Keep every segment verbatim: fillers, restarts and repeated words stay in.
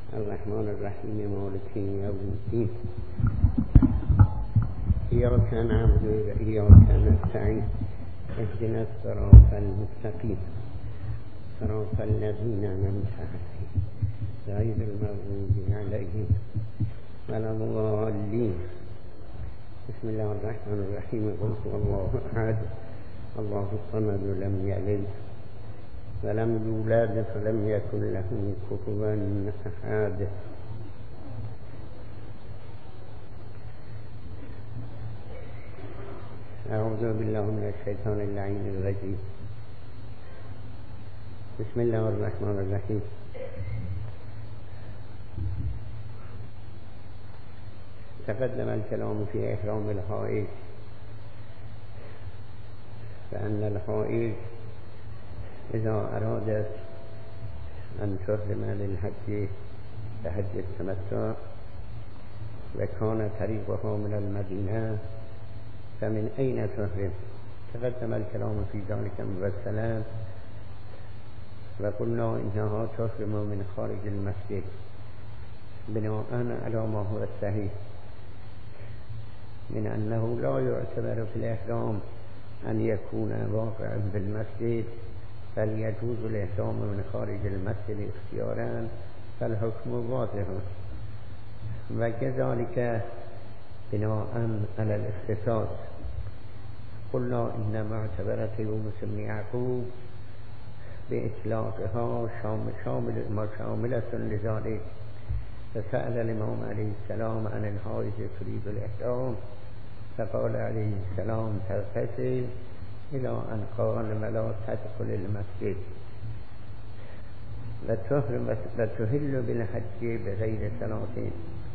الرحمن الرحیم مالک یوم الدین ایاک نعبد و ایاک نستعین اهدنا الصراط المستقیم صراط الذین أنعمت علیهم غیر المغضوب علیهم ولا الضالین. بسم الله الرحمن الرحیم. قل هو الله احد الله الصمد لم یلد ولم یولد فلم یکن له کفوا احد. اعوذ بالله من الشیطان اللعین الرجیم. بسم الله الرحمن الرحیم. تقدم الكلام في إحرام الحائج فأن الحائج إذا أرادت أن تحرم للحج كحج التمتع وكان طريقها من المدينة فمن أين تحرم؟ تقدم الكلام في ذلك مفصلا وقلنا إنها تحرم من خارج المسجد بناء على ما هو الصحيح من أنه لا يعتبر في الإحرام أن يكون واقعا في المسجد بل يجوز الإحرام من خارج المسجد اختيارا فالحكم واضح. وكذلك بناء على الاختصاص قلنا إن معتبرة يونس بن يعقوب بإطلاقها شامل شاملة لذلك. فسأل الإمام عليه السلام عن الحائج تريد الإحرام فقال عليه السلام تغتسل إلى أن قال ولا تدخل المسجد وتهل بالحج بغير صلاة.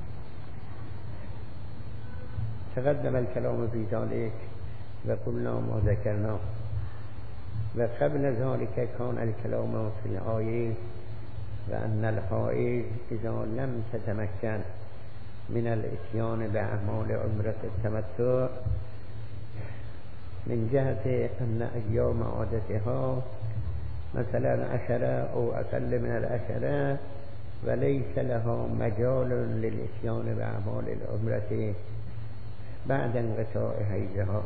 تقدم الكلام في ذلك وقلنا ما ذكرناه. وقبل ذلك كان الكلام في الآية وأن الحائج إذا لم تتمكن من الإتيان بأعمال عمرة التمتع من جهة أن أيام عادتها مثلا عشرة أو أقل من العشرة وليس لها مجال للإتيان بأعمال العمرة بعد انقطاع حيضها.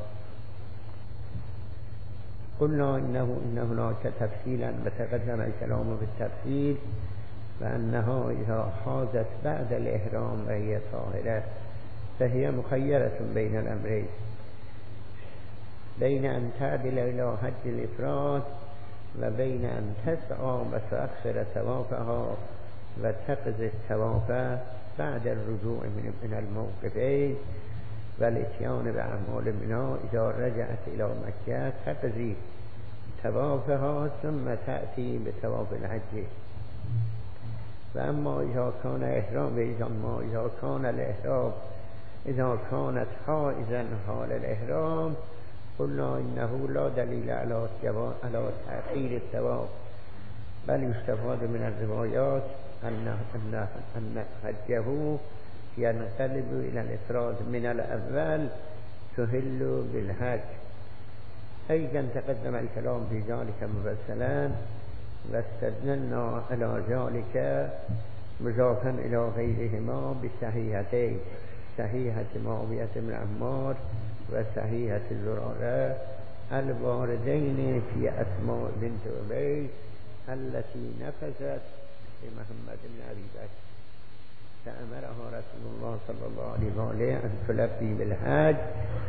قلنا إنه إن هناك تفصيلا وتقدم الكلام بالتفصيل وأنها إذا حاضت بعد الإحرام وهي طاهرة فهي مخيرة بين الأمرين، بين أن تعدل إلى حج الإفراد وبين أن تسعى وتؤخر طوافها وتقضي الطواف بعد الرجوع من الموقفين والاتيان بأعمال منى إذا رجعت إلى مكة تقضي طوافها ثم تأتي بطواف الحج. وأما إذا كان إحرام إذا ما إذا كان الإحرام إذا كانت حائزا حال الإحرام قلنا إنه لا دليل على على تأخير الطواف بل يستفاد من الروايات أن أن أن حجه ينقلب إلى الإفراد من الأول تهل بالحج. أيضا تقدم الكلام في ذلك مفصلا واستدللنا على ذلك مضافا إلى غيرهما بصحيحتين صحيحة معاوية بن عمار وصحيحة زرارة الواردين في أسماء بنت عبيد التي نفذت لمحمد بن أبي بكر فأمرها رسول الله صلى الله عليه وآله أن تلبي بالحج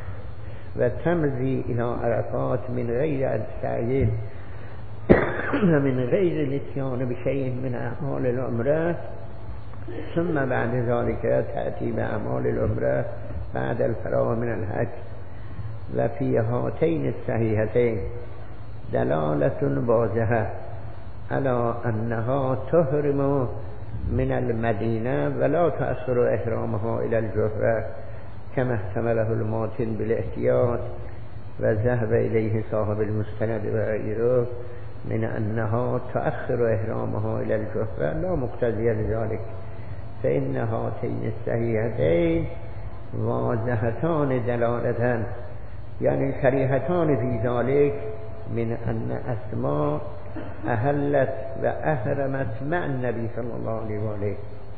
وتمضي إلى عرفات من غير السعي ومن غير الاتيان بشيء من أعمال العمرة ثم بعد ذلك تأتي بأعمال العمرة بعد الفراغ من الحج. وفي هاتين الصحيحتين دلالة واضحة على أنها تحرم من المدينة ولا تأثر إحرامها إلى الجحفة كما احتمله الماتن بالاحتياط وذهب إليه صاحب المستند وغيره من أنها تأخر إحرامها إلى الجحفة لا مقتضي لذلك. فإن هاتين الصحيحتين واضحتان دلالة يعني صريحتان في ذلك من أن أسماء أهلت وأهرمت مع النبي صلى الله عليه وآله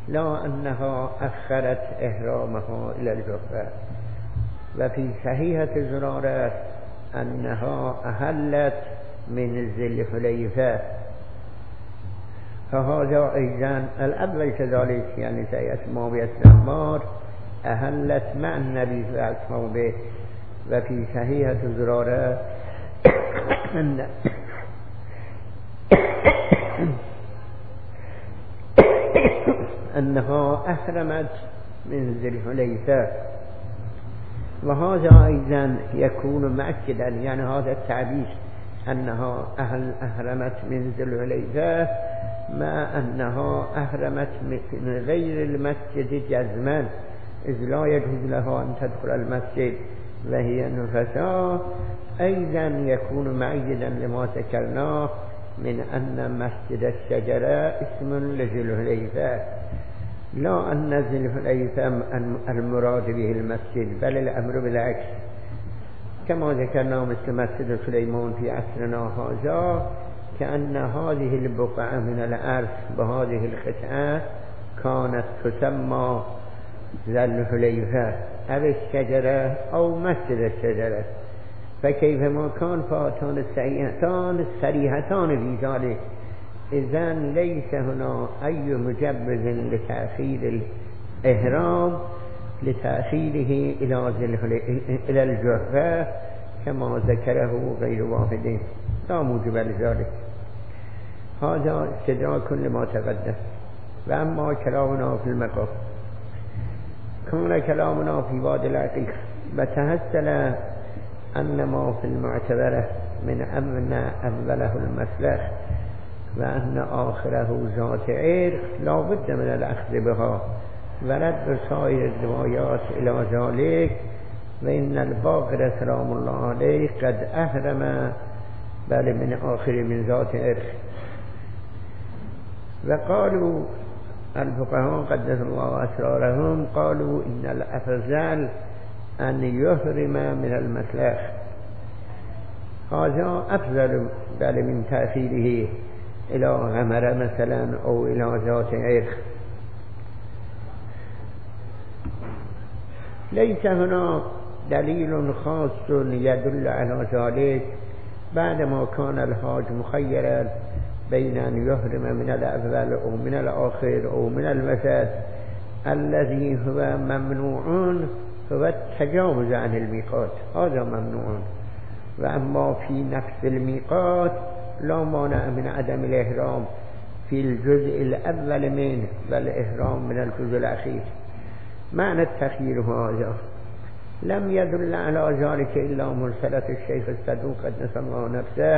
لا أنها أخرت إحرامها إلى الجحفة. وفي صحيحة زرارة أنها أهلت من ذي الحليفة، فهذا أيضا الأول كذلك، يعني سيئة معاوية بن عمار أهلت مع النبي وأصحابه. وفي صحيحة زرارة أن أنها أحرمت من ذي الحليفة. وهذا أيضا يكون مؤكدا، يعني هذا التعبير أنها أهل أحرمت من ذي الحليفة مع أنها أحرمت من غير المسجد جزما، إذ لا يجوز لها أن تدخل المسجد وهي نفساء، أيضا يكون مؤيدا لما ذكرناه من أن مسجد الشجرة اسم لذي الحليفة، لا أن ذي الحليفة المراد به المسجد، بل الأمر بالعكس، كما ذكرنا مثل مسجد سليمان في عصرنا هذا، كأن هذه البقعة من الأرض بهذه القطعة كانت تسمى ذي الحليفة أو الشجرة أو مسجد الشجرة. فكيفما كان فاتان الصريحتان الصريحتان في ذلك، إذن ليس هنا أي مجبز لتأخير الإحرام لتأخيره إلى الجحفة كما ذكره غير واحد، لا موجب لذلك. هذا استدراك لما تقدم. وأما كلامنا في المقام، كان كلامنا في وادي العقيق، وتحصل أن ما في المعتبرة من أن أوله المسلخ وأن آخره ذات عرق لا بد من الأخذ بها ورد سائر الروايات إلى ذلك. وإن الباقر سلام الله عليه قد أحرم بل من آخر من ذات عرق. وقالوا الفقهاء قدس الله أسرارهم، قالوا إن الأفضل أن يحرم من المسلخ، هذا أفضل بل من تأخيره إلى غمرة مثلا أو إلى ذات عرق. ليس هنا دليل خاص يدل على ذلك بعدما كان الحاج مخيرا بين أن يحرم من الأول أو من الآخر أو من الوسط. الذي هو ممنوع هو التجاوز عن الميقات، هذا ممنوع. وأما في نفس الميقات لا مانع من عدم الإحرام في الجزء الأول منه والإحرام من الجزء الأخير. معنى التخيير هذا لم يدل على ذلك إلا مرسلة الشيخ الصدوق قدس الله نفسه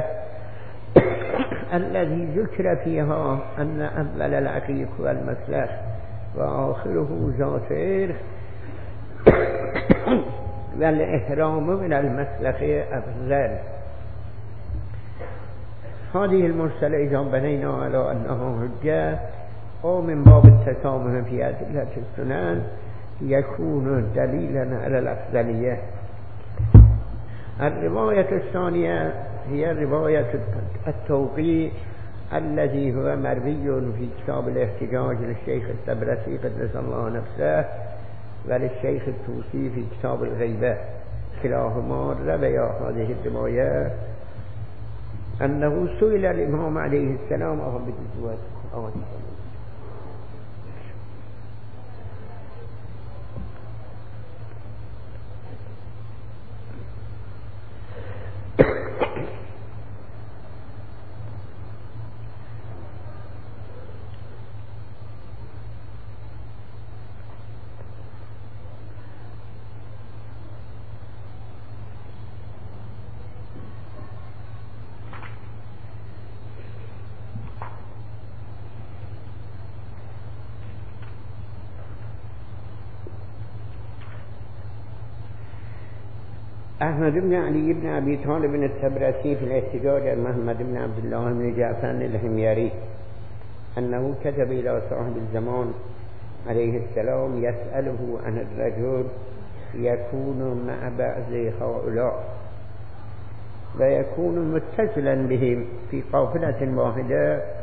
الذي ذكر فيها أن أول العقيق هو المسلخ وآخره ذات عرق والإحرام من المسلخ أفضل. هذه المرسلة إذا بنينا على أنها حجة أو من باب التسامح في أدلة السنن يكون دليلا على الأفضلية. الرواية الثانية هي رواية التوقيع الذي هو مروي في كتاب الاحتجاج للشيخ الطبرسي قدس الله نفسه وللشيخ الطوسي في كتاب الغيبة، كلاهما رويا هذه الرواية أنه سئل الإمام عليه السلام أهو بجزوات أهو أحمد بن علي بن أبي طالب الطبرسي في الاحتجاج عن محمد بن عبد الله بن جعفر الحميري أنه كتب إلى صاحب الزمان عليه السلام يسأله عن الرجل يكون مع بعض هؤلاء ويكون متصلا بهم في قافلة واحدة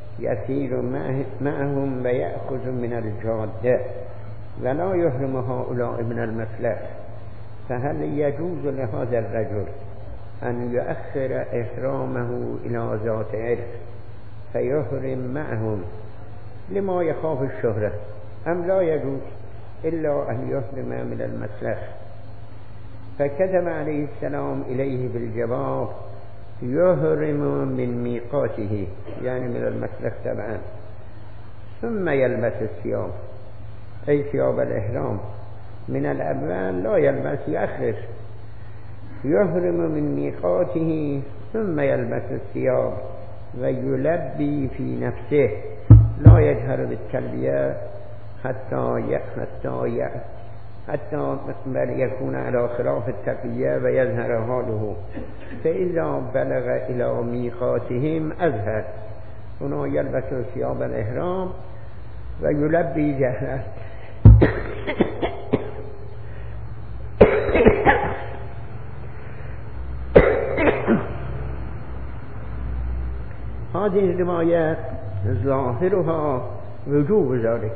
يسير معهم ويأخذ من الجادة ولا يحرم هؤلاء من المسلك، فهل يجوز لهذا الرجل أن يؤخر إحرامه إلى ذات عرق فيحرم معهم لما يخاف الشهرة، أم لا يجوز إلا أن يحرم من المسلك؟ فكتب عليه السلام إليه بالجواب: يحرم من ميقاته، يعني من المسلك طبعا، ثم يلبس الثياب، أي ثياب الإحرام. من الأول لا يلبس، يأخر، يحرم من ميقاته ثم يلبس الثياب ويلبي في نفسه، لا يجهر بالتلبية حتى ي... حتى ي... حتى بل يكون على خلاف التقية ويظهر حاله، فإذا بلغ إلى ميقاتهم أظهر، هنا يلبس ثياب الإحرام ويلبي جهرا. هذه الروايات ظاهرها وجوب ذلك.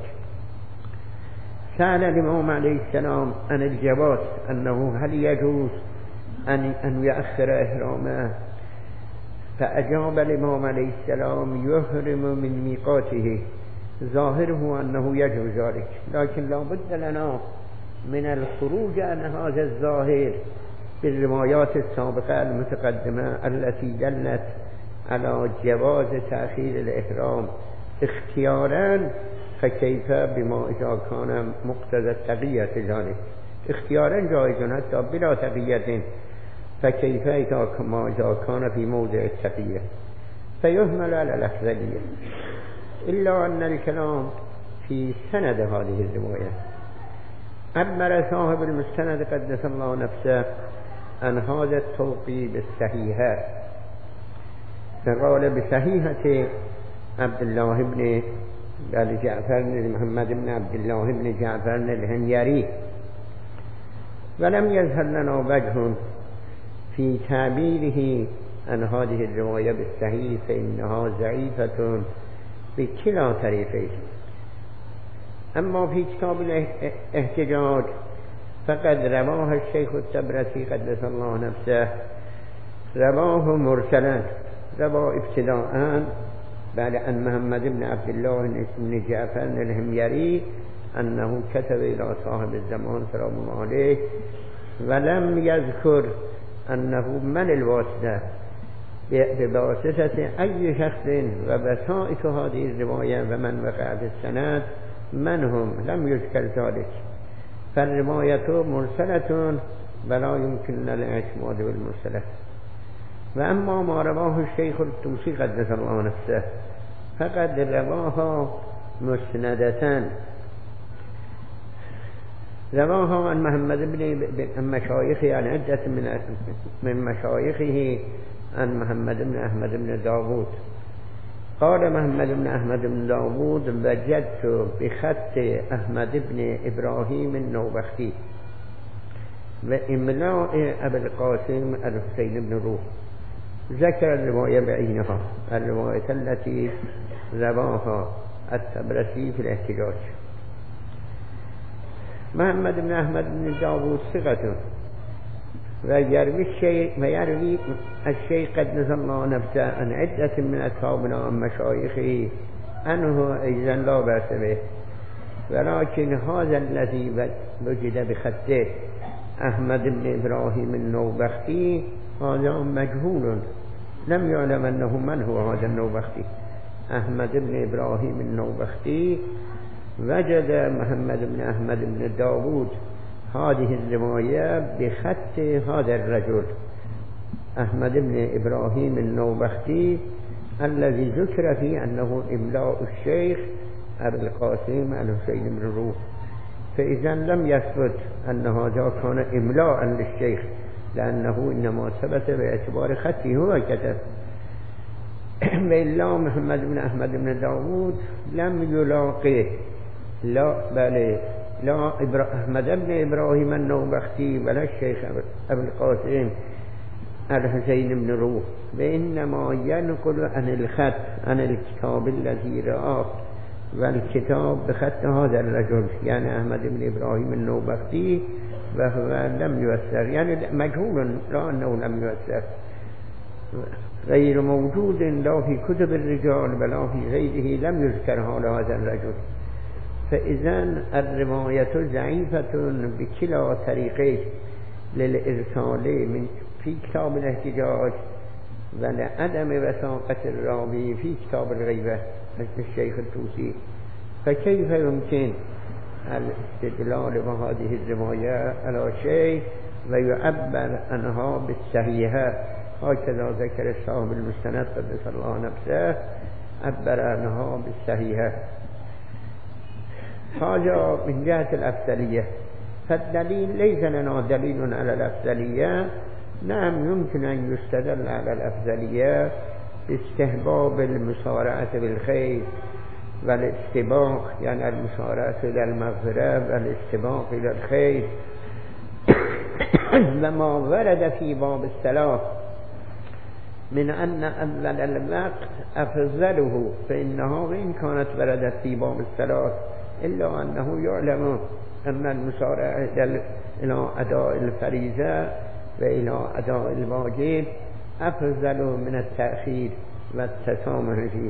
سأل الإمام عليه السلام عن الجواز، أنه هل يجوز أن أن يؤخر إحرامه، فأجاب الإمام عليه السلام: يحرم من ميقاته، ظاهره أنه يجوز ذلك، لكن لا بد لنا من الخروج عن هذا الظاهر بالروايات السابقة المتقدمة التي دلت على جواز تأخير الإحرام اختيارا، فكيف بما إذا كان مقتضى التقية ذلك؟ اختيارا جائز حتى بلا تقية، فكيف إذا كان في موضع التقية؟ فيهمل على الأفضلية، إلا أن الكلام في سند هذه الرواية. عبر صاحب المستند قدس الله نفسه عن هذا التوقيت الصحيحة، فقال: بصحيحة عبد الله بن جعفر بن محمد بن عبد الله بن جعفر الهميري، ولم يظهر لنا وجه في تعبيره عن هذه الرواية بالصحيح، فإنها ضعيفة بكلا طريقين. أما في كتاب الاحتجاج فقد رواه الشيخ الطبرسي قدس الله نفسه، رواه مرسلا، رواه ابتداء بعد أن محمد بن عبد الله بن جعفر الهميري أنه كتب إلى صاحب الزمان سلام الله عليه، ولم يذكر أنه من الواسطة بواسطة أي شخص، وبسائط هذه الرواية ومن وقع في السند من هم لم يذكر ذلك، فالرواية مرسلة ولا يمكن الاعتماد بالمرسلة. وأما ما رواه الشيخ الطوسي قدس الله نفسه فقد رواها مسندة، رواها عن محمد بن مشايخه، عن عدة من من مشايخه، عن محمد بن أحمد بن داود. قال محمد بن أحمد بن داود: وجدت بخط أحمد بن إبراهيم النوبختي وإملاء أبي القاسم الحسين بن روح. ذكر الرواية بعينها، الرواية التي رواها الطبرسي في الاحتجاج. محمد بن أحمد بن داود ثقة، ويروي الشيخ ويروي الشيخ قدس الله نفسه عن عدة من أصحابنا وعن مشايخه أنه أيضا لا بأس به، ولكن هذا الذي وجد بخطه أحمد بن إبراهيم النوبختي هذا مجهول، لم يعلم أنه من هو هذا النوبختي. أحمد بن إبراهيم النوبختي وجد محمد بن أحمد بن داود هذه الرواية بخط هذا الرجل أحمد بن إبراهيم النوبختي الذي ذكر فيه أنه إملاء الشيخ أبي القاسم الحسين بن روح، فإذا لم يثبت أن هذا كان إملاء للشيخ، لأنه إنما ثبت باعتبار خطه هو كتب. وإلا محمد بن أحمد بن داود لم يلاقيه، لا بل لا أحمد بن إبراهيم النوبختي ولا الشيخ أبي القاسم الحسين بن روح وإنما ينقل عن الخط عن الكتاب الذي رآه والكتاب بخط هذا الرجل يعني أحمد بن إبراهيم النوبختي وهو لم يوثق يعني مجهول لا أنه لم يوثق غير موجود لا في كتب الرجال ولا في غيره لم يذكر حال هذا الرجل. فإذن الرواية ضعيفة بكلا طريقه للإرسال من في كتاب الاحتجاج ولعدم وثاقة الراوي في كتاب الغيبة مثل الشيخ الطوسي. فكيف يمكن الاستدلال بهذه الرواية على شيء ويعبر عنها بالصحيحة هكذا ذكر صاحب المستند قدس الله نفسه عبر عنها بالصحيحة. هذا من جهة الأفضلية. فالدليل ليس لنا دليل على الأفضلية. نعم يمكن أن يستدل على الأفضلية باستحباب المسارعة بالخير والاستباق يعني المسارعة إلى المغفرة والاستباق إلى الخير وما ورد في باب الصلاة من أن أول الوقت أفضله فإنها وإن كانت وردت في باب الصلاة إلا أنه يعلم أن المسارعة إلى أداء الفريضة وإلى أداء الواجب أفضل من التأخير والتسامح فيه.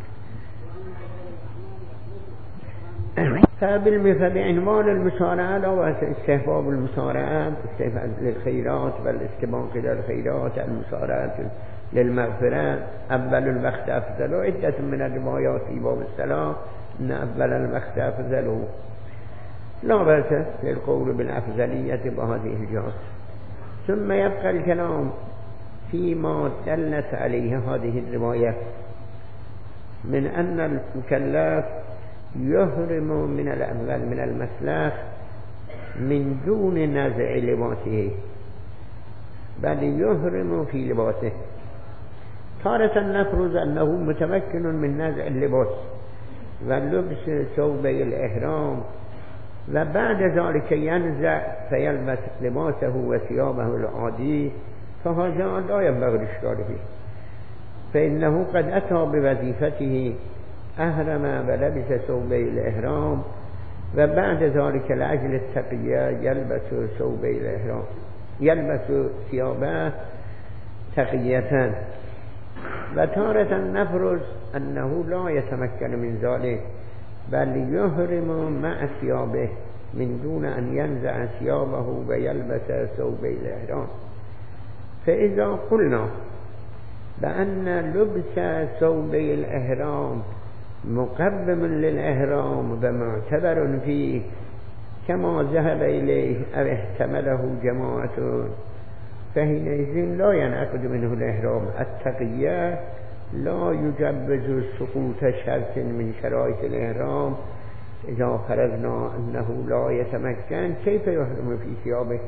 فبالمثل عنوان المسارعة لو استحباب المسارعة استحباب للخيرات والاستباق إلى الخيرات المسارعة للمغفرة أول الوقت أفضل. عدة من الروايات في باب الصلاة أن أول الوقت أفضل لا بأس للقول بالأفضلية بهذه الجهات. ثم يبقى الكلام فيما دلت عليه هذه الرواية من أن المكلف يهرم من الأول من المسلخ من دون نزع لباسه بل يهرم في لباسه. تارة نفرض أنه متمكن من نزع اللباس ولبس ثوبي الإحرام وبعد ذلك ينزع فيلبس لباسه وثيابه العادي فهذا لا ينبغي الإشكال فيه فإنه قد أتى بوظيفته أهرم ولبس ثوبي الإحرام وبعد ذلك لأجل التقية يلبس ثوبي الإحرام يلبس ثيابه تقية. وتارة نفرض أنه لا يتمكن من ذلك بل يهرم مع ثيابه من دون أن ينزع ثيابه ويلبس ثوبي الإحرام. فإذا قلنا بأن لبس ثوبي الإحرام مقدم للإحرام ومعتبر فيه كما ذهب إليه أو احتمله جماعة فحينئذ لا ينعقد منه الإحرام. التقية لا يجوز سقوط شرط من شرائط الإحرام. إذا فرضنا أنه لا يتمكن كيف يحرم في ثيابه؟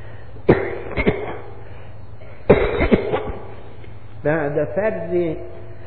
بعد فرض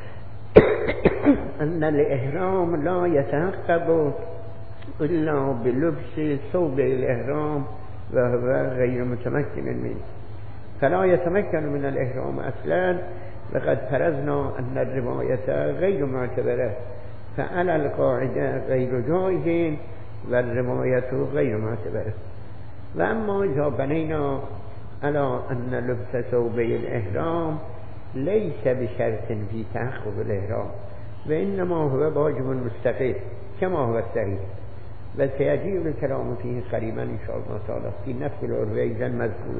أن الإحرام لا يتحقق إلا بلبس ثوب الإحرام وهو غير متمكن منه فلا يتمكن من الإحرام أصلا. لقد فرضنا أن الرواية غير معتبرة فعلى القاعدة غير جائز والرواية غير معتبرة. وأما إذا بنينا على أن لبس ثوبي الإحرام ليس بشرط في تحقق الإحرام وإنما هو واجب مستقل كما هو الصحيح وسيجيء الكلام فيه قريبا إن شاء الله تعالى في نفس العروة المذكور.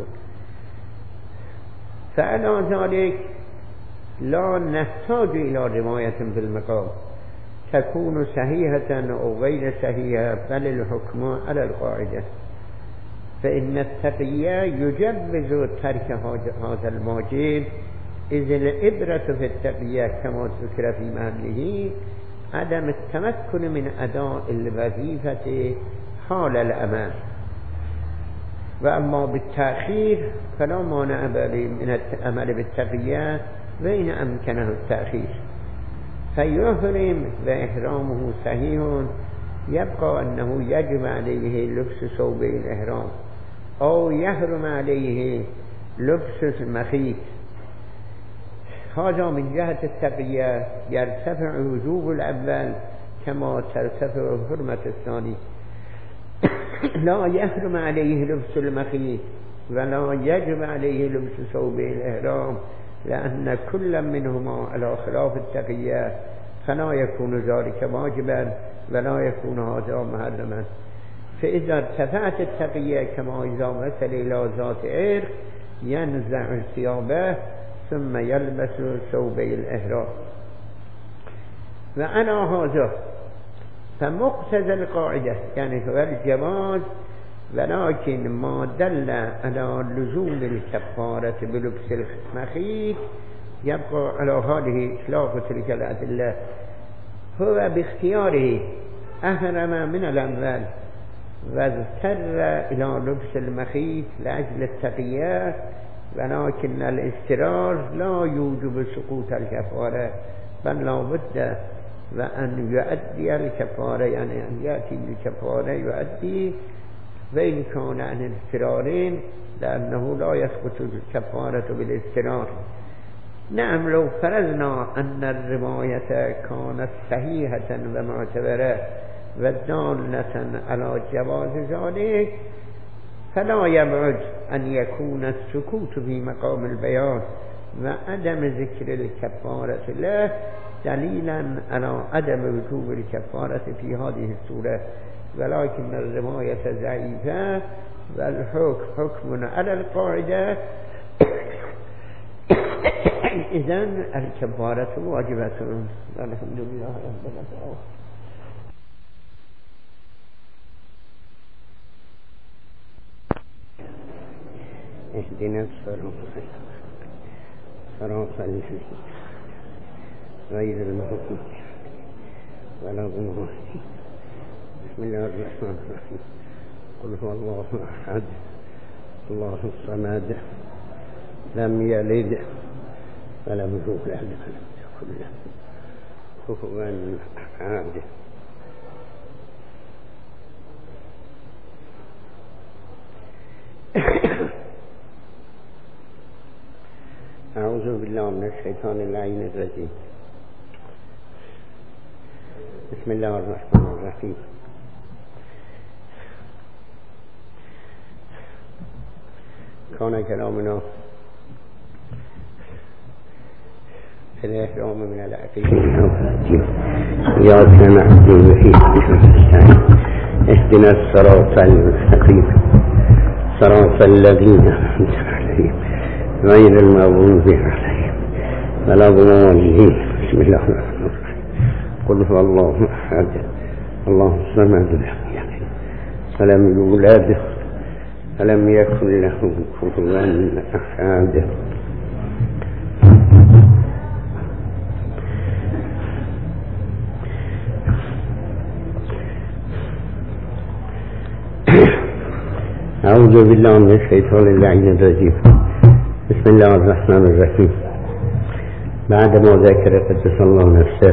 فعلى ذلك لا نحتاج إلى رواية في المقام تكون صحيحة أو غير صحيحة بل الحكم على القاعدة. فإن التقية يجوز ترك هذا الواجب إذ العبرة في التقية كما ذكر في محله عدم التمكن من أداء الوظيفة حال الأمان. وأما بالتأخير فلا مانع من العمل بالتقية وإن أمكنه التأخير فيحرم وإحرامه صحيح يبقى أنه يجب عليه لبس ثوب الإحرام أو يحرم عليه لبس المخيط هذا من جهة التقية يرتفع وجوب الأول كما ترتفع حرمة الثاني. لا يحرم عليه لبس المخيط ولا يجب عليه لبس ثوبي الإحرام، لأن كل منهما على خلاف التقية، فلا يكون ذلك واجبا ولا يكون هذا محرما. فإذا ارتفعت التقية كما إذا مثل إلى ذات عرق ينزع ثيابه ثم يلبس ثوبي الإحرام. وعلى هذا فمقتضى القاعدة يعني هو الجواز، ولكن ما دل على لزوم الكفارة بلبس المخيط يبقى على هذه إطلاق تلك الأدلة. هو باختياره أحرم من الأول واضطر إلى لبس المخيط لأجل التقية، ولكن الاضطرار لا يوجب سقوط الكفارة، بل لا بد وأن يؤدي الكفارة، يعني أن يأتي بالكفارة يؤدي، وإن كان عن اضطرارين لأنه لا يسقط الكفارة بالاضطرار. نعم لو فرضنا أن الرواية كانت صحيحة ومعتبرة ودالة على جواز ذلك فلا يبعد أن يكون السكوت في مقام البيان وعدم ذكر الكفارة له دليلا على عدم وجوب الكفارة في هذه الصورة، ولكن الرواية ضعيفة والحكم حكم على القاعدة. إذن الكفارة واجبة. الحمد لله رب العالمين. اهدنا الصراط صراط الذين غير المغضوب ولا الضالين. بسم الله الرحمن الرحيم. قل هو الله أحد الله الصمد لم يلد ولم يولد ولم يكن له كفوا أحد. أعوذ بالله من الشيطان اللعين الرجيم. بسم الله الرحمن الرحيم. كان كلامنا في الإحرام من العقيدة إياك نعبد وإياك نستعين اهدنا الصراط المستقيم صراط الذين أنعمت عليهم غير المغضوب عليهم ولا الضالين. بسم الله الرحمن الرحيم. قل هو الله أحد الله الصمد لم يلد ولم يولد ولم يكن له كفوا أحد. أعوذ بالله من الشيطان اللعين الرجيم. بسم الله الرحمن الرحيم. بعد ما ذكر قدس الله نفسه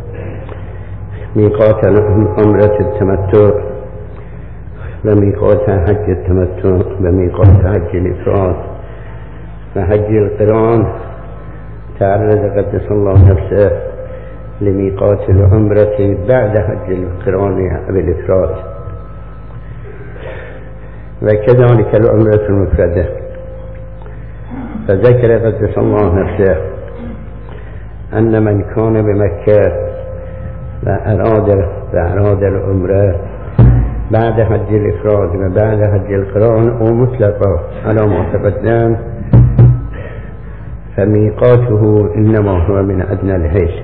ميقات عمرة التمتع وميقات حج التمتع وميقات حج الإفراد وحج القران، تعرض قدس الله نفسه لميقات العمرة بعد حج القران أو الإفراد، وكذلك العمرة المفردة. فذكر قدس الله نفسه أن من كان بمكة وأراد وأراد العمرة بعد حج الإفراد وبعد حج القران أو مطلقا على ما تقدم فميقاته إنما هو من أدنى الهيل.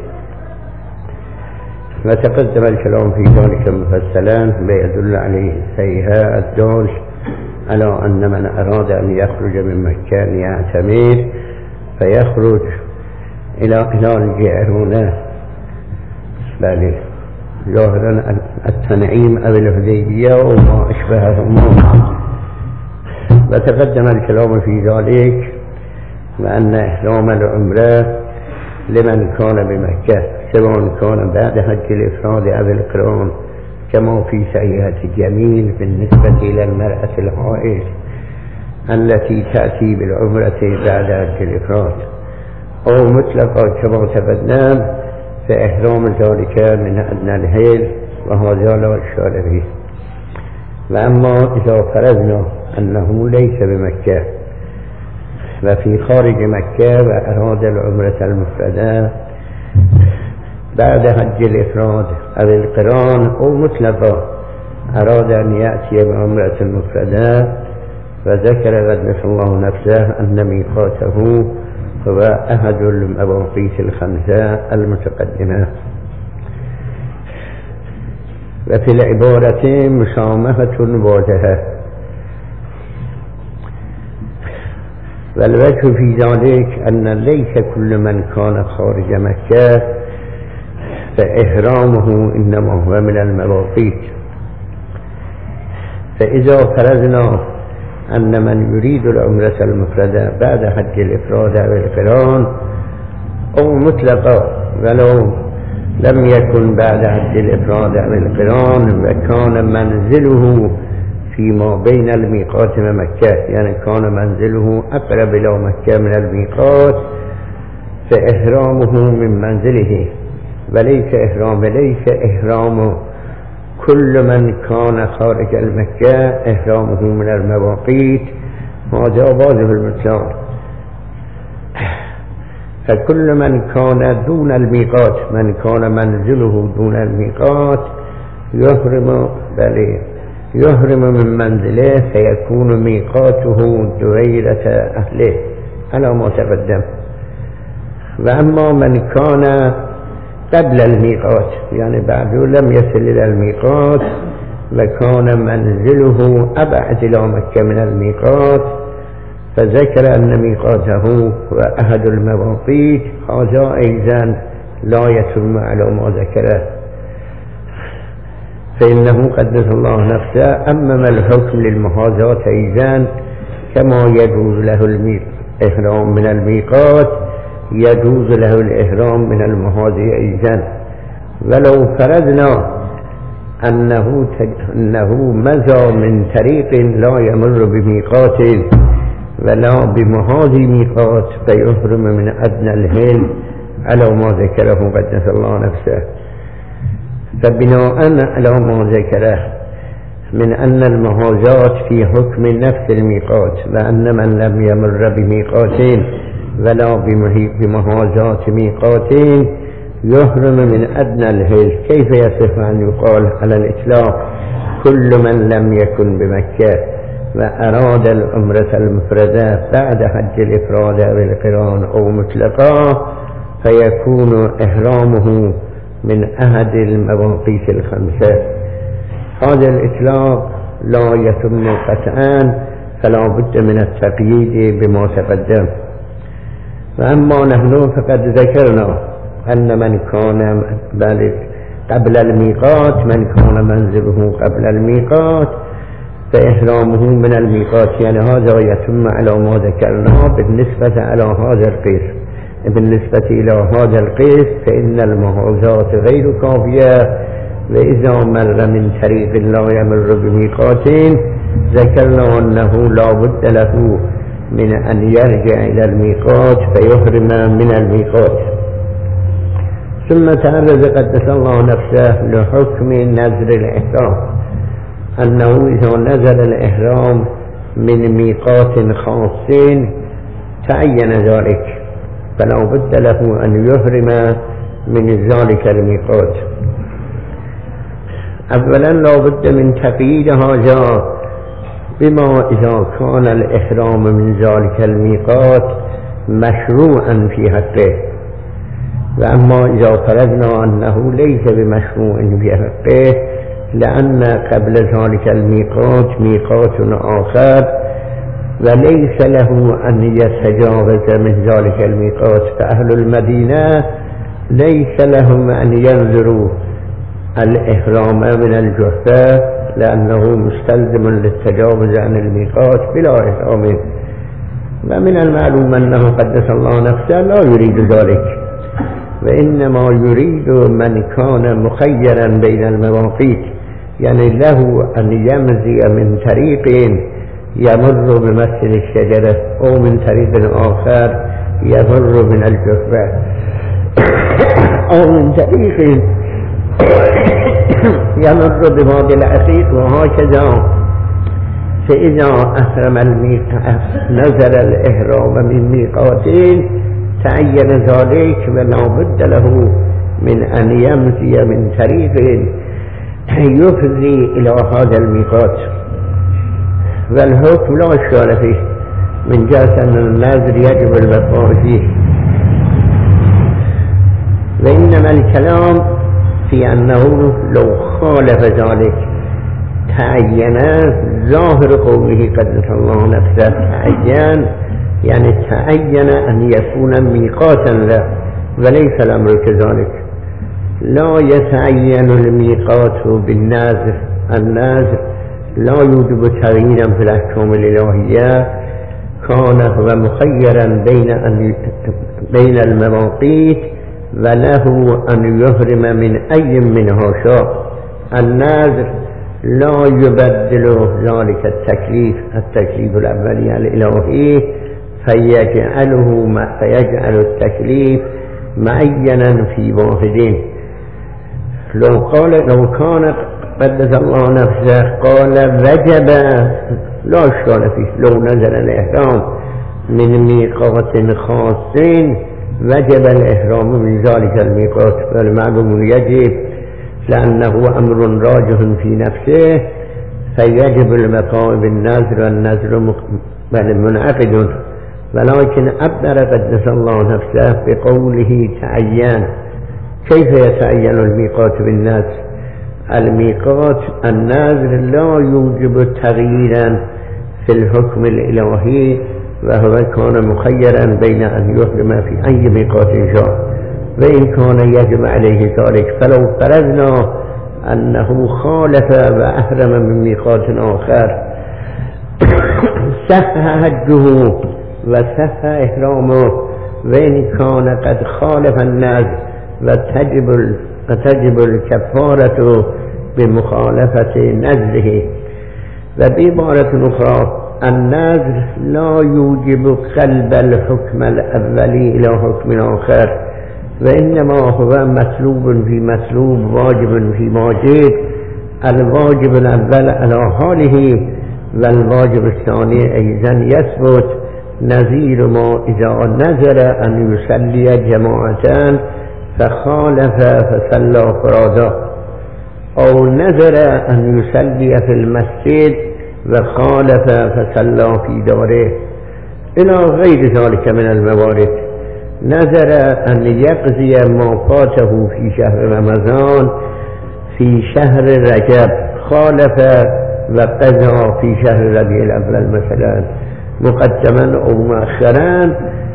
وتقدم الكلام في ذلك مفصلا بيدل عليه سيها الدول على أن من أراد أن يخرج من مكان يعتمر فيخرج إلى هلال الجيرونة بل ظاهرا التنعيم أو الحديبية وما أشبههما. وتقدم الكلام في ذلك وأن إحرام العمرة لمن كان بمكة سواء كان بعد حج الإفراد أو القران، كما في سيئة جميل بالنسبة إلى المرأة الحائض التي تأتي بالعمرة بعد حج الإفراد، أو مطلقا كما تقدم فإحرام ذلك من أدنى الحيل وهذا لا إشكال فيه. وأما إذا فرضنا أنه ليس بمكة وفي خارج مكة وأراد العمرة المفردة بعد حج الإفراد أو القران أو مطلقا أراد أن يأتي بعمرة المفردة فذكر قدس الله نفسه أن ميقاته هو أحد المواقيت الخمسة المتقدمة. وفي العبارة مشامهة واضحة. والوجه في ذلك أن ليس كل من كان خارج مكة فإحرامه إنما هو من المواقيت. فإذا فرضنا أن من يريد العمرة المفردة بعد حج الإفراد أو القران أو مطلقا ولو لم يكن بعد حج الإفراد أو القران وكان منزله فيما بين الميقات ومكة، يعني كان منزله أقرب إلى مكة من الميقات، فإحرامه من منزله وليس إحرام ليس إحرام كل من كان خارج المكة إحرامه من المواقيت. هذا واضح المطلق. فكل من كان دون الميقات من كان منزله دون الميقات يحرم بل يحرم من منزله فيكون ميقاته دويرة أهله على ما تقدم. وأما من كان قبل الميقات يعني بعد لم يصل إلى الميقات وكان منزله أبعد إلى مكة من الميقات فذكر أن ميقاته هو أحد المواقيت، هذا أيضا لا يتم على ما ذكره، فإنه قدس الله نفسه أمم الحكم للمحاذاة أيضا كما يجوز له الإحرام من الميقات يجوز له الإحرام من المحاذاة أيضا. ولو فرضنا أنه أنه مضى من طريق لا يمر بميقات ولا بمحاذي ميقات فيحرم من أدنى الحل على ما ذكره قدس الله نفسه. فبناء على ما ذكره من أن المحاذاة في حكم نفس الميقات وأن من لم يمر بميقات ولا بمحاذاة ميقات يحرم من أدنى الحل، كيف يصح أن يقال على الإطلاق كل من لم يكن بمكة وأراد العمرة المفردة بعد حج الإفراد أو القران أو مطلقا فيكون إحرامه من أحد المواقيت الخمسة؟ هذا الإطلاق لا يتم قطعا، فلا بد من التقييد بما تقدم. وأما نحن فقد ذكرنا أن من كان قبل الميقات من كان منزله قبل الميقات فإحرامه من الميقات، يعني هذا يتم على ما ذكرنا بالنسبة على هذا القيس. بالنسبة إلى هذا القيس فإن المحاذاة غير كافية، وإذا مر من طريق لا يمر بميقات ذكرنا أنه لا بد له من أن يرجع إلى الميقات فيحرم من الميقات. ثم تعرض قدس الله نفسه لحكم نذر الإحرام، أنه إذا نذر الإحرام من ميقات خاص تعين ذلك فلا بد له أن يحرم من ذلك الميقات. أولا لا بد من تقييد هذا بما إذا كان الإحرام من ذلك الميقات مشروعا في حقه، وأما إذا فرضنا أنه ليس بمشروع في حقه لأن قبل ذلك الميقات ميقات آخر وليس له أن يتجاوز من ذلك الميقات، فأهل المدينة ليس لهم أن ينظروا الإحرام من الجحفة لأنه مستلزم للتجاوز عن الميقات بلا إحرام. ومن المعلوم أنه قدس الله نفسه لا يريد ذلك، وإنما يريد من كان مخيرا بين المواقيت، يعني له أن يمضي من طريق يمر بمسجد الشجرة أو من طريق آخر يفر من الجحفة أو من طريق يمر بوادي العقيق وهكذا. فإذا أحرم الميقات نزل الإحرام من ميقاتين تعين ذلك ولا بد له من أن يمضي من طريق يفضي إلى هذا الميقات. والحكم لا إشكال فيه من جهة أن النذر يجب الوفاء فيه، وإنما الكلام في أنه لو خالف ذلك تعين. ظاهر قوله قدس الله نفسه تعين يعني تعين أن يكون ميقاتا له، وليس الأمر كذلك. لا يتعين الميقات بالنذر. النذر لا يوجب تغييرا في الأحكام الإلهية، كان هو مخيرا بين أن بين المواقيت وله أن يحرم من أي منها شاء. النذر لا يبدل ذلك التكليف التكليف الأولي الإلهي فيجعله فيجعل التكليف معينا في واحد. لو قال لو كان قدس الله نفسه قال وجب لا إشكال فيه، لو نزل الإحرام من ميقات خاص وجب الإحرام من ذلك الميقات، والمعلوم يجب لأنه أمر راجح في نفسه فيجب الوفاء بالنذر، والنذر منعقد. ولكن عبر قدس الله نفسه بقوله تعين. كيف يتعين الميقات بالنذر؟ الميقات النذر لا يوجب تغييرا في الحكم الإلهي، وهو كان مخيرا بين أن يحرم في أي ميقات شاء، وإن كان يجب عليه ذلك. فلو فرضنا أنه خالف وأحرم من ميقات آخر صح حجه وصح إحرامه، وإن كان قد خالف النذر وتجب وتجب الكفارة بمخالفة نذره. وبعبارة أخرى النذر لا يوجب قلب الحكم الأولي إلى حكم آخر، وإنما هو مسلوب في مسلوب واجب في واجب. الواجب الأول على حاله والواجب الثاني أيضا يثبت، نظير ما إذا نذر أن يصلي جماعة فخالف فصلى فرادا، أو نذر أن يصلي في المسجد وخالف فصلى في داره، إلى غير ذلك من الموارد. نذر أن يقضي ما فاته في شهر رمضان في شهر رجب، خالف وقضى في شهر ربيع الأول مثلا مقدما أو مؤخرا.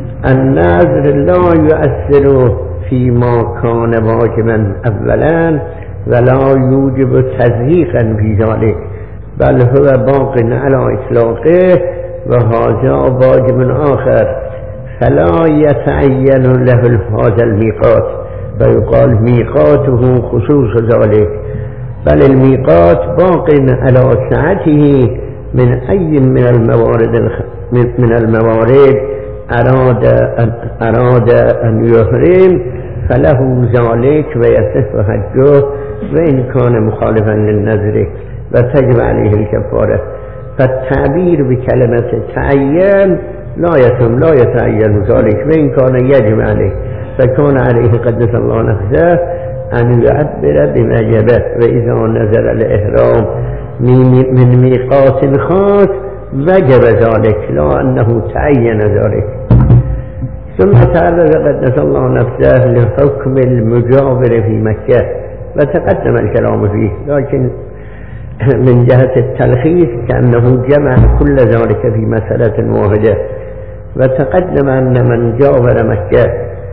النذر لا يؤثر فيما كان واجبا أولا ولا يوجب تضييقا في ذلك، بل هو باق على إطلاقه وهذا واجب آخر، فلا يتعين له هذا الميقات ويقال ميقاته خصوص ذلك، بل الميقات باق على سعته من أي من الموارد من الموارد أراد أن, أراد أن يحرم فله ذلك ويصح حجه، وإن كان مخالفا للنذر وتجب عليه الكفارة. فالتعبير بكلمة تعين لا يتم لا يتعين ذلك، وإن كان يجب عليه، فكان عليه قدس الله نفسه أن يعبر بما جبه. وإذا نزل الإحرام من ميقات خاص وجب ذلك، لا أنه تعين ذلك. ثم تعرض قدس الله نفسه لحكم المجاور في مكة وتقدم الكلام فيه، لكن من جهة التلخيص كأنه جمع كل ذلك في مسألة واحدة. وتقدم أن من جاور مكة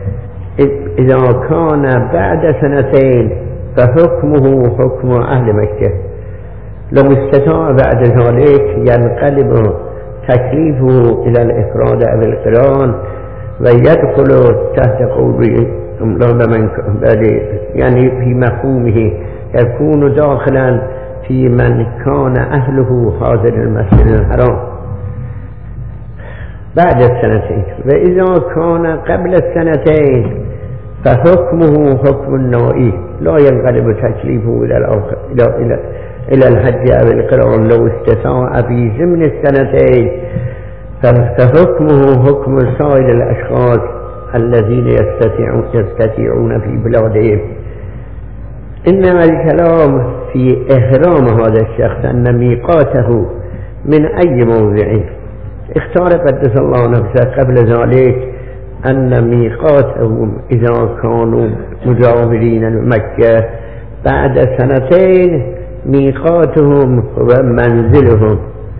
إذا كان بعد سنتين فحكمه حكم أهل مكة، لو استطاع بعد ذلك ينقلب تكليفه إلى الإفراد أو القران ويدخل تحت قول يعني في مفهومه يكون داخلا في من كان أهله حاضر المسجد الحرام. بعد السنتين. وإذا كان قبل السنتين فحكمه حكم النائي لا ينقلب تكليفه إلى الآخر إلى إلى إلى الحج أو القران لو استطاع في ضمن السنتين، فحكمه حكم سائر الأشخاص الذين يستطيعون يستطيعون في بلادهم. إنما الكلام في إحرام هذا الشخص أن ميقاته من أي موضع. اختار قدس الله نفسه قبل ذلك أن ميقاتهم إذا كانوا مجاورين لمكة بعد سنتين ميقاتهم هو منزلهم.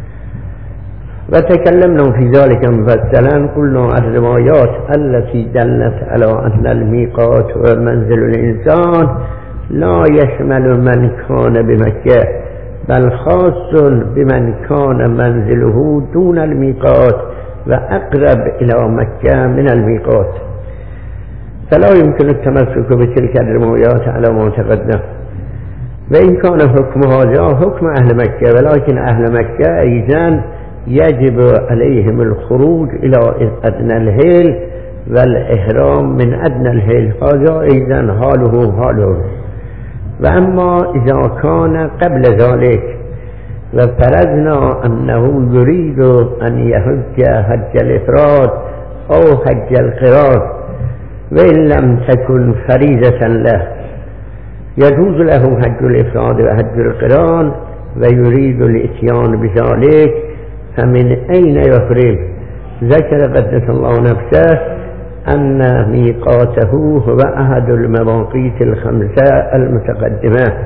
وتكلمنا في ذلك مفصلا. قلنا الروايات التي دلت على أن الميقات هو منزل الإنسان لا يشمل من كان بمكة، بل خاص بمن كان منزله دون الميقات وأقرب إلى مكة من الميقات، فلا يمكن التمسك بتلك الروايات على ما تقدم. وإن كان حكم هذا حكم أهل مكة، ولكن أهل مكة أيضا يجب عليهم الخروج إلى أدنى الهيل والإحرام من أدنى الهيل، هذا أيضا حاله حاله. وأما إذا كان قبل ذلك وفرضنا أنه يريد أن يحج حج الإفراد أو حج القران وإن لم تكن فريضة له، يجوز له حج الإفراد وحج القران ويريد الإتيان بذلك، فمن أين يحرم؟ ذكر قدس الله نفسه أن ميقاته هو أحد المواقيت الخمسة المتقدمة.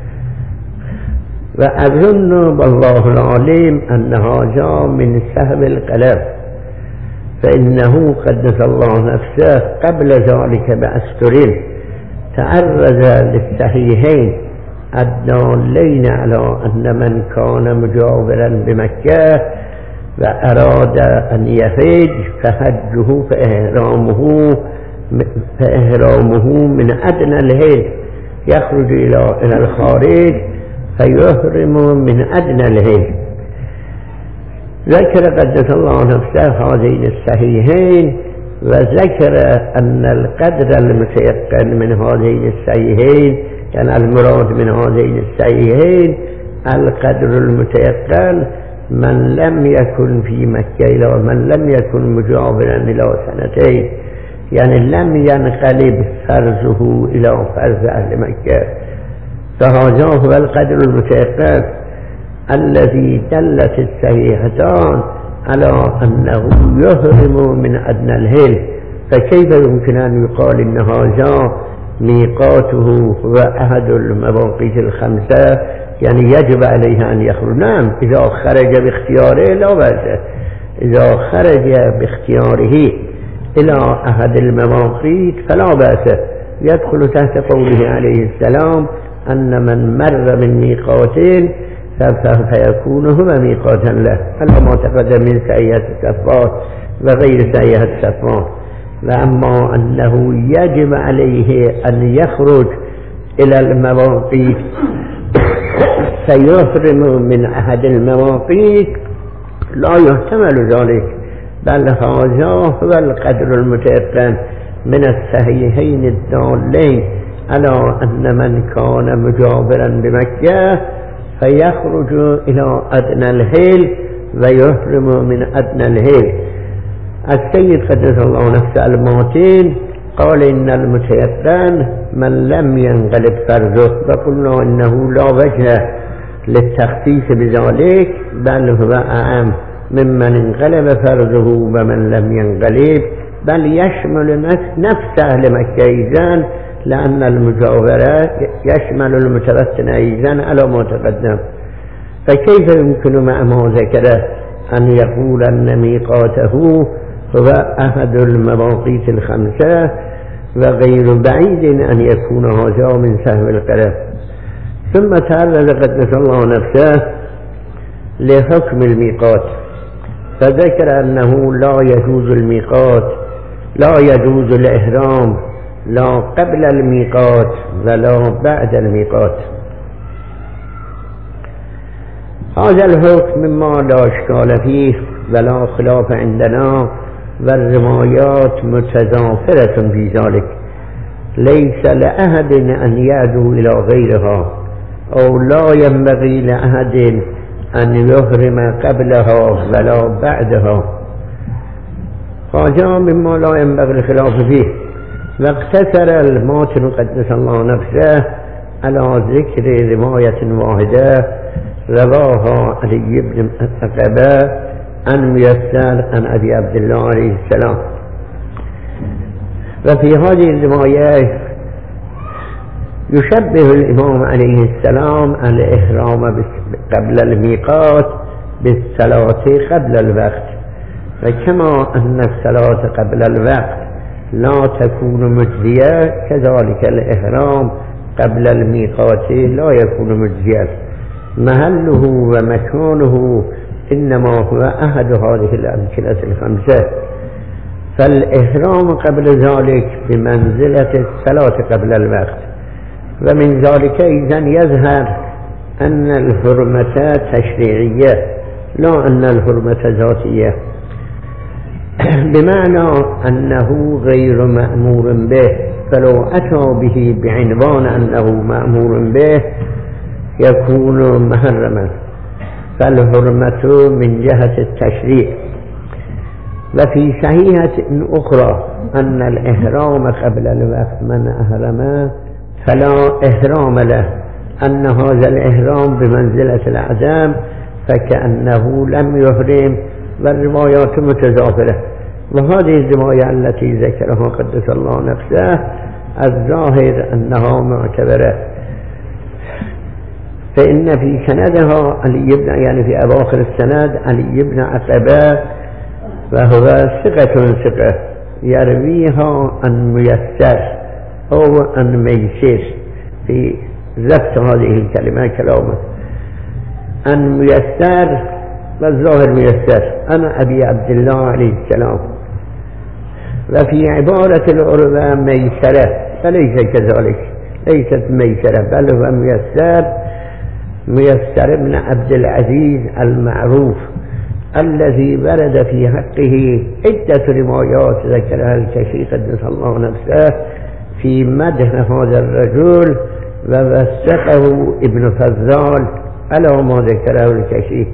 وأظن والله العليم أن هذا من سهو القلم، فإنه قدس الله نفسه قبل ذلك بأسطر تعرض للصحيحين الدالين على أن من كان مجاورا بمكة وأراد أن يحج فحجه فإحرامه فإحرامه من أدنى الهيل، يخرج إلى الخارج فيحرم من أدنى الهيل. ذكر قدس الله نفسه هذين الصحيحين، وذكر أن القدر المتيقن من هذين الصحيحين، يعني المراد من هذين الصحيحين القدر المتيقن من لم يكن في مكة إلى من لم يكن مجاورا إلى سنتين، يعني لم ينقلب فرزه إلى فرز أهل مكة، فهذا هو القدر المتيقن الذي دلت الصحيحتان على أنه يحرم من أدنى الهيل. فكيف يمكن أن يقال إن هذا ميقاته هو أحد المواقيت الخمسة، يعني يجب عليه أن يخرج؟ نعم، إذا خرج باختياره لا بأس، إذا خرج باختياره إلى أحد المواقيت فلا بأس، يدخل تحت قوله عليه السلام أن من مر من ميقاتين فيكون هو ميقاتا له، على ما تقدم من سيئة الصفات وغير سيئة الصفات. وأما أنه يجب عليه أن يخرج إلى المواقيت فيحرم من أحد المواقيت لا يحتمل ذلك، بل هذا هو القدر المتيقن من الصحيحين الدالين على أن من كان مجاورا بمكة فيخرج إلى أدنى الهيل ويحرم من أدنى الهيل. السيد قدس الله نفسه الماتين قال إن المتيقن من لم ينقلب فرزه، وقلنا إنه لا وجه للتخصيص بذلك، بل هو أعم ممن انقلب فرزه ومن لم ينقلب، بل يشمل نفس أهل مكة أيضا، لأن المجاورة يشمل المتوطن أيضا على ما تقدم. فكيف يمكن مع ما ذكره أن يقول أن ميقاته هو أحد المواقيت الخمسة، وغير بعيد أن يكون هذا من سهو القلم. ثم تعرض قدس الله نفسه لحكم الميقات، فذكر أنه لا يجوز الميقات، لا يجوز الإحرام لا قبل الميقات ولا بعد الميقات. هذا الحكم مما لا إشكال فيه ولا خلاف عندنا والروايات متضافرة في ذلك ليس لأحد أن يعدو إلى غيرها أو لا ينبغي لأحد أن يحرم قبلها ولا بعدها فجاء مما لا ينبغي الخلاف فيه. واقتصر الماتن قدس الله نفسه على ذكر رواية واحدة رواها علي بن عقبة عن ميسر عن أبي عبد الله عليه السلام. وفي هذه الرواية يشبه الإمام عليه السلام الإحرام قبل الميقات بالصلاة قبل الوقت، وكما أن الصلاة قبل الوقت لا تكون مجزية كذلك الإحرام قبل الميقات لا يكون مجزيا. محله ومكانه إنما هو أحد هذه الأمثلة الخمسة. فالإحرام قبل ذلك بمنزلة الصلاة قبل الوقت. ومن ذلك إذن يظهر أن الحرمة تشريعية لا أن الحرمة ذاتية، بمعنى أنه غير مأمور به، فلو أتى به بعنوان أنه مأمور به يكون محرما. فالحرمة من جهة التشريع. وفي صحيحة أخرى أن الإحرام قبل الوقت من أحرم فلا إحرام له، أن هذا الإحرام بمنزلة العدم فكأنه لم يحرم، والروايات متضافرة. وهذه الرواية التي ذكرها قدس الله نفسه الظاهر أنها معتبرة، فإن في سندها علي بن يعني في أواخر السند علي بن عقبة وهو ثقة ثقة يرويها عن ميسر أو عن ميسر في ضبط هذه الكلمة كلامه عن ميسر والظاهر ميسر أنا أبي عبد الله عليه السلام. وفي عبارة العربة ميسرة فليس كذلك، ليست ميسرة بل هو ميسر ميسر بن عبد العزيز المعروف الذي ورد في حقه عدة روايات ذكرها الكشي قدس الله نفسه في مدح هذا الرجل ووثقه ابن فضال على ما ذكره الكشي.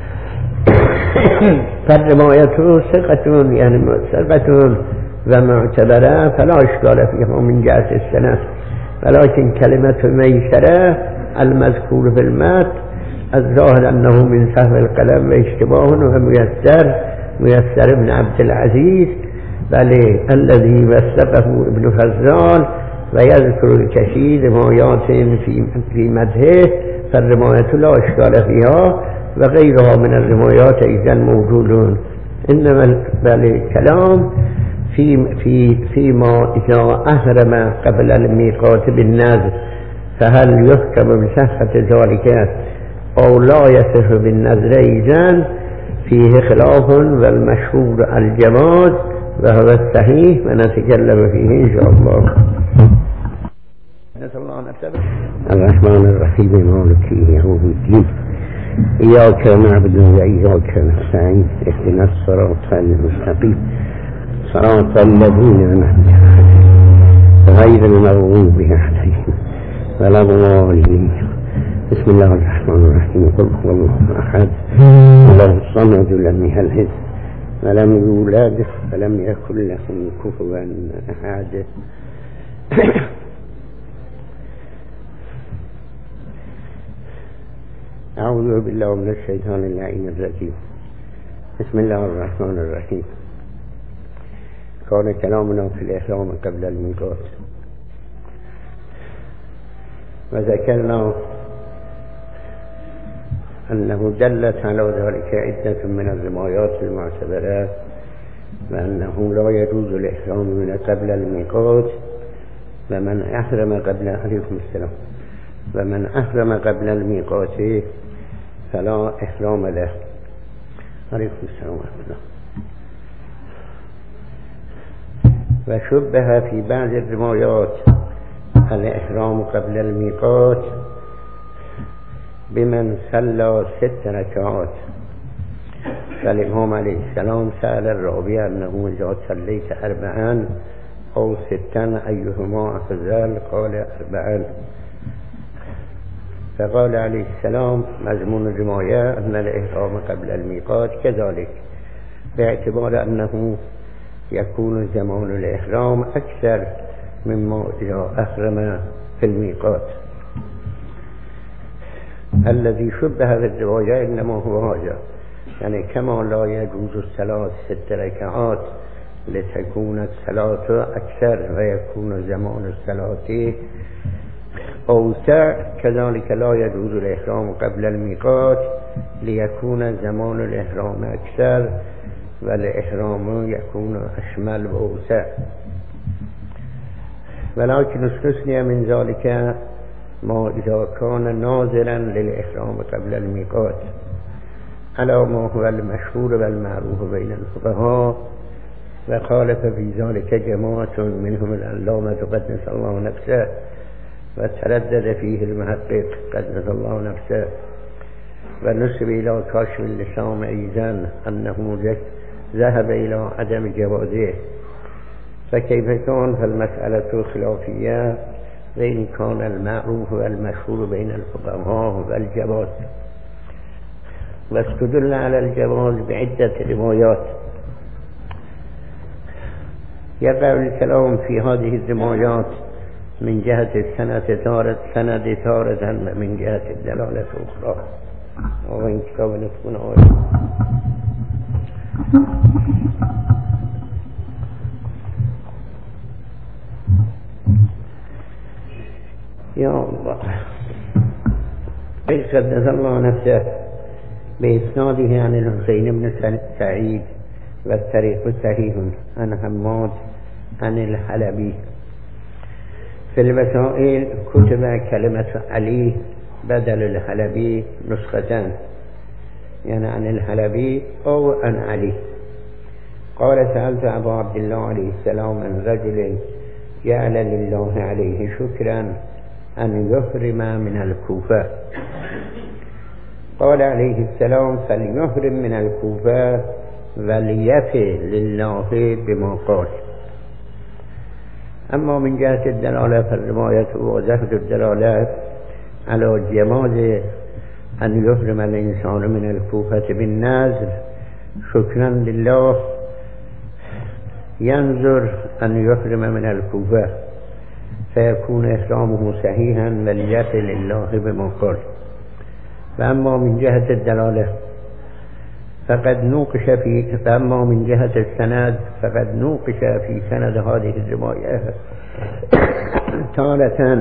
فالرواية ثقة يعني ثقة ومعتبرة فلا إشكال فيها من جهة السند، ولكن كلمة ميسرة المذكور في المتن الظاهر أنه من سهو القلم واشتباه وميسر ميسر ابن عبد العزيز بل الذي وثقه ابن فضال ويذكر الكشي روايات في في مدحه، فالرواية لا إشكال فيها وغيرها من الروايات إذا موجودون. إنما الكلام في في فيما إذا أحرم قبل الميقات بالنذر فهل يحكم بصحة ذلك أو لا يصح بالنذر إذن فيه خلاف، والمشهور الجواز وهو الصحيح ونتكلم فيه إن شاء الله. نسأل الله أن نتبع. الرحمن الرحيم مالك يوم الدين إياك نعبد وإياك نستعين اهدنا الصراط المستقيم صراط الذين أنعمت عليهم غير المغضوب عليهم ولا الضالين. بسم الله الرحمن الرحيم. قل هو الله أحد الله الصمد لم يلد ولم يولد ولم يكن له كفوا أحد. أعوذ بالله من الشيطان اللعين الرجيم. بسم الله الرحمن الرحيم. كان كلامنا في الإحرام قبل الميقات، وذكرنا أنه دلت على ذلك عدة من الروايات المعتبرة، وأنه لا يجوز الإحرام من قبل الميقات، ومن أحرم قبل عليكم السلام ومن أحرم قبل الميقات فلا إحرام له. عليكم السلام ورحمة الله. وشبه في بعض الروايات الإحرام قبل الميقات بمن صلى ست ركعات، فالإمام عليه السلام سأل الراوي أنه إذا صليت أربعا أو ستا أيهما أفضل؟ قال أربعا. فقال عليه السلام مضمون الرواية أن الإحرام قبل الميقات كذلك، باعتبار أنه يكون زمان الإحرام أكثر مما إذا أحرم في الميقات. الذي شبه بالرواية إنما هو هذا، يعني كما لا يجوز الصلاة ست ركعات لتكون الصلاة أكثر ويكون زمان الصلاة أوسع، كذلك لا يجوز الإحرام قبل الميقات ليكون زمان الإحرام أكثر والإحرام يكون أشمل وأوسع. ولكن استثني من ذلك ما إذا كان ناظرا للإحرام قبل الميقات على ما هو المشهور والمعروف بين الفقهاء، وخالف في ذلك جماعة منهم العلامة قدس الله نفسه، وتردد فيه المحقق قدس الله نفسه، ونسب إلى كاشف اللسان أيضا أنه ذهب إلى عدم جوازه. فكيف كان فالمسألة خلافية، وإن كان المعروف والمشهور بين الفقهاء والجواز. واستدل على الجواز بعدة روايات. يقع الكلام في هذه الروايات من جهة السند تارة سند تارة من جهة الدلالة أخرى. وإن كتاب نتكون آية يا الله قدس الله نفسه بإسناده عن الحسين بن سعيد، والطريق صحيح عن حماد عن الحلبي. في المسائل كتب كلمة علي بدل الحلبي نسختان، يعني عن الحلبي أو عن علي. قال سألت أبا عبد الله عليه السلام عن رجل جعل لله عليه شكرا أن يحرم من الكوفة. قال عليه السلام فليحرم من الكوفة وليفي لله بما قال. أما من جهة الدلالة فالرواية وزهد الدلالة على جواز أن يحرم الإنسان من الكوفة بالنزل شكرا لله، ينظر أن يحرم من الكوفة فيكون إحرامه صحيحا وليفي لله بما قال. فأما من جهة الدلالة فقد نوقش في فأما من جهة السند فقد نوقش في سند هذه الرواية تارة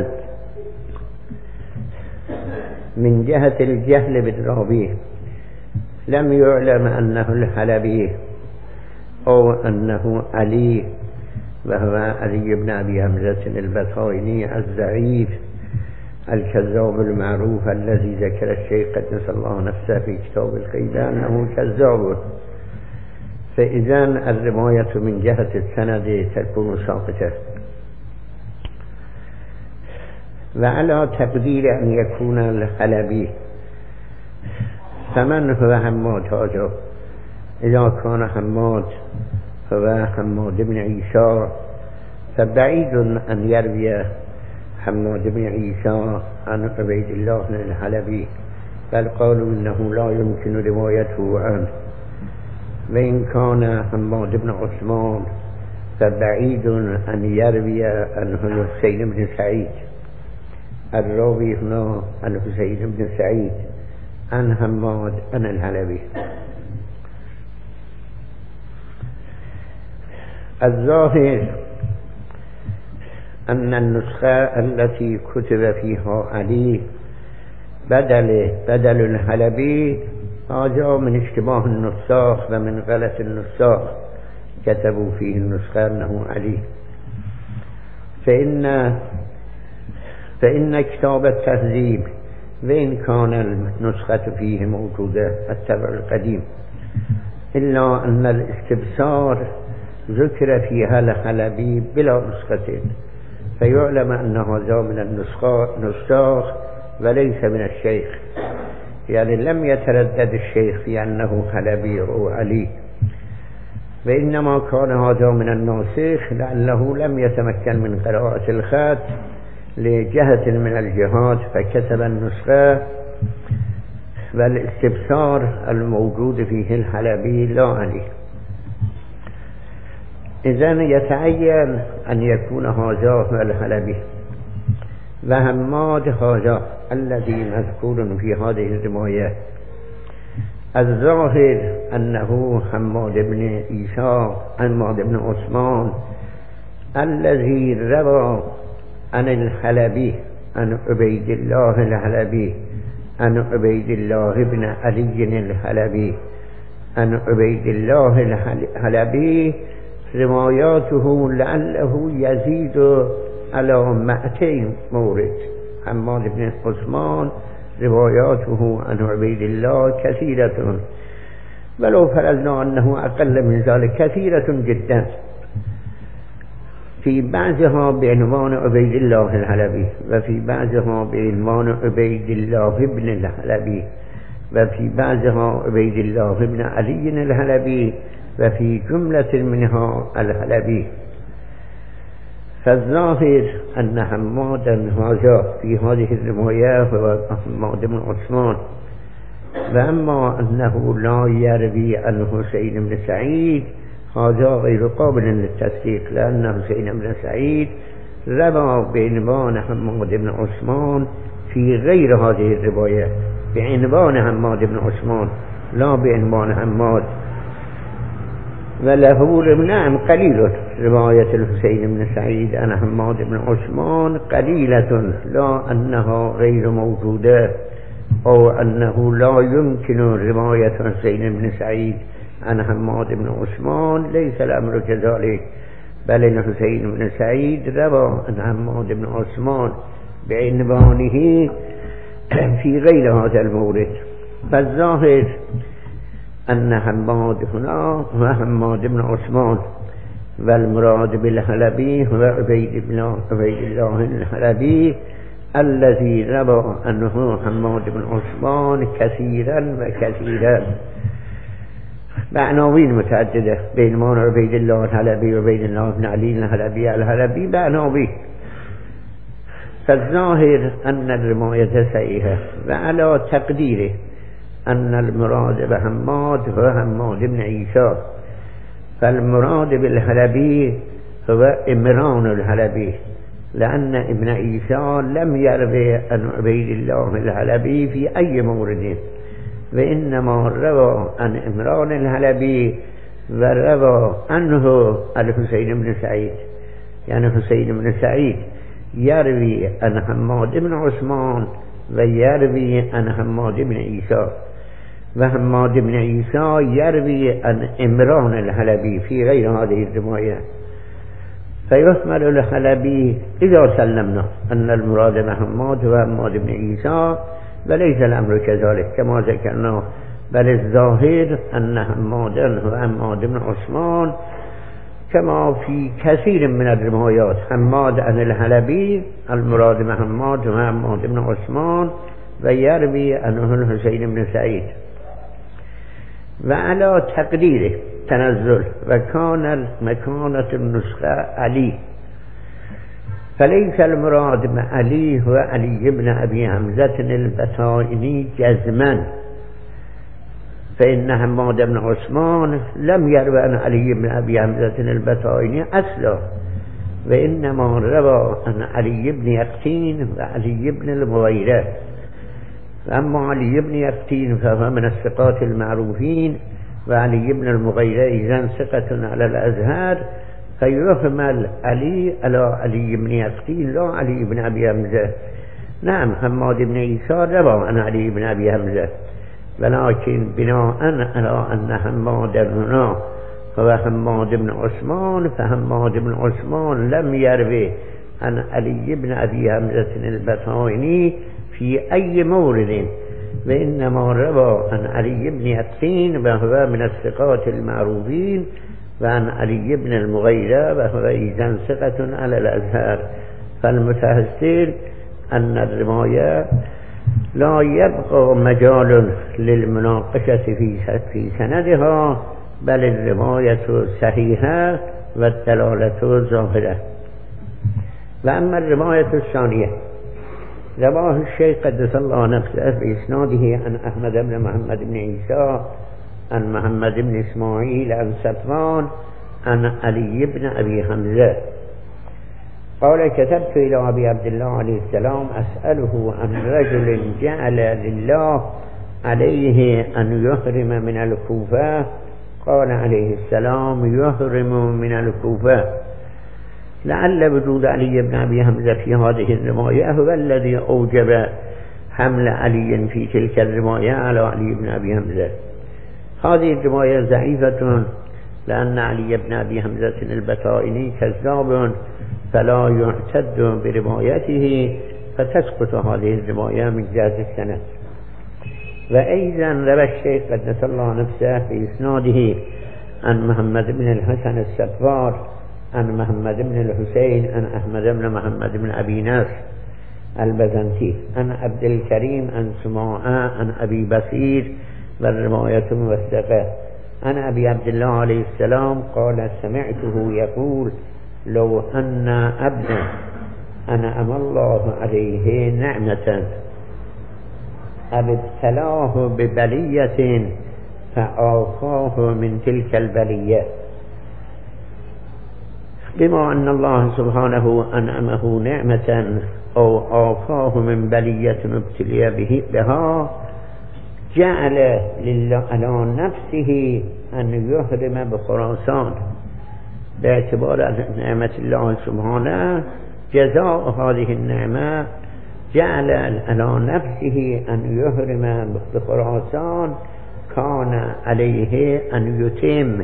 من جهة الجهل بالراوي، لم يعلم أنه الحلبي أو أنه علي، وهو علي بن أبي حمزة البطائني الضعيف الكذاب المعروف الذي ذكر الشيخ قدس الله نفسه في كتاب القيدة أنه كذاب. فإذا الرواية من جهة السند تكون ساقطة. وعلى تقدير أن يكون الحلبي فمن هو حماد هذا؟ إذا كان حماد هو حماد بن عيسى فبعيد أن يروي حماد بن عيسى عن عبيد الله بن الحلبي، بل قالوا إنه لا يمكن روايته عنه. وإن كان حماد بن عثمان فبعيد أن يروي عنه الحسين بن سعيد. الراوي هنا الحسين بن سعيد عن حماد عن الحلبي. الظاهر أن النسخة التي كتب فيها علي بدل بدل الحلبي هذا من اشتباه النساخ ومن غلط النساخ، كتبوا فيه النسخة أنه علي. فإن فإن كتاب التهذيب وإن كان النسخة فيه موجودة التبع القديم، إلا أن الاستبصار ذكر فيها الحلبي بلا نسخة، فيعلم أن هذا من النساخ وليس من الشيخ. يعني لم يتردد الشيخ في أنه حلبي أو علي، وإنما كان هذا من الناسخ لأنه لم يتمكن من قراءة الخط لجهة من الجهات فكتب النسخة، والاستبصار الموجود فيه الحلبي لا علي. إذن يتعين أن يكون هذا هو الحلبي، وحماد هذا الذي مذكور في هذه الرواية الظاهر أنه حماد بن عيسى حماد بن عثمان الذي روى عن الحلبي عن عبيد الله الحلبي عن عبيد الله بن علي الحلبي عن عبيد الله الحلبي رواياته لعله يزيد على مئتين مورد. حماد بن عثمان رواياته عن عبيد الله كثيرة، ولو فرضنا أنه أقل من ذلك كثيرة جدا، في بعضها بعنوان عبيد الله الحلبي، وفي بعضها بعنوان عبيد الله بن الحلبي، وفي بعضها عبيد الله بن علي الحلبي، وفي جملة منها الحلبي. فالظاهر أن حمادا هذا في هذه الرواية هو حماد بن عثمان، وأما أنه لا يروي عن حسين بن سعيد هذا غير قابل للتصديق، لأن حسين بن سعيد روى بعنوان حماد بن عثمان في غير هذه الرواية، بعنوان حماد بن عثمان لا بعنوان حماد، وله نعم قليل رواية الحسين بن سعيد عن حماد بن عثمان قليلة، لا أنها غير موجودة أو أنه لا يمكن رواية الحسين بن سعيد عن حماد بن عثمان، ليس الأمر كذلك، بل الحسين بن سعيد روى عن حماد بن عثمان بعنوانه في غير هذا المورد. فالظاهر أن حماد هنا هو حماد بن عثمان، والمراد بالحلبي هو عبيد بن عبيد الله الحلبي الذي روى عنه حماد بن عثمان كثيرا وكثيرا بعناوين متعددة، بعنوان عبيد الله الحلبي وعبيد الله بن علي الحلبي الحلبي بعناوين. فالظاهر أن الرواية صحيحة، وعلى تقديره أن المراد بحماد هو حماد بن عيسى، فالمراد بالحلبي هو إمران الحلبي، لأن ابن عيسى لم يروي عن عبيد الله الحلبي في أي مورد، وإنما روى عن إمران الحلبي وروى عنه الحسين بن سعيد. يعني حسين بن سعيد يروي عن حماد بن عثمان ويروي عن حماد بن عيسى، وحماد بن عيسى يروي عن إمران الحلبي في غير هذه الرواية. فيحمل الحلبي إذا سلمنا أن المراد بحماد هو حماد بن عيسى، وليس الأمر كذلك كما ذكرنا، بل الظاهر أن حمادا هو حماد بن عثمان، كما في كثير من الروايات حماد عن الحلبي المراد بحماد هو حماد بن عثمان ويروي عنه الحسين بن سعيد. وعلى تقديره تنزل وكان مكانة النسخة علي، فليس المراد بعلي هو علي بن أبي حمزة البطائني جزما، فإن حماد بن عثمان لم يروي عن علي بن أبي حمزة البطائني أصلا، وإنما روى عن علي بن يقطين وعلي بن المغيرة. أما علي بن يقطين فهو من الثقات المعروفين، وعلي بن المغيرة إذن ثقة على الأزهار، فيحمل علي على علي بن يقطين لا علي بن أبي حمزة. نعم حماد بن عيسى روى عن علي بن أبي حمزة، ولكن بناء على أن حماد هنا هو حماد بن عثمان، فحماد بن عثمان لم يروي عن علي بن أبي حمزة البطائني في أي مورد، وإنما روى عن علي بن يقطين وهو من الثقات المعروفين، وعن علي بن المغيرة وهو إذن ثقة على الأزهار. فالمتحسن أن الرواية لا يبقى مجال للمناقشة في سندها بل الرواية صحيحة والدلالة ظاهرة. وأما الرواية الثانية رواه الشيخ قدس الله نفسه بإسناده عن أحمد بن محمد بن عيسى عن محمد بن إسماعيل عن صفوان عن علي بن أبي حمزة قال كتبت إلى أبي عبد الله عليه السلام أسأله عن رجل جعل لله عليه أن يحرم من الكوفة. قال عليه السلام يحرم من الكوفة. لعل وجود علي بن أبي حمزة في هذه الرواية هو الذي أوجب حمل علي في تلك الرواية على علي بن أبي حمزة. هذه الرواية ضعيفة لأن علي بن أبي حمزة البطائني كذاب فلا يعتد بروايته فتسقط هذه الرواية من جهة السند. وأيضا روى الشيخ قدس الله نفسه في إسناده عن محمد بن الحسن السفار عن محمد بن الحسين عن أحمد بن محمد بن أبي نصر البزنطي عن عبد الكريم عن سماعة عن أبي بصير والرواية موثقة عن أبي عبد الله عليه السلام قال سمعته يقول لو أن ابنا أنعم الله عليه نعمة ابتلاه ببلية فآفاه من تلك البلية. بما أن الله سبحانه أنعمه نعمة أو آفاه من بلية ابتلي به بها جعل لله على نفسه أن يحرم بخراسان باعتبار نعمة الله سبحانه جزاء هذه النعمة جعل على نفسه أن يحرم بخراسان كان عليه أن يتم.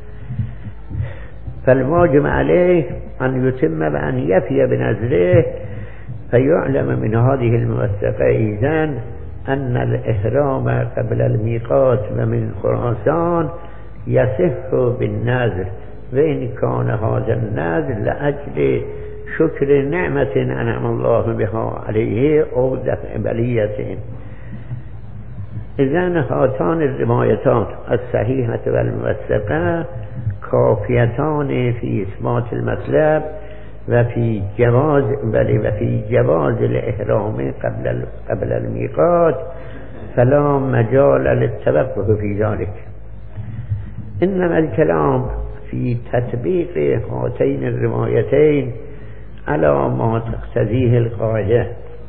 فالواجب عليه أن يتم وأن يفي بنذره. فيعلم من هذه الموثقة إذن أن الإحرام قبل الميقات ومن خراسان يصح بالنذر وإن كان هذا النذر لأجل شكر نعمة أنعم الله بها عليه أو دفع بلية. إذن هاتان الروايتان الصحيحة والموثقة كافيتان في إثبات المطلب وفي جواز بل وفي جواز الإحرام قبل قبل الميقات فلا مجال للتوقف في ذلك. إنما الكلام في تطبيق هاتين الروايتين على ما تقتضيه القاعدة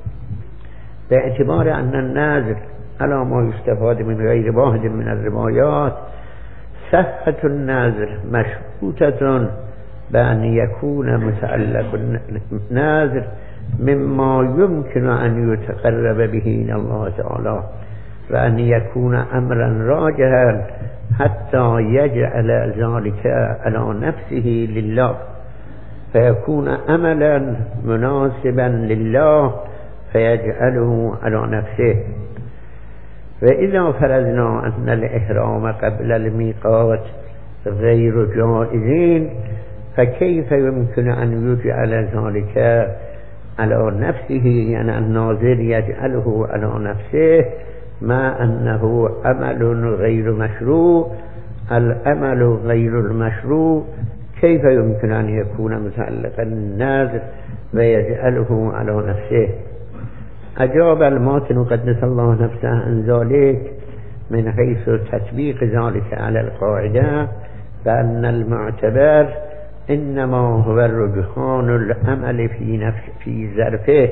باعتبار أن النذر على ما يستفاد من غير واحد من الروايات صحة النذر مشروطة بأن يكون متعلق النذر مما يمكن أن يتقرب به إلى الله تعالى وأن يكون أمرا راجحا حتى يجعل ذلك على نفسه لله فيكون أملا مناسبا لله فيجعله على نفسه. وإذا فرضنا أن الإحرام قبل الميقات غير جائز فكيف يمكن أن يجعل ذلك على نفسه يعني الناظر يجعله على نفسه ما أنه عمل غير مشروع. العمل غير المشروع كيف يمكن أن يكون متعلقا النذر ويجعله على نفسه؟ أجاب الماتن قدس الله نفسه عن ذلك من حيث تطبيق ذلك على القاعدة بأن المعتبر إنما هو الرجحان العمل في نفس في ظرفه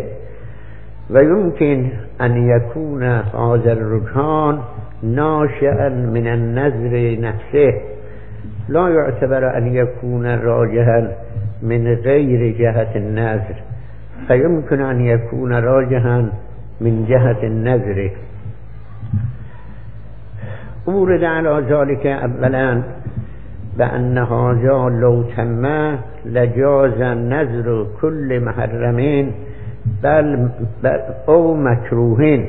ويمكن أن يكون هذا الرجحان ناشئا من النذر نفسه لا يعتبر أن يكون راجحا من غير جهة النذر فيمكن أن يكون راجحا من جهة النذر. أورد على ذلك أولا بأن هذا لو تم لجاز نذر كل محرمين بل, بل أو مكروهين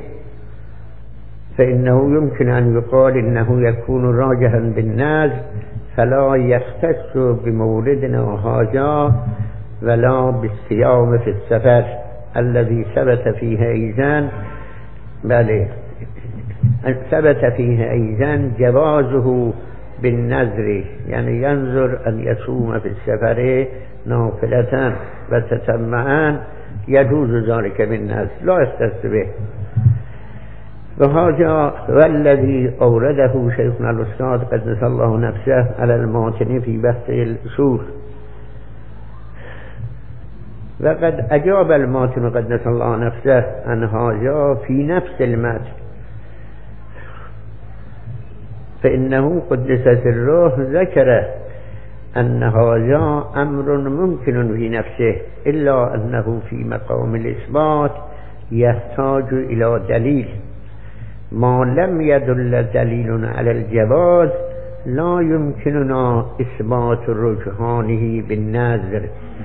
فإنه يمكن أن يقال إنه يكون راجحا بالنذر فلا يختص بموردنا هذا ولا بالصيام في السفر الذي ثبت فيه أيضا بله ثبت فيه أيضا جوازه بالنذر، يعني ينظر أن يصوم في السفر نافلة وتتمعا يجوز ذلك بالنذر لا يختص به. وهذا والذي أورده شيخنا الأستاذ قدس الله نفسه على الماتن في بحث الأصول. وقد أجاب الماتن قدس الله نفسه عن هذا في نفس المتن، فإنه قدس سره ذكر أن هذا أمر ممكن في نفسه، إلا أنه في مقام الإثبات يحتاج إلى دليل. ما لم يدل دليل على الجواز لا يمكننا إثبات رجحانه بالنذر.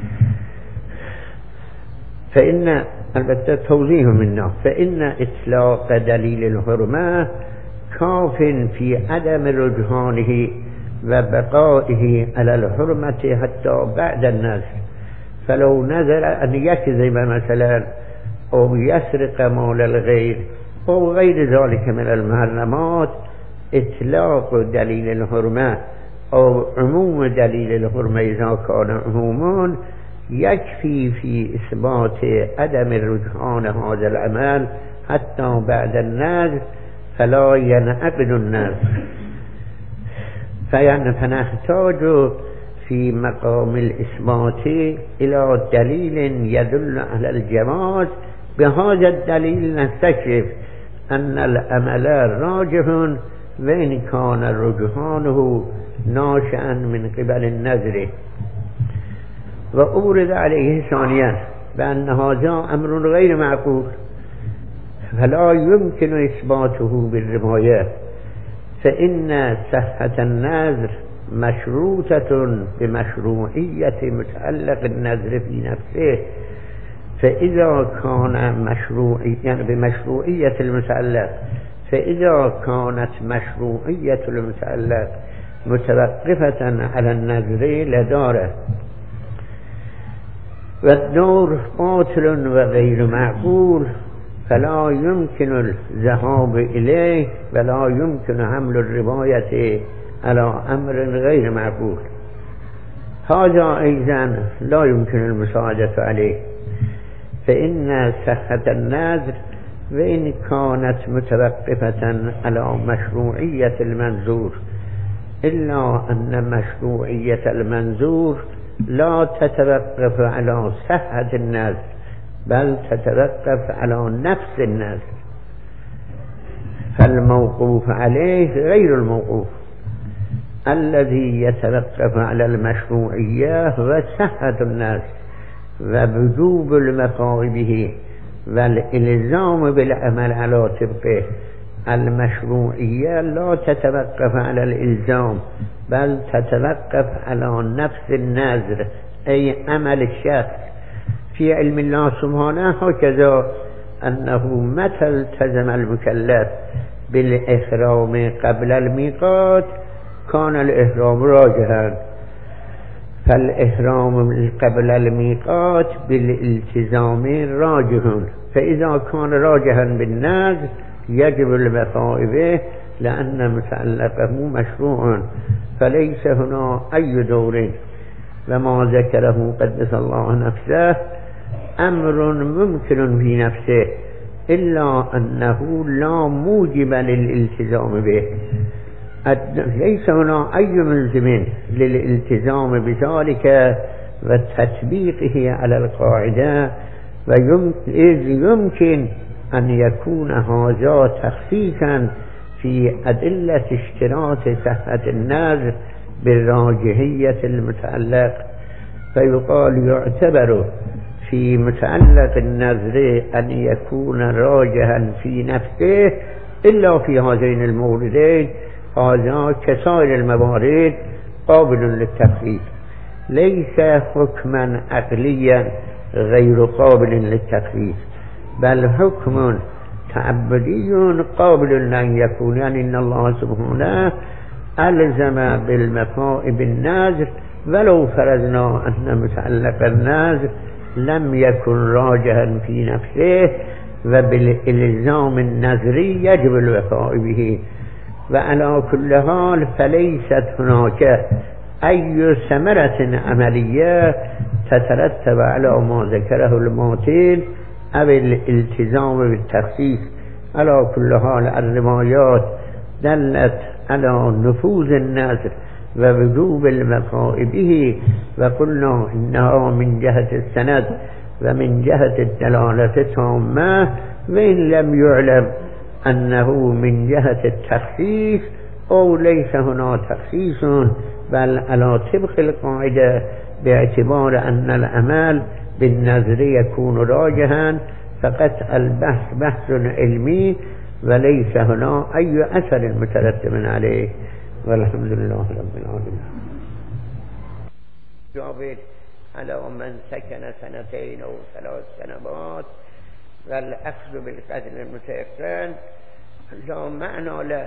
فإن البتة توضيح منا فإن إطلاق دليل الحرمة كاف في عدم رجحانه وبقائه على الحرمة حتى بعد النذر. فلو نذر أن يكذب مثلا أو يسرق مال الغير أو غير ذلك من المحرمات، إطلاق دليل الحرمة أو عموم دليل الحرمة إذا كان عموما يكفي في إثبات عدم رجحان هذا العمل حتى بعد النذر، فلا ينعقد النذر. فنحتاج في مقام الإثبات إلى دليل يدل على الجواز. بهذا الدليل نستكشف أن العمل راجح وإن كان رجحانه ناشئا من قبل النذر. وأورد عليه ثانيا بأن هذا أمر غير معقول فلا يمكن إثباته بالرواية، فإن صحة النذر مشروطة بمشروعية متعلق النذر في نفسه. فإذا كان مشروعية يعني بمشروعية المتعلق، فإذا كانت مشروعية المتعلق متوقفة على النذر لداره، والدور باطل وغير معقول، فلا يمكن الذهاب إليه ولا يمكن حمل الرواية على أمر غير معقول. هذا أيضا لا يمكن المساعدة عليه، فإن صحة النذر وإن كانت متوقفة على مشروعية المنظور، إلا أن مشروعية المنظور لا تتوقف على صحة النذر بل تتوقف على نفس النذر، فالموقوف عليه غير الموقوف. الذي يتوقف على المشروعية هو صحة النذر ووجوب الوفاء به والإلزام بالعمل على طبقه. المشروعية لا تتوقف على الإلزام بل تتوقف على نفس النذر أي عمل الشخص. في علم الله سبحانه هكذا أنه متى التزم المكلف بالإحرام قبل الميقات كان الإحرام راجحا، فالإحرام قبل الميقات بالالتزام راجح. فإذا كان راجحا بالنذر يجب الوفاء به لأن متعلقه مشروع، فليس هنا أي دور. وما ذكره قدس الله نفسه أمر ممكن في نفسه، إلا أنه لا موجب للالتزام به. ليس هنا أي ملزم للالتزام بذلك وتطبيقه على القاعدة، وإذ يمكن أن يكون هذا تخصيصا في أدلة اشتراط صحة النذر بالراجحية المتعلق. فيقال يعتبر في متعلق النذر أن يكون راجحا في نفسه إلا في هذين الموردين. هذا كسائر الموارد قابل للتخفيف، ليس حكما عقليا غير قابل للتخفيف، بل حكم تعبدي قابل أن يكون. يعني إن الله سبحانه ألزم بالمفاء بالنذر ولو فرضنا أن متعلق النذر لم يكن راجحا في نفسه، و بالالزام النظری یجب الوفاء به و علی كل حال فلیست هناك ای ثمرة عملیه تترتب على ما ذكره الماتن او الالتزام بالتخصيص. على كل حال الروايات دلت على نفوذ النذر ووجوب الوفاء به وقلنا انها من جهة السند ومن جهة الدلالة تامة وإن لم يعلم أنه من جهة التخصيص أو ليس هنا تخصيص بل على طبق القاعدة باعتبار أن العمل بالنذر يكون راجحا فقط البحث بحث علمي وليس هنا أي أثر مترتب عليه والحمد لله رب العالمين. جابر على من سكن سنتين أو ثلاث سنوات والأخذ بالقدر المتيقن لا معنى له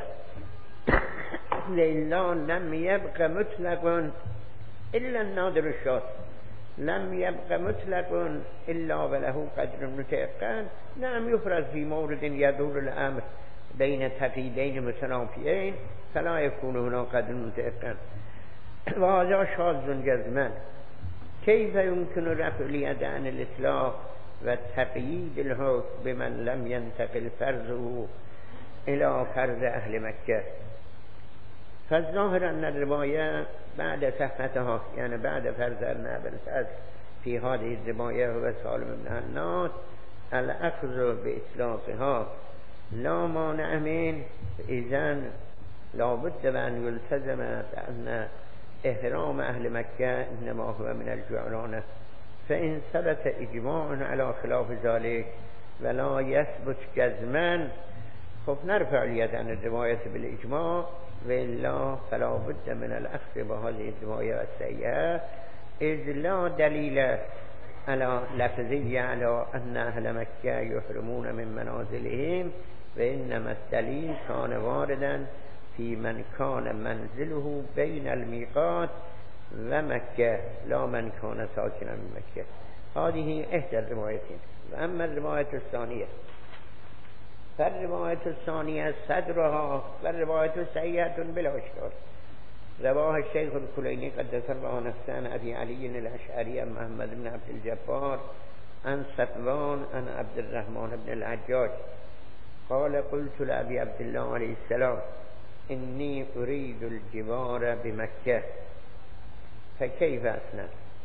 لله لم يبق مطلق إلا النادر الشاذ لم يبق مطلق إلا وله قدر متيقن نعم يفرز في مورد يدور الأمر بين تقييدين متنافيين فلا يكون هنا قدر متيقن وهذا شاذ جزما. كيف يمكن رفع اليد عن الإطلاق وتقييد الحكم بمن لم ينتقل فرضه إلى فرض أهل مكة؟ فالظاهر أن الرواية بعد صحتها يعني بعد فرض ابن الفضل في هذه الرواية هو سالم بن هناد الأخذ بإطلاقها لا مانع منه. إذن لابد أن يلتزم بأن إحرام أهل مكة إنما هو من الجعرانة فإن ثبت إجماع على خلاف ذلك ولا يثبت جزما خب نرفع اليد عن الرواية بالإجماع وإلا فلا بد من الأخذ بهذه الرواية السيئة إذ لا دليل على لفظية على أن أهل مكة يحرمون من منازلهم وإنما الدليل كان واردا في من كان منزله بين الميقات ومكة لا من كان ساكنا من مكة. هذه إحدى الروايتين. وأما الرواية الثانية فالرواية الثانية صدرها والرواية سيئة بلا إشكال. رواه الشيخ الكليني قدس الله نفسه عن أبي علي الأشعري عن محمد بن عبد الجبار عن صفوان عن عبد الرحمن بن الحجاج قال قلت لأبي عبد الله عليه السلام إني أريد الجوار بمكة فكيف أصنع؟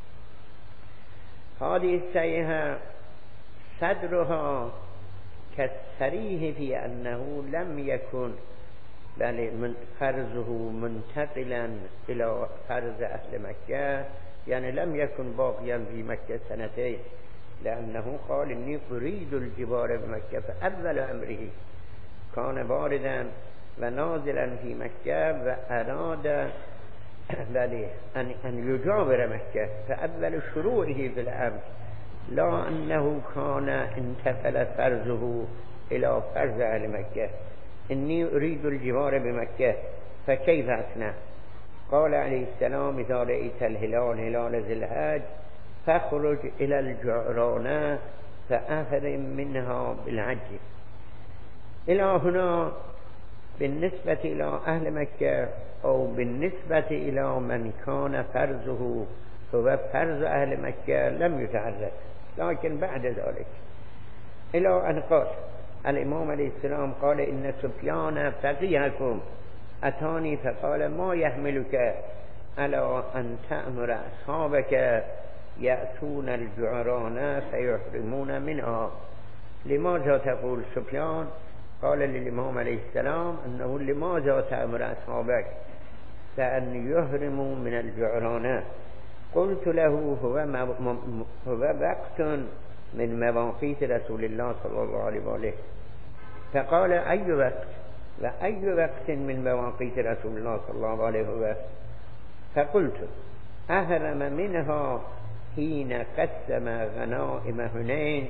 هذه السيئة صدرها كالصريح في أنه لم يكن بل من فرضه منتقلا إلى فرض أهل مكة يعني لم يكن باقيا في مكة سنتين لأنه قال إني أريد الجوار بمكة فأول أمره كان واردا ونازلا في مكة وأراد بل أن أن يجاور مكة فأول شروعه في الأمر لا أنه كان انتقل فرضه إلى فرض أهل مكة. إني أريد الجوار بمكة فكيف أصنع؟ قال عليه السلام إذا رأيت الهلال هلال ذي الحج فاخرج إلى الجعرانة فأحرم منها بالحج. إلى هنا بالنسبة إلى أهل مكة أو بالنسبة إلى من كان فرضه هو فرض أهل مكة لم يتعرف لكن بعد ذلك إلى أن قال الإمام عليه السلام قال إن سفيان فقيهكم أتاني فقال ما يحملك على أن تأمر أصحابك يأتون الجعرانة فيحرمون منها؟ لماذا تقول سفيان؟ قال للإمام عليه السلام أنه لماذا تأمر أصحابك فأن يحرموا من الجعرانة؟ قلت له هو, هو وقت من مواقيت رسول الله صلى الله عليه وآله. فقال أي وقت؟ وأي وقت من مواقيت رسول الله صلى الله عليه وآله؟ فقلت أهرم منها حين قسم غنائم هنين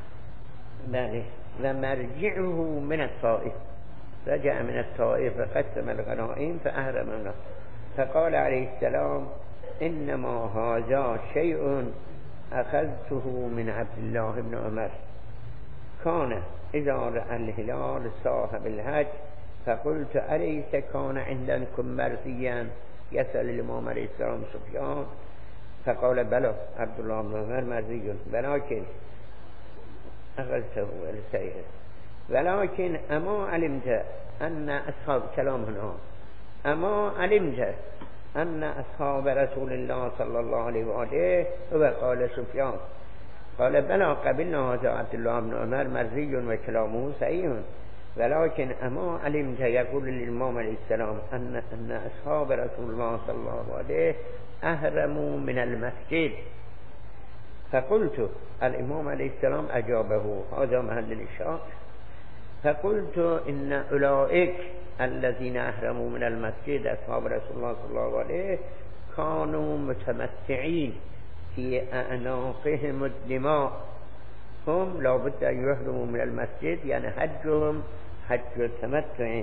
ومرجعه من الطائف رجع من الطائف فقسم الغنائم فأهرم منها. فقال عليه السلام إنما هذا شيء أخذته من عبد الله بن عمر كان إذا رأى الهلال صاحب الحج فقلت أليس كان عندكم مرضيا؟ يسأل الإمام عليه السلام سفيان فقال بلى عبد الله بن عمر مرضي ولكن أغلته السيد ولكن أما علمت أن أصحاب كلام هنا أما علمت أن أصحاب رسول الله صلى الله عليه وآله وقال سفيان قال بلى قبلنا هذا عبد الله بن عمر مرضي وكلامه صحيح ولكن أما علمت يقول للإمام عليه السلام أن أن أصحاب رسول الله صلى الله عليه أهرموا من المسجد. فقلت الإمام عليه السلام أجابه هذا محل الإشارة فقلت إن أولئك الذين أهرموا من المسجد أصحاب رسول الله صلى الله عليه كانوا متمتعين في أعناقهم الدماء هم لابد أن يهرموا من المسجد يعني حجهم حج تمتع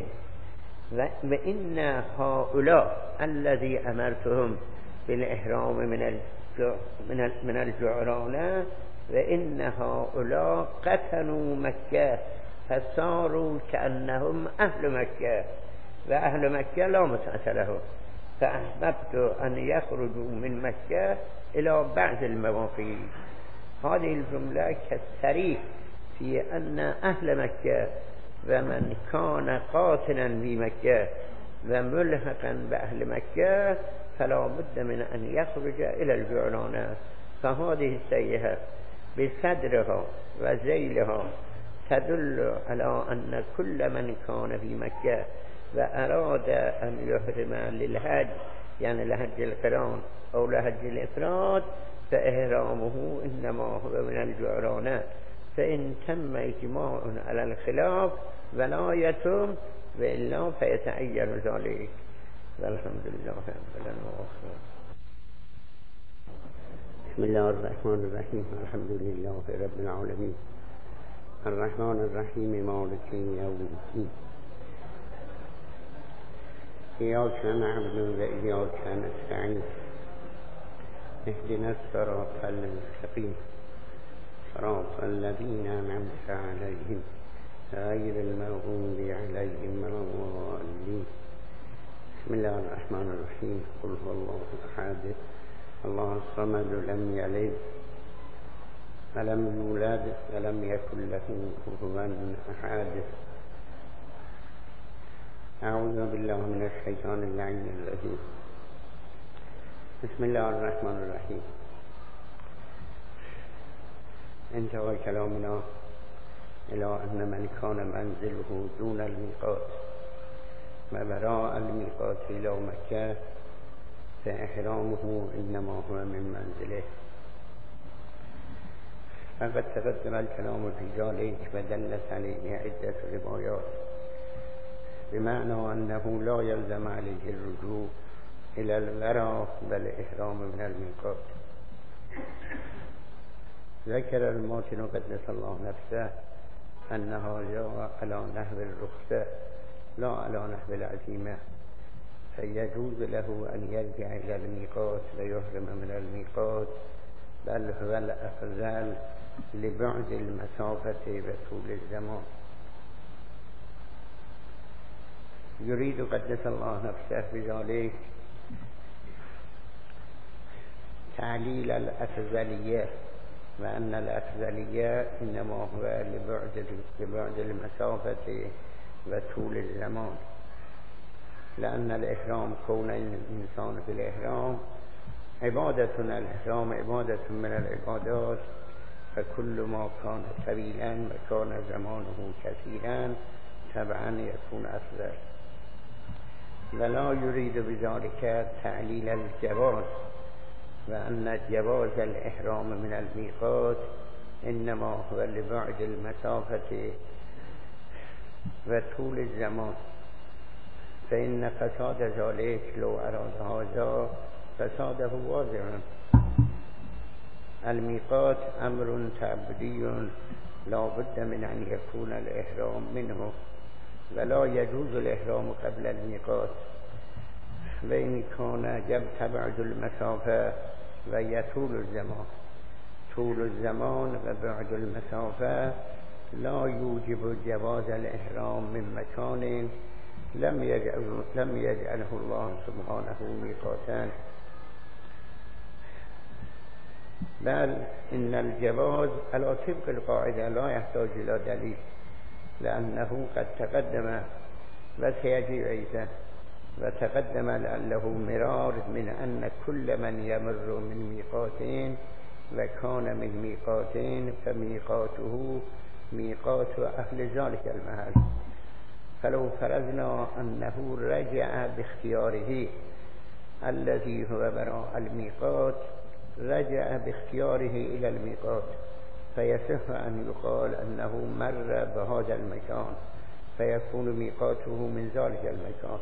وإن هؤلاء الذي أمرتهم بالإحرام من من الجعرانة وإن هؤلاء قتلوا مكة فصاروا كأنهم أهل مكة وأهل مكة لا متعة له فأحببت أن يخرجوا من مكة إلى بعض المواقيت. هذه الجملة كالصريح في أن أهل مكة ومن كان قاتلا في مكة وملحقا بأهل مكة فلا بد من أن يخرج إلى الجعرانة. فهذه السيئة بصدرها وزيلها تدل على أن كل من كان في مكة وأراد أن يحرم للحج يعني لحج القران أو لحج الإفراد فإحرامه إنما هو من الجعرانة. فإن تم اجماع على الخلاف ولا يتم وإلا فيتعين ذلك. والحمد لله رب العالمين. بسم الله الرحمن الرحيم الحمد لله رب العالمين الرحمن الرحيم مالك يوم الدين إياك نعبد وإياك نستعين اهدنا الصراط المستقيم صراط الذين أنعمت عليهم غير المغضوب عليهم ولا الضالين. بسم الله الرحمن الرحيم قل هو الله أحد الله الصمد لم يلد ولم يولد ولم يكن له كفوا أحد. أعوذ بالله من الشيطان اللعين الرجيم. بسم الله الرحمن الرحيم. انتهى كلامنا إلى أن من كان منزله دون الميقات وبراء الميقات إلى مكة فإحرامه إنما هو من منزله. فقد تقدم الكلام في ذلك ودلت عليه عدة روايات بمعنى أنه لا يلزم عليه الرجوع إلى الوراء بل إحرام من الميقات. ذكر الماتن قدس الله نفسه أنها جاء على نحو الرخصة لا على نحو العزيمة فيجوز له أن يرجع إلى الميقات ويحرم من الميقات بل هو الأفضل لبعد المسافة وطول الزمان. يريد قدس الله نفسه بذلك تعليل الأفضلية وأن الأفضلية إنما هو لبعد لبعد المسافة وطول الزمان لأن الإحرام كون الإنسان في الإحرام عبادة. الإحرام عبادة من العبادات فكل ما كان طويلا وكان زمانه كثيرا طبعا يكون أفضل. ولا يريد بذلك تعليل الجواز وأن جواز الإحرام من الميقات إنما هو لبعد المسافة وطول الزمان فإن فساد ذلك لو أراد هذا فساده واضح. الميقات أمر تعبدي لا بد من أن يكون الإحرام منه ولا يجوز الإحرام قبل الميقات وإن كان جب تبعد المسافة ويطول الزمان. طول الزمان وبعد المسافة لا يوجب جواز الإحرام من مكان لم يجعل لم يجعله الله سبحانه ميقاتا، بل إن الجواز على طبق القاعدة لا يحتاج إلى دليل، لأنه قد تقدم وسيجي أيضا وتقدم لعله مرار من أن كل من يمر من ميقاتين وكان من ميقاتين فميقاته ميقات أهل ذلك المحل. فلو فرضنا أنه رجع باختياره الذي هو براء الميقات، رجع باختياره إلى الميقات، فيصح أن يقال أنه مر بهذا المكان فيكون ميقاته من ذلك المكان.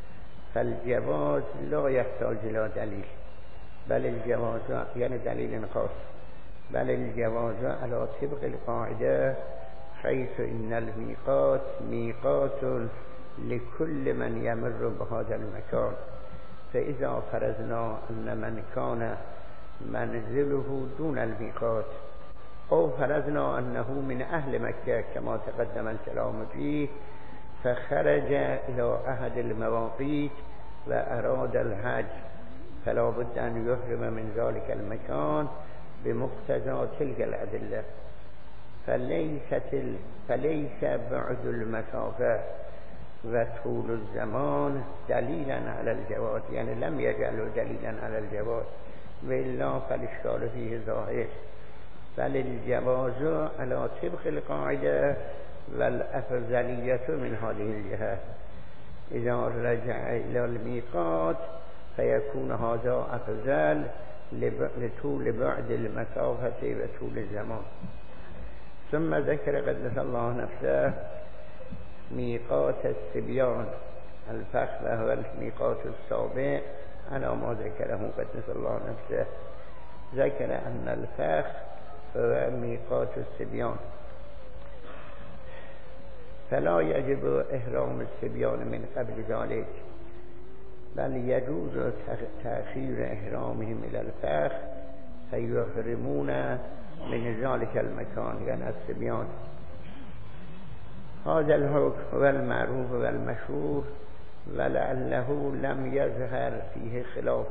فالجواز لا يحتاج إلى دليل، بل الجواز يعني دليل خاص، بل الجواز على طبق القاعدة، حيث إن الميقات ميقات لكل من يمر بهذا المكان. فإذا فرضنا أن من كان منزله دون الميقات، أو فرضنا أنه من أهل مكة كما تقدم الكلام فيه، فخرج إلى أحد المواقيت وأراد الحج، فلا بد أن يحرم من ذلك المكان بمقتضى تلك الأدلة. فليست ال... فليس بعد المسافة وطول الزمان دليلا على الجواز، يعني لم يجعله دليلا على الجواز، وإلا فالإشكال فيه ظاهر. بل الجواز على طبق القاعدة والأفضلية من هذه الجهة. إذا رجع إلى الميقات فيكون هذا أفضل لطول بعد المسافة وطول الزمان. ثم ذكر قدس الله نفسه ميقات الصبيان الفخ، وهو الميقات السابع على ما ذكره قدس الله نفسه. ذكر أن الفخ هو ميقات الصبيان، فلا يجب إحرام الصبيان من قبل ذلك، بل يجوز تأخير إحرامهم إلى الفخ فيحرمون من ذلك المكان، يعني الصبيان. هذا الحكم هو المعروف والمشهور، ولعله لم يظهر فيه خلاف،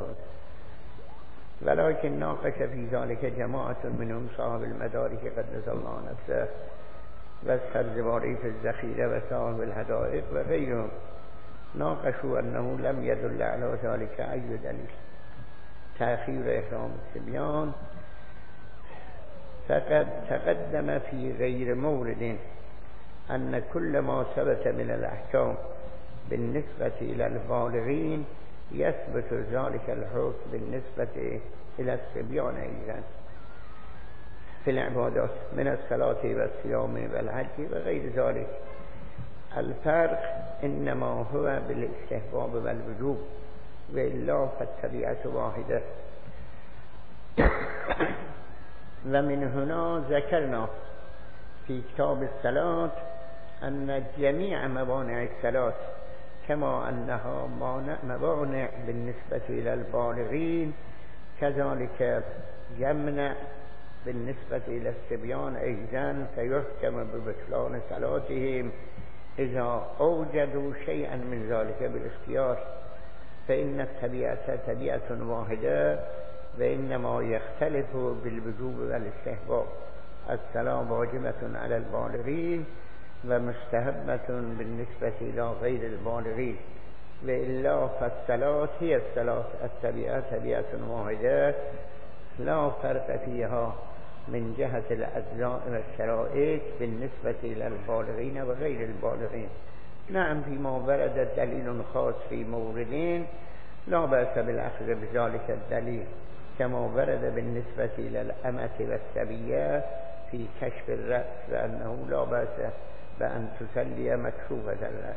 ولكن ناقش في ذلك جماعة منهم صاحب المدارك قدس الله نفسه والسرجواري في الذخيرة وصاحب الحدائق وغيرهم، ناقشوا أنه لم يدل على ذلك أي دليل تأخير إحرام الصبيان. فقد تقدم في غير مورد أن كل ما ثبت من الأحكام بالنسبة إلى البالغين يثبت ذلك الحكم بالنسبة إلى الصبيان أيضا في العبادات من الصلاة والصيام والحج وغير ذلك. الفرق إنما هو بالاستحباب والوجوب، وإلا فالطبيعة واحدة. ومن هنا ذكرنا في كتاب الصلاة أن جميع موانع الصلاة كما أنها موانع بالنسبة إلى البالغين، كذلك يمنع بالنسبة إلى الصبيان أيضا، فيحكم ببطلان صلاتهم إذا أوجدوا شيئا من ذلك بالاختيار. فإن الطبيعة طبيعة واحدة، وإنما يختلف بالوجوب والاستحباب. الصلاة واجبة على البالغين ومستحبة بالنسبة إلى غير البالغين، وإلا فالصلاة هي الصلاة، الطبيعة طبيعة واحدة لا فرق فيها من جهة الأجزاء والشرائط بالنسبة إلى البالغين وغير البالغين. نعم فيما ورد دليل خاص في موردين لا بأس بالأخذ بذلك الدليل، كما ورد بالنسبة إلى الأمة والسبية في كشف الرأس، لأنه لا بأس بأن تصلي مكشوفة الرأس.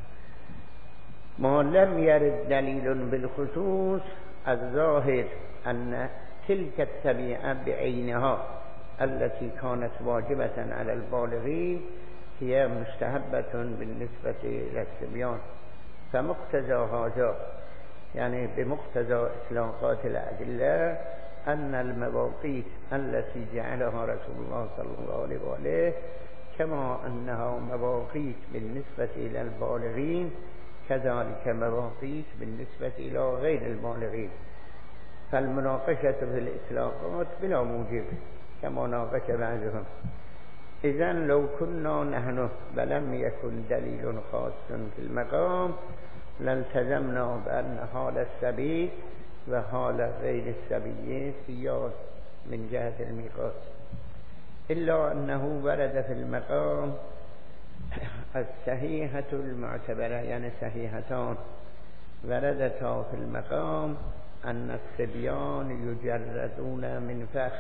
ما لم يرد دليل بالخصوص، الظاهر أن تلك الطبيعة بعينها التي كانت واجبة على البالغين هي مستحبة بالنسبة إلى الصبيان. فمقتضى هذا، يعني بمقتضى إطلاقات الأدلة، أن المواقيت التي جعلها رسول الله صلى الله عليه وآله كما أنها مواقيت بالنسبة إلى البالغين كذلك مواقيت بالنسبة إلى غير البالغين، فالمناقشة في الإطلاقات بلا موجب كما ناقش بعضهم. إذن لو كنا نحن ولم يكن دليل خاص في المقام لالتزمنا بأن حال السبي وحال غير السبي سياد من جهة الميقات، إلا أنه ورد في المقام الصحيحة المعتبرة، يعني صحيحتان وردتا في المقام أن الصبيان يجردون من فخ.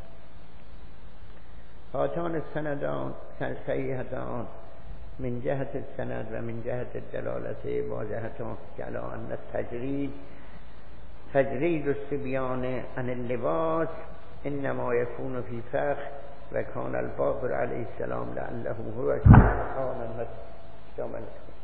هاتان السندان صحيحتان من جهة السند ومن جهة الدلالة واضحتان على أن التجريد تجريد الصبيان عن اللباس إنما يكون في فخ، وكان الباقر عليه السلام لعله هو كان مستعمل.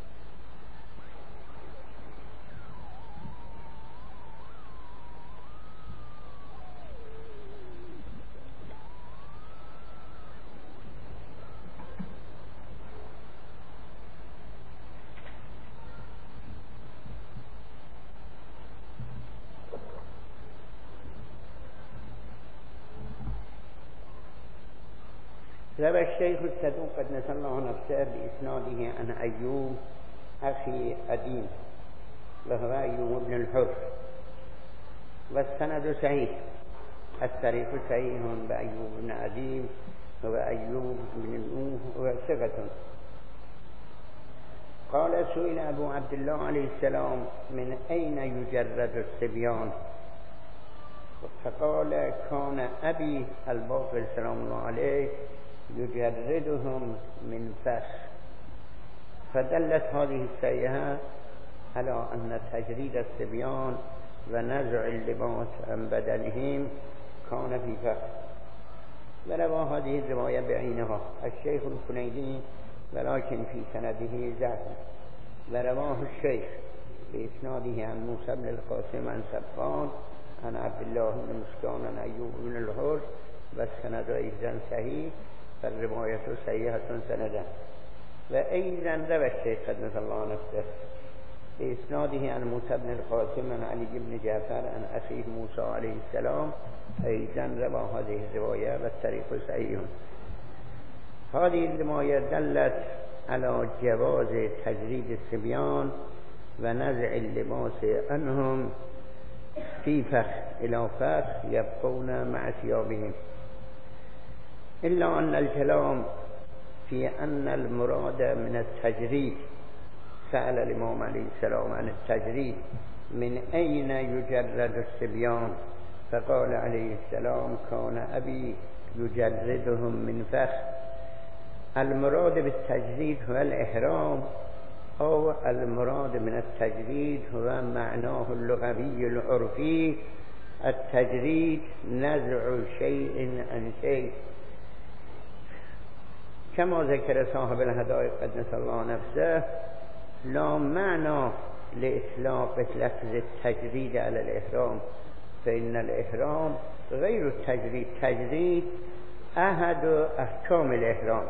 روى الشيخ الصدوق قدس الله نفسه بإسناده عن أيوب أخي أدين وهو أيوب بن الحر، والسند صحيح، الطريق صحيح بأيوب بن أدين هو أيوب بن النوح وثقة. قال سئل أبو عبد الله عليه السلام من أين يجرد الصبيان؟ فقال كان أبي الباقر سلام الله عليه يجردهم من فخ. فدلت هذه السيئة على أن تجريد الصبيان ونزع اللباس عن بدنهم كان في فخ. وروى هذه الرواية بعينها الشيخ الكنيدي ولكن في سنده ضعف، ورواه الشيخ بإسناده عن موسى بن القاسم عن سبقان عن عبد الله بن مسكان عن أيوب بن الحر، والسند أيضا صحيح، فالرواية صحيحة سندا. وأيضا روى الشيخ قدس الله نفسه بإسناده عن موسى بن القاسم عن علي بن جعفر عن أخيه موسى عليه السلام، أيضا روى هذه الرواية والطريق صحيح. هذه الرواية دلت على جواز تجريد الصبيان ونزع اللباس عنهم في فخ إلى فخ يبقون مع ثيابهم، إلا أن الكلام في أن المراد من التجريد، سأل الإمام عليه السلام عن التجريد من أين يجرد الصبيان، فقال عليه السلام كان أبي يجردهم من فخ. المراد بالتجريد هو الإحرام، أو المراد من التجريد هو معناه اللغوي العرفي التجريد نزع شيء عن شيء، كما ذكر صاحب الهدايا قدس الله نفسه لا معنى لإطلاق لفظ التجريد على الإحرام، فإن الإحرام غير التجريد، تجريد أحد أحكام الإحرام،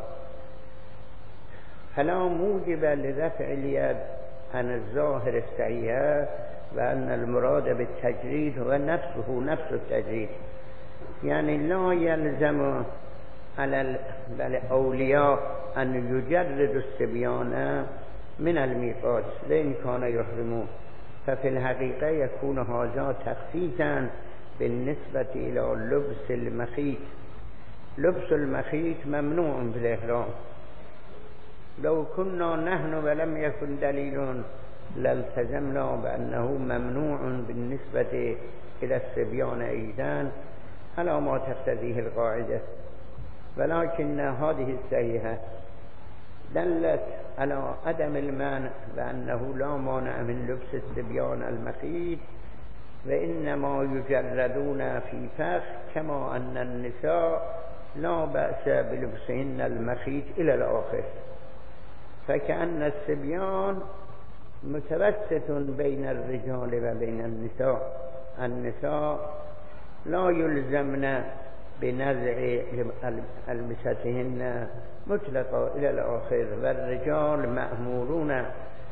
فلا موجب لرفع اليد عن الظاهر الصحيح، وأن المراد بالتجريد هو نفسه نفس التجريد. يعني لا يلزم على الأولياء أن يجردوا الصبيان من الميقات لإن كان يحرمون، ففي الحقيقة يكون هذا تخصيصا بالنسبة إلى لبس المخيط. لبس المخيط ممنوع بالإحرام. لو كنا نحن ولم يكن دليل لالتزمنا بأنه ممنوع بالنسبة إلى الصبيان أيضا على ما تقتضيه القاعدة، ولكن هذه الصحيحة دلت على عدم المانع، بأنه لا مانع من لبس الصبيان المخيط، وإنما يجردون في فخ، كما أن النساء لا بأس بلبسهن المخيط إلى الآخر. فكأن الصبيان متوسط بين الرجال وبين النساء. النساء لا يلزمن بنزع ألبستهن مطلقا إلى الآخر والرجال مأمورون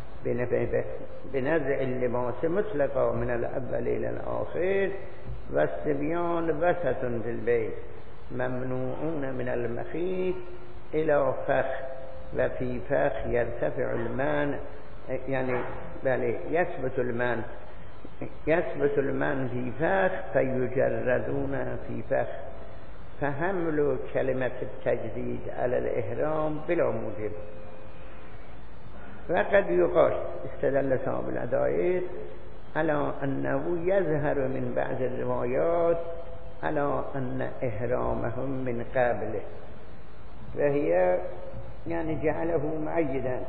بنزع اللباس مطلقا من الأول إلى الآخر والصبيان وسط في البيت ممنوعون من المخيط إلى فخ وفي فخ يرتفع الماء يعني بله يثبت الماء يثبت الماء في فخ فيجردون في فخ فحمل كلمة التجديد على الإحرام بلا موجب. وقد يقال استدل صاحب العدائد على أنه يظهر من بعض الروايات على أن إحرامهم من قبل وهي يعني جعله معيدا.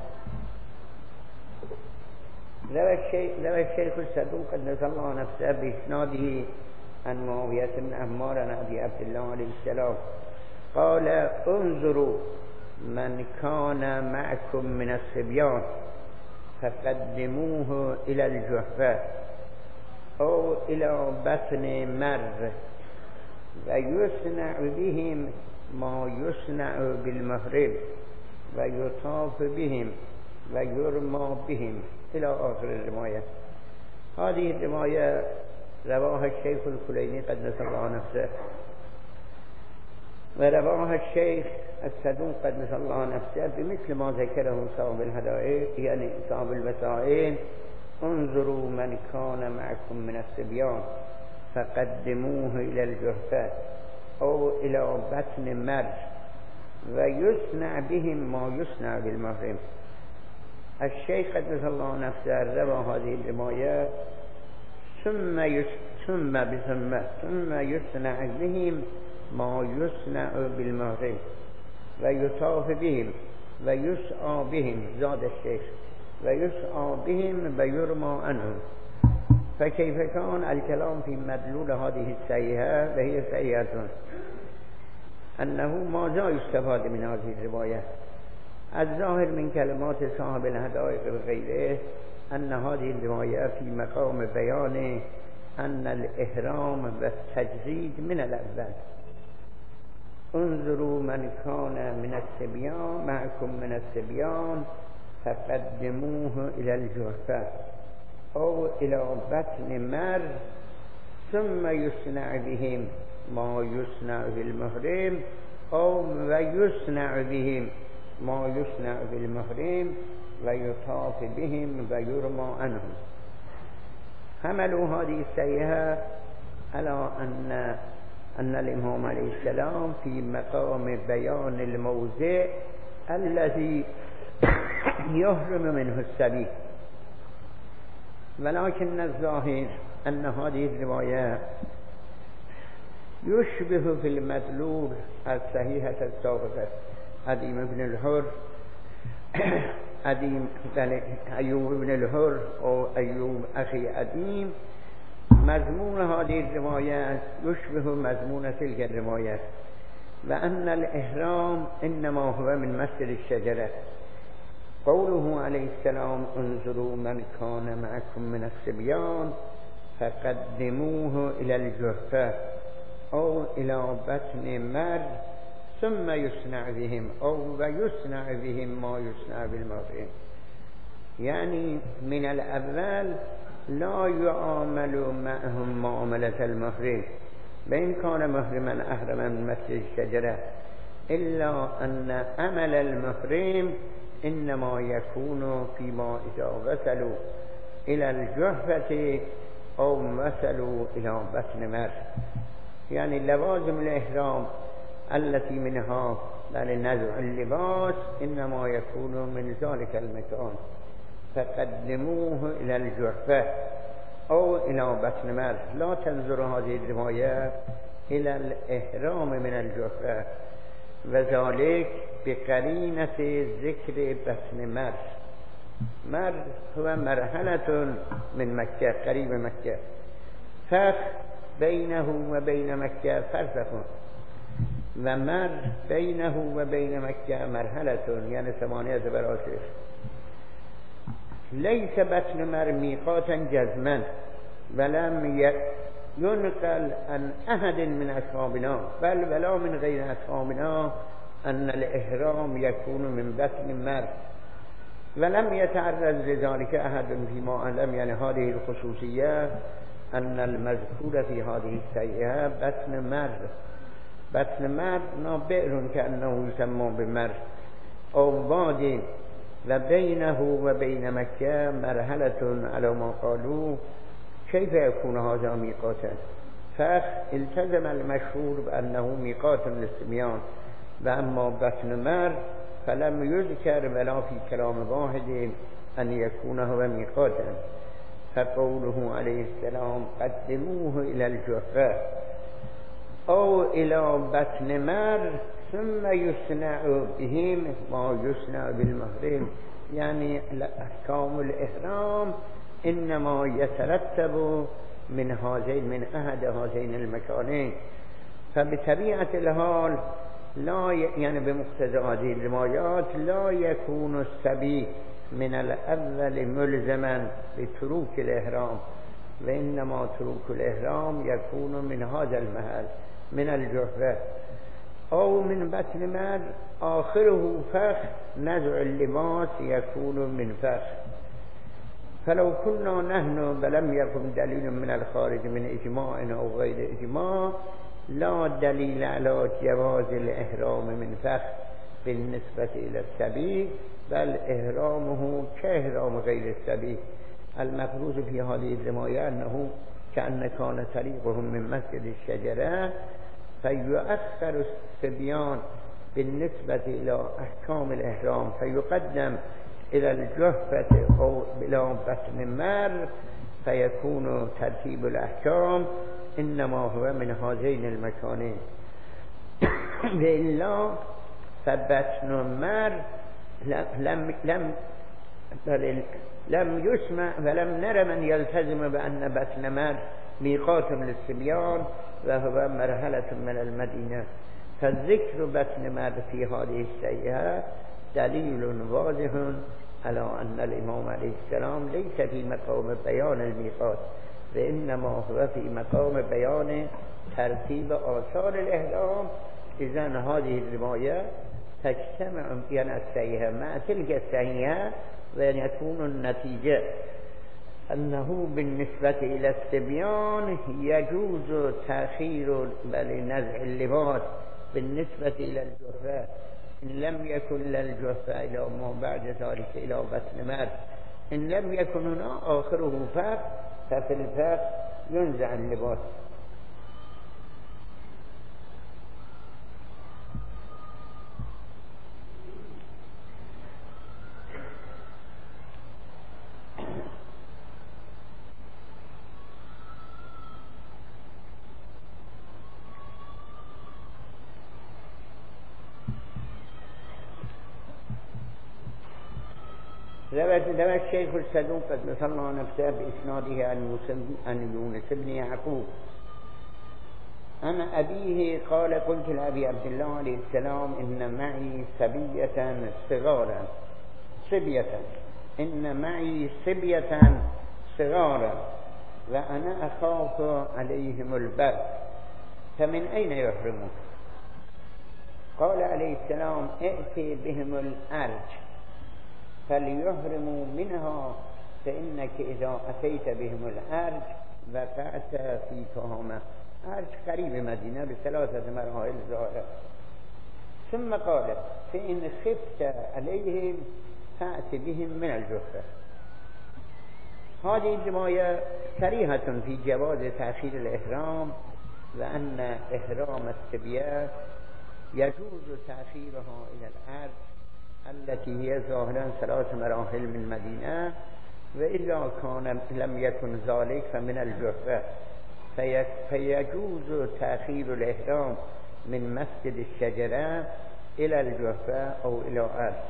روى الشيخ الصدوق قدس الله نفسه بإسناده عن معاوية بن عمار عن أبي عبد الله عليه السلام قال انظروا من كان معكم من الصبيان فقدموه إلى الجحفة أو إلى بطن مر ويصنع بهم ما يصنع بالمحرم ويطاف بهم ويرمى بهم إلى آخر الرواية. هذه الرواية رواها الشيخ الكليني قدس الله نفسه ورواها الشيخ الصدوق قدس الله نفسه بمثل ما ذكره صاحب الهدائق يعني صاحب الوسائل انظروا من كان معكم من الصبيان فقدموه إلى الجحفة أو إلى بطن مر ويصنع بهم ما يصنع بالمحرم. الشيخ قدس الله نفسه روى هذه الرواية ثم يس... ثم بثم ثم يصنع بهم ما يصنع بالمحرم ويطاف بهم ويسعى بهم زاد الشيخ ويسعى بهم ويرمى عنهم. فكيف كان الكلام في مدلول هذه الصحيحة وهي صحيحة أنه ماذا يستفاد من هذه الرواية؟ الظاهر من كلمات صاحب الهدائق وغيره أن هذه الرواية في مقام بيان أن الإحرام والتجديد من الأول. انظروا من كان من الصبيان معكم من الصبيان فقدموه إلى الجحفة أو إلى بطن مر ثم يصنع بهم ما يصنع بالمحرم أو ويصنع بهم ما يصنع بالمحرم ويطاف بهم ويرمى عنهم. حملوا هذه الصحيحة على أن أن الإمام عليه السلام في مقام بيان الموضع الذي يحرم منه السبي، ولكن الظاهر أن هذه الرواية يشبه في المدلول الصحيحة السابقة أديم بن الحر أديم أيوب بن الحر أو أيوب أخي أديم. مضمون هذه الرواية يشبه مضمون تلك الرواية، وأن الإحرام إنما هو من مسجد الشجرة. قوله عليه السلام انظروا من كان معكم من الصبيان فقدموه إلى الجحفة أو إلى بطن مر ثم يصنع بهم أو ويصنع بهم ما يصنع بالمحرم، يعني من الأول لا يعامل معهم معاملة المحرم بإن كان محرما أحرما من مسجد الشجرة، إلا أن عمل المحرم إنما يكون فيما إذا وصلوا إلى الجحفة أو وصلوا إلى بطن مر، يعني لوازم الإحرام التي منها نزع اللباس إنما يكون من ذلك المكان. فقدموه إلى الجحفة أو إلى بطن مر. لا تنظر هذه الرواية إلى الإحرام من الجحفة، وذلك بقرينة ذكر بطن مر. مر هو مرحلة من مكة قريب مكة، فخ بينه وبين مكة فرسخ، ومر بينه وبين مكة مرحلة يعني ثمانية براسخ. ليس بطن مر ميقاتا جزما ولم ينقل عن أحد من أصحابنا بل ولا من غير أصحابنا أن الإحرام يكون من بطن مرد، ولم يتعرض لذلك أحد فيما أعلم. يعني هذه الخصوصية أن المذكور في هذه السيئة بطن مرد. بطن مرد بئر كأنه يسمى بمرد أو واد، وبينه وبين مكة مرحلة على ما قالوا. كيف يكون هذا ميقاتا؟ فالتزم المشهور بأنه ميقات للصبيان، وأما بطن مرد فلم يذكر ولا في كلام واحد أن يكون هو ميقاتا. فقوله عليه السلام قدموه إلى الجحفة أو إلى بطن مرد ثم يصنع بهم ما يصنع بالمحرم. يعني أحكام الإحرام إنما يترتب من هذين من أحد هذين المكانين. فبطبيعة الحال لا يعني بمقتضى هذه الروايات لا يكون الصبي من الأول ملزما بتروك الإحرام، وإنما تروك الإحرام يكون من هذا المحل من الجحفة أو من بطن مرد. آخره فخ، نزع اللباس يكون من فخ. فلو كنا نحن ولم يكن دليل من الخارج من إجماع أو غير إجماع لا دليل على جواز الإحرام من فخ بالنسبة إلى السبي، بل إحرامه كإحرام غير السبي. المفروض في هذه الرواية أنه كأن كان طريقهم من مسجد الشجرة، فيؤخر الصبيان بالنسبة إلى أحكام الإحرام فيقدم إلى الجحفة أو إلى بطن مرد، فيكون ترتيب الأحكام إنما هو من هذين المكانين. وإلا فبطن مرد لم لم لم يسمع ولم نرى من يلتزم بأن بطن مرد ميقات للصبيان وهو مرحلة من المدينة. فالذكر بطن مرد في هذه السيئة دليل واضح على أن الإمام عليه السلام ليس في مقام بيان الميقات، وإنما هو في مقام بيان ترتيب آثار الإحرام. إذن هذه الرواية تجتمع يعني السيئة مع تلك السيئة، ويكون النتيجة أنه بالنسبة إلى الصبيان يجوز تأخير نزع اللباس بالنسبة إلى الجحفة إن لم يكن للجحفة إلى ما بعد ذلك إلى بطن مرد. إن لم يكن هنا آخره فخ، ففي الفخ ينزع اللباس. روى الشيخ الصدوق قد نصر نفسه بإسناده عن يونس بن يعقوب عن أبيه قال قلت لأبي عبد الله عليه السلام إن معي صبية صغارا صبية إن معي صبية صغارا وأنا أخاف عليهم البرد فمن أين يحرمون؟ قال عليه السلام ائتي بهم الأرج فليحرموا منها، فإنك إذا أتيت بهم الأرج وقعت في تهمة. أرج قريب مدينة بثلاثة مراحل ظاهرة. ثم قال فإن خفت عليهم فأت بهم من الجحفة. هذه الرواية صريحة في جواز تأخير الإحرام، وأن إحرام الصبية يجوز تأخيرها إلى الأرج التي هي ظاهرا ثلاث مراحل من مدينة، وإذا كان لم يكن ذلك فمن الجحفة، فيجوز تأخير الإحرام من مسجد الشجرة إلى الجحفة أو إلى أرج.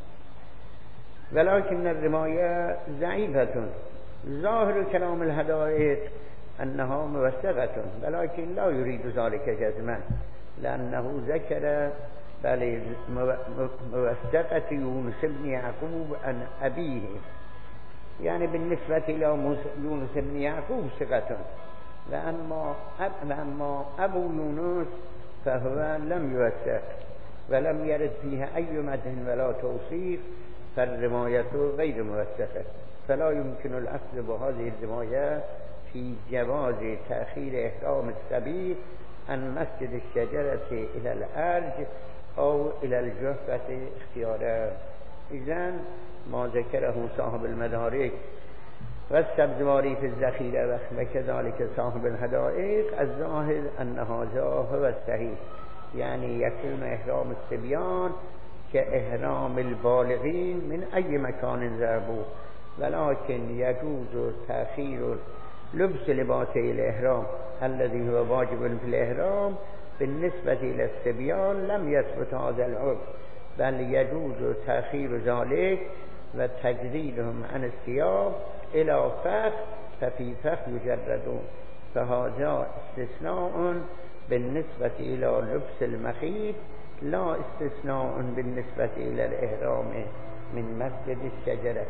ولكن الرواية ضعيفة. ظاهر كلام الحدائث أنها موثقة، ولكن لا يريد ذلك جزما، لأنه ذكر بل موثقة يونس بن يعقوب عن أبيه، يعني بالنسبة إلى يونس بن يعقوب ثقة، و اما و اما ابو یونس فهو لم یوثق ولم يرد فيه أي مدح ولا توصيف فالرواية غير موثقة فلا يمكن الأخذ بهذه الرواية في جواز تأخير إحرام الصبي عن مسجد الشجرة إلى الأرج أو إلى الجحفة اختيارا. إذن ما ذكره صاحب المدارك والسبزواری في الذخیره و كذلك صاحب الحدائق الظاهر أن هذا هو الصحيح، يعني يكون إحرام الصبيان كإحرام البالغين من أي مكان ذهبوا، ولكن يجوز تأخير لبس لباسي الإحرام الذي هو واجب في الإحرام بالنسبة إلى الصبيان لم يثبت هذا العرف، بل يجوز تأخير ذلك وتجريدهم عن الثياب إلى فخ ففي فخ يجردون، فهذا استثناء بالنسبة إلى لبس المخيط لا استثناء بالنسبة إلى الإحرام من مسجد الشجرة.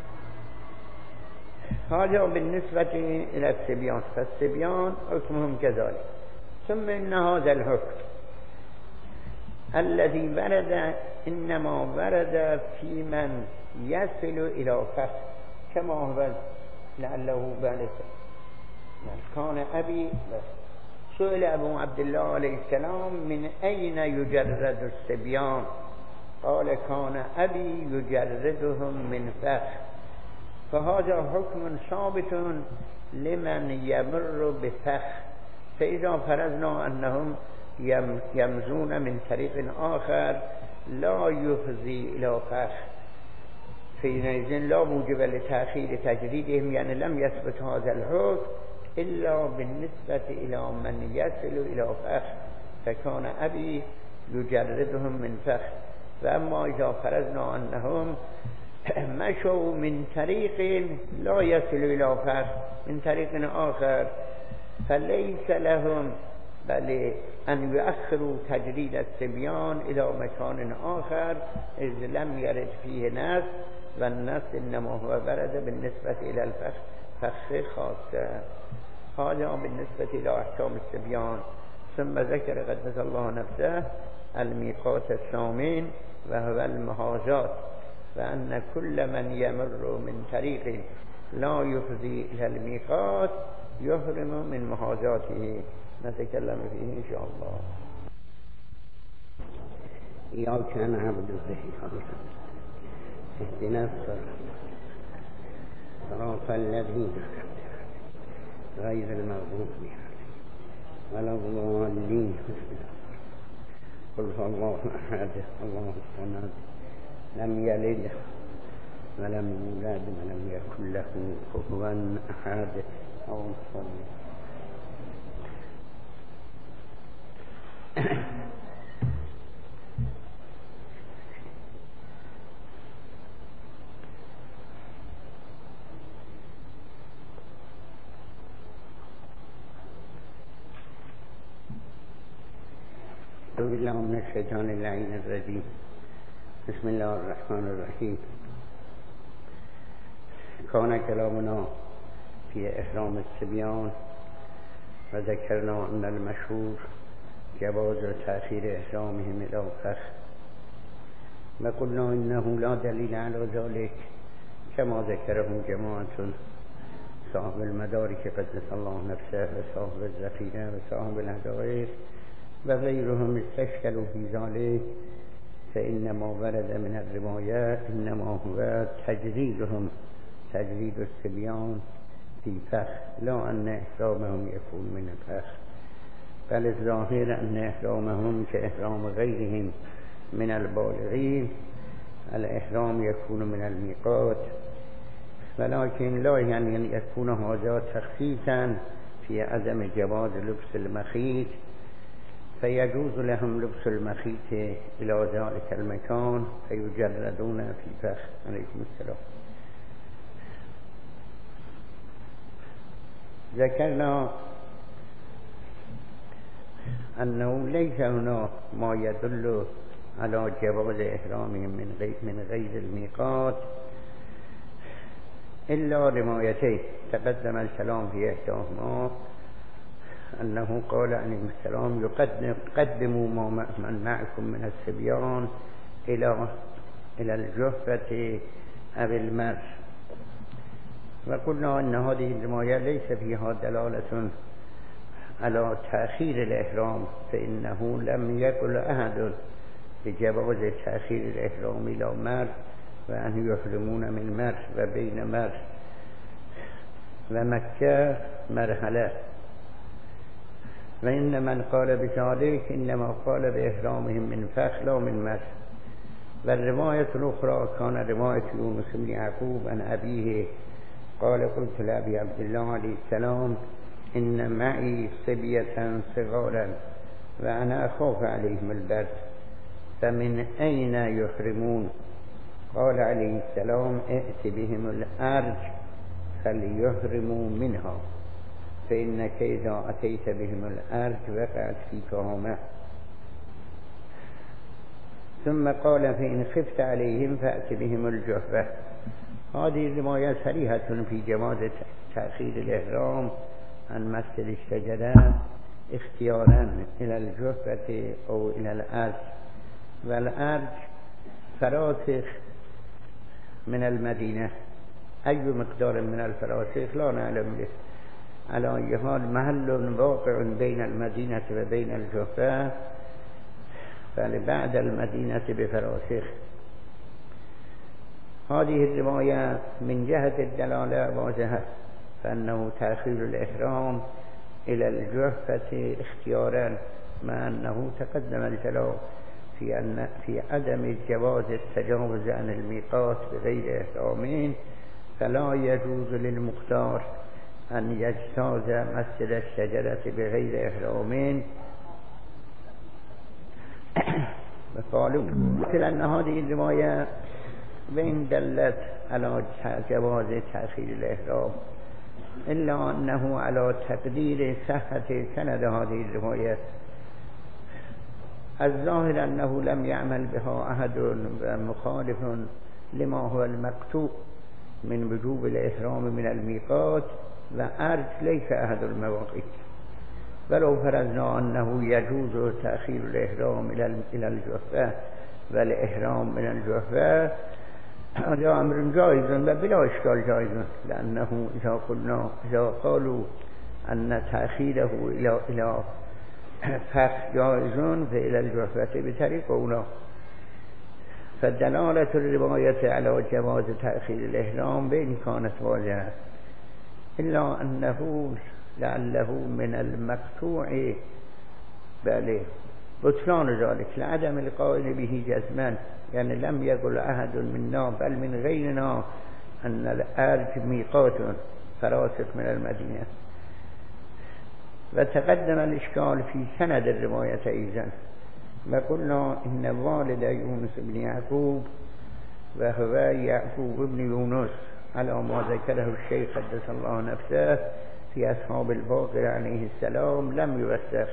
هذا بالنسبة إلى الصبيان، فالصبيان حكمهم كذلك. ثم إن هذا الحكم الذي ورد إنما ورد في من يصل إلى فخ كما هو لعله بالغ. كان أبي سئل أبو عبد الله عليه السلام من أين يجرد الصبيان؟ قال كان أبي يجردهم من فخ، فهذا حكم ثابت لمن يمر بفخ، فإذا فرضنا أنهم يمزون من طريق آخر لا يفضي إلى فخ حينئذ لا موجب لتأخير تجريدهم، يعني لم يثبت هذا الحكم إلا بالنسبة إلى من يصل إلى فخ، فكان أبي يجردهم من فخ. فأما إذا فرضنا أنهم مشوا من طريق لا يصل إلى فخ من طريق آخر فليس لهم بل أن يؤخروا تجريد الصبيان إلى مكان آخر إذ لم يرد فيه نص، والنص إنما هو ورد بالنسبة إلى الفخ فخ خاصة. هذا بالنسبة إلى أحكام الصبيان. ثم ذكر قدس الله نفسه الميقات الثامن وهو المحاذات، وأن كل من يمر من طريق لا يفضي إلى الميقات يحرم من محاذاته، نتكلم فيه إن شاء الله. إياك نعبد وإياك اهدنا الصراط صراط الذين غير المغضوب ولا الضالين. قل هو الله أحد الله الصمد لم يلد ولم يولد ولم يكن له كفوا أحد. أو صلي أعوذ بالله من الشيطان اللعين الرجيم. بسم الله الرحمن الرحيم. كان كلامنا في إحرام الصبيان وذكرنا أن المشهور جواز تأخير إحرامهم إلى فخ، وقلنا إنه لا دليل على ذلك كما ذكره جماعة صاحب المدارك قدس الله نفسه وصاحب الذخيرة وصاحب الحدائق وغيرهم استشكلوا في ذلك، فإنما ورد من الروايات إنما هو تجريدهم تجريد الصبيان في فخ، لا أن إحرامهم يكون من الفخ، بل الظاهر أن إحرامهم كإحرام غيرهم من البالغين، الإحرام يكون من الميقات، ولكن لا يعني أن يكون هذا تخصيصا في عدم جواز لبس المخيط، فيجوز لهم لبس المخيط إلى ذلك المكان فيجردون في فخ. عليكم السلام. ذكرنا أنه ليس هنا ما يدل على جواز إحرامهم من غير, من غير الميقات إلا روايتين تقدم الكلام في إحداهما أنه قال عليه السلام يقدم قدموا ما من معكم من الصبيان إلى إلى الجحفة أو المرج. وقلنا أن هذه الرواية ليس فيها دلالة على تأخير الإحرام، فإنه لم يقل أحد بجواز تأخير الإحرام إلى مرج وأن يحرمون من مرج وبين مرج ومكة مرحلة. وإن من قال بذلك إنما قال بإحرامهم من فخ لا من مرج. والرواية الأخرى كان رواية يونس بن يعقوب عن أبيه قال قلت لأبي عبد الله عليه السلام إن معي صبية صغارا وأنا أخاف عليهم البرد فمن أين يحرمون؟ قال عليه السلام ائت بهم الأرج فليحرموا منها، فإنك إذا أتيت بهم الأرج وقعت فيك هامة. ثم قال فإن خفت عليهم فأت بهم الجحفة. هذه الرواية صريحة في جواز تأخير الإحرام عن مسجد الشجرة اختيارا إلى الجحفة أو إلى الأرج. والأرج فراسخ من المدينة، أي مقدار من الفراسخ لا نعلم به، على أي حال محل واقع بين المدينة وبين الجحفة، فلبعد المدينة بفراسخ. هذه الرواية من جهة الدلالة واضحة، فأنه تأخير الإحرام إلى الجحفة اختيارا، مع أنه تقدم الكلام في أن في عدم جواز التجاوز عن الميقات بغير إحرامين، فلا يجوز للمختار أن يجتاز مسجد الشجرة بغير إحرامين. وقالوا لأن هذه الرواية وإن دلت على جواز تأخير الإحرام إلا أنه على تقدير صحة سند هذه الرواية. الظاهر أنه لم يعمل بها أحد مخالف لما هو المقطوع من وجوب الإحرام من الميقات، وأرج ليس أحد المواقيت. ولو فرضنا أنه يجوز تأخير الإحرام إلى الجحفة والإحرام من الجحفة، هذا أمر جائز وبلا إشكال جائز، لأنه إذا قلنا إذا قالوا أن تأخيره إلى إلى فخ جائز فإلى الجحفة بطريق أولى. فدلالة الرواية على جواز تأخير الإحرام بإن كانت واضحة، إلا أنه لعله من المقطوع بل بطلان ذلك لعدم القائل به جزما، يعني لم يقل أحد منا بل من غيرنا أن الأرج ميقات فراسخ من المدينة. وتقدم الإشكال في سند الرواية أيضا، وقلنا إن والد يونس بن يعقوب وهو يعقوب بن يونس على ما ذكره الشيخ قدس الله نفسه في أصحاب الباقر عليه السلام لم يوثق.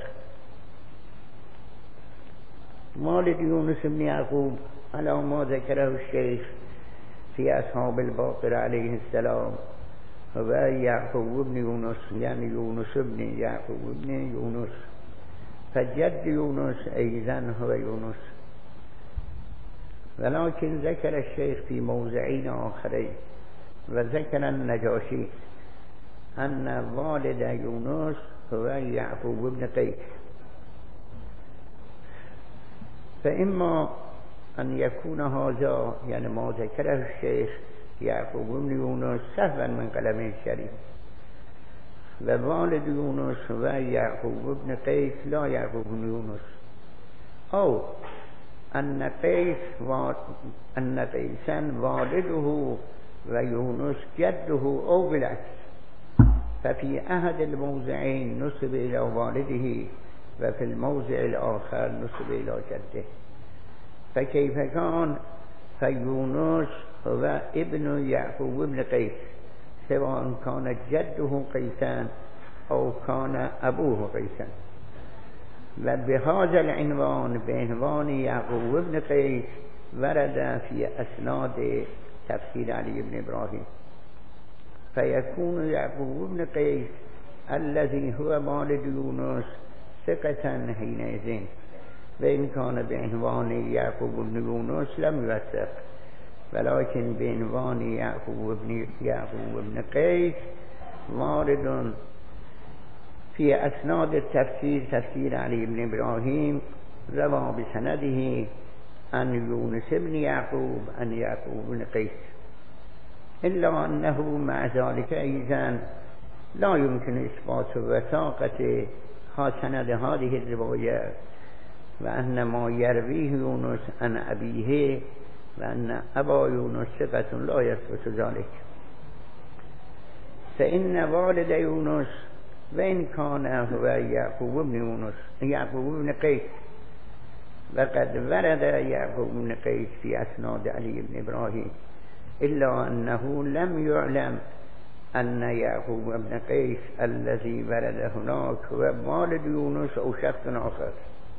والد يونس بن يعقوب على ما ذكره الشيخ في أصحاب الباقر عليه السلام هو يعقوب بن يونس، يعني يونس بن يعقوب بن يونس، فجد يونس أيضا هو يونس. ولكن ذكر الشيخ في موضعين آخرين، وذكر النجاشي أن والد يونس هو يعقوب بن قيس. فإما أن يكون هذا يعني ما ذكره الشيخ يعقوب بن يونس سهوا من قلمه الشريف، ووالد يونس هو يعقوب بن قيس لا يعقوب بن يونس، أو أن قيس و... أن قيسا والده ويونس جده أو بالعكس، ففي أحد الموضعين نسب إلى والده وفي الموضع الآخر نسب إلى جده. فكيف كان فيونس هو ابن يعقوب بن قيس، سواء كان جده قيسا أو كان أبوه قيسا. وبهذا العنوان بعنوان يعقوب بن قيس ورد في أسناد تفسير علي بن إبراهيم، فيكون يعقوب بن قيس الذي هو والد يونس ثقة حينئذ وإن كان بعنوان يعقوب بن يونس لم يوثق ولكن بعنوان يعقوب بن يعقوب بن قيس وارد في أسناد التفسير تفسير علي بن إبراهيم روى بسنده عن يونس بن يعقوب عن يعقوب بن قيس إلا أنه مع ذلك أيضا لا يمكن إثبات وثاقة سند هذه الرواية وأن ما يرويه يونس عن أبيه وأن أبا يونس ثقة لا يثبت ذلك فإن والد يونس وإن كان هو يعقوب بن يونس يعقوب بن قيس وقد ورد يعقوب بن قيس في أسناد علي بن إبراهيم إلا أنه لم يعلم أن يعقوب بن قيس الذي ورد هناك هو والد يونس أو شخص آخر.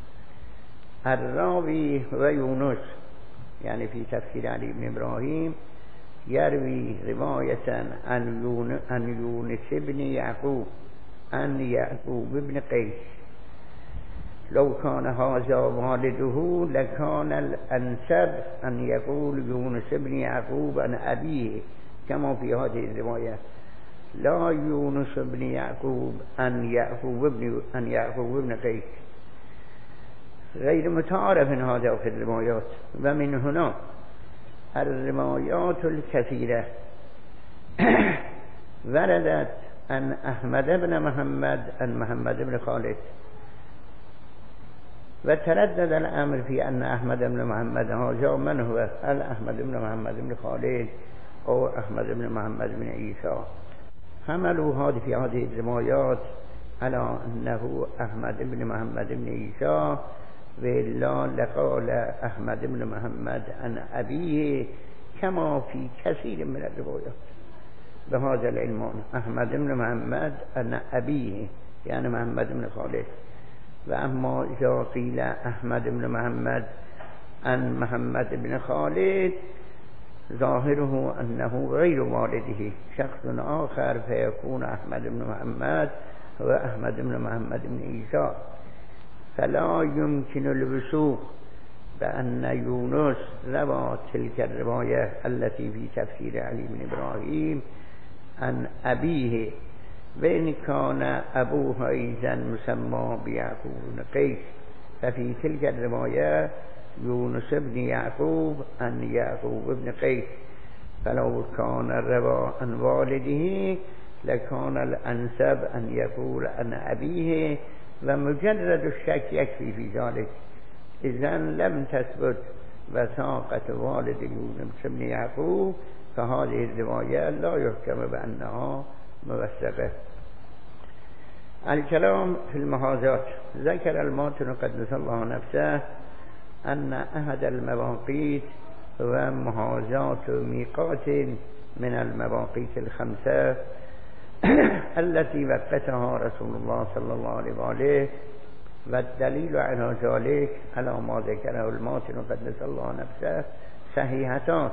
الراوي هو يونس يعني في تفسير علي بن إبراهيم يروي رواية عن يونس بن يعقوب عن يعقوب بن قيس. لو كان هذا والده لكان الأنسب أن يقول يونس بن يعقوب عن أبيه كما في هذه الرواية، لا يونس بن يعقوب عن يعقوب بن عن يعقوب بن قيس. غير متعارف هذا في الروايات. ومن هنا الروايات الكثيرة وردت عن أحمد بن محمد عن محمد بن خالد، وتردد الأمر في أن أحمد بن محمد هذا من هو؟ هل أحمد بن محمد بن خالد أو أحمد بن محمد بن عيسى؟ حملوا هذه في هذه الروايات على أنه أحمد بن محمد بن عيسى، وإلا لقال أحمد بن محمد عن أبيه كما في كثير من الروايات بهذا العنوان، أحمد بن محمد عن أبيه يعني محمد بن خالد. وأما إذا قيل أحمد بن محمد عن محمد بن خالد ظاهره أنه غير والده شخص آخر، فيكون أحمد بن محمد هو أحمد بن محمد بن عيسى، فلا يمكن الوثوق بأن يونس روى تلك الرواية التي في تفسير علي بن إبراهيم عن أبيه، وإن كان أبوه أيضا مسمى بيعقوب بن قيس، ففي تلك الرواية يونس بن يعقوب عن يعقوب بن قيس، فلو كان روى عن والده لكان الأنسب أن يقول عن أبيه، ومجرد الشك يكفي في ذلك. إذن لم تثبت وثاقة والد يونس بن يعقوب، فهذه الرواية لا يحكم بأنها موثقة. الكلام في المحاذات. ذكر الماتن قدس الله نفسه أن أحد المواقيت هو محاذات ميقات من المواقيت الخمسة التي وقتها رسول الله صلى الله عليه وآله، والدليل على ذلك على ما ذكره الماتن قدس الله نفسه صحيحتان،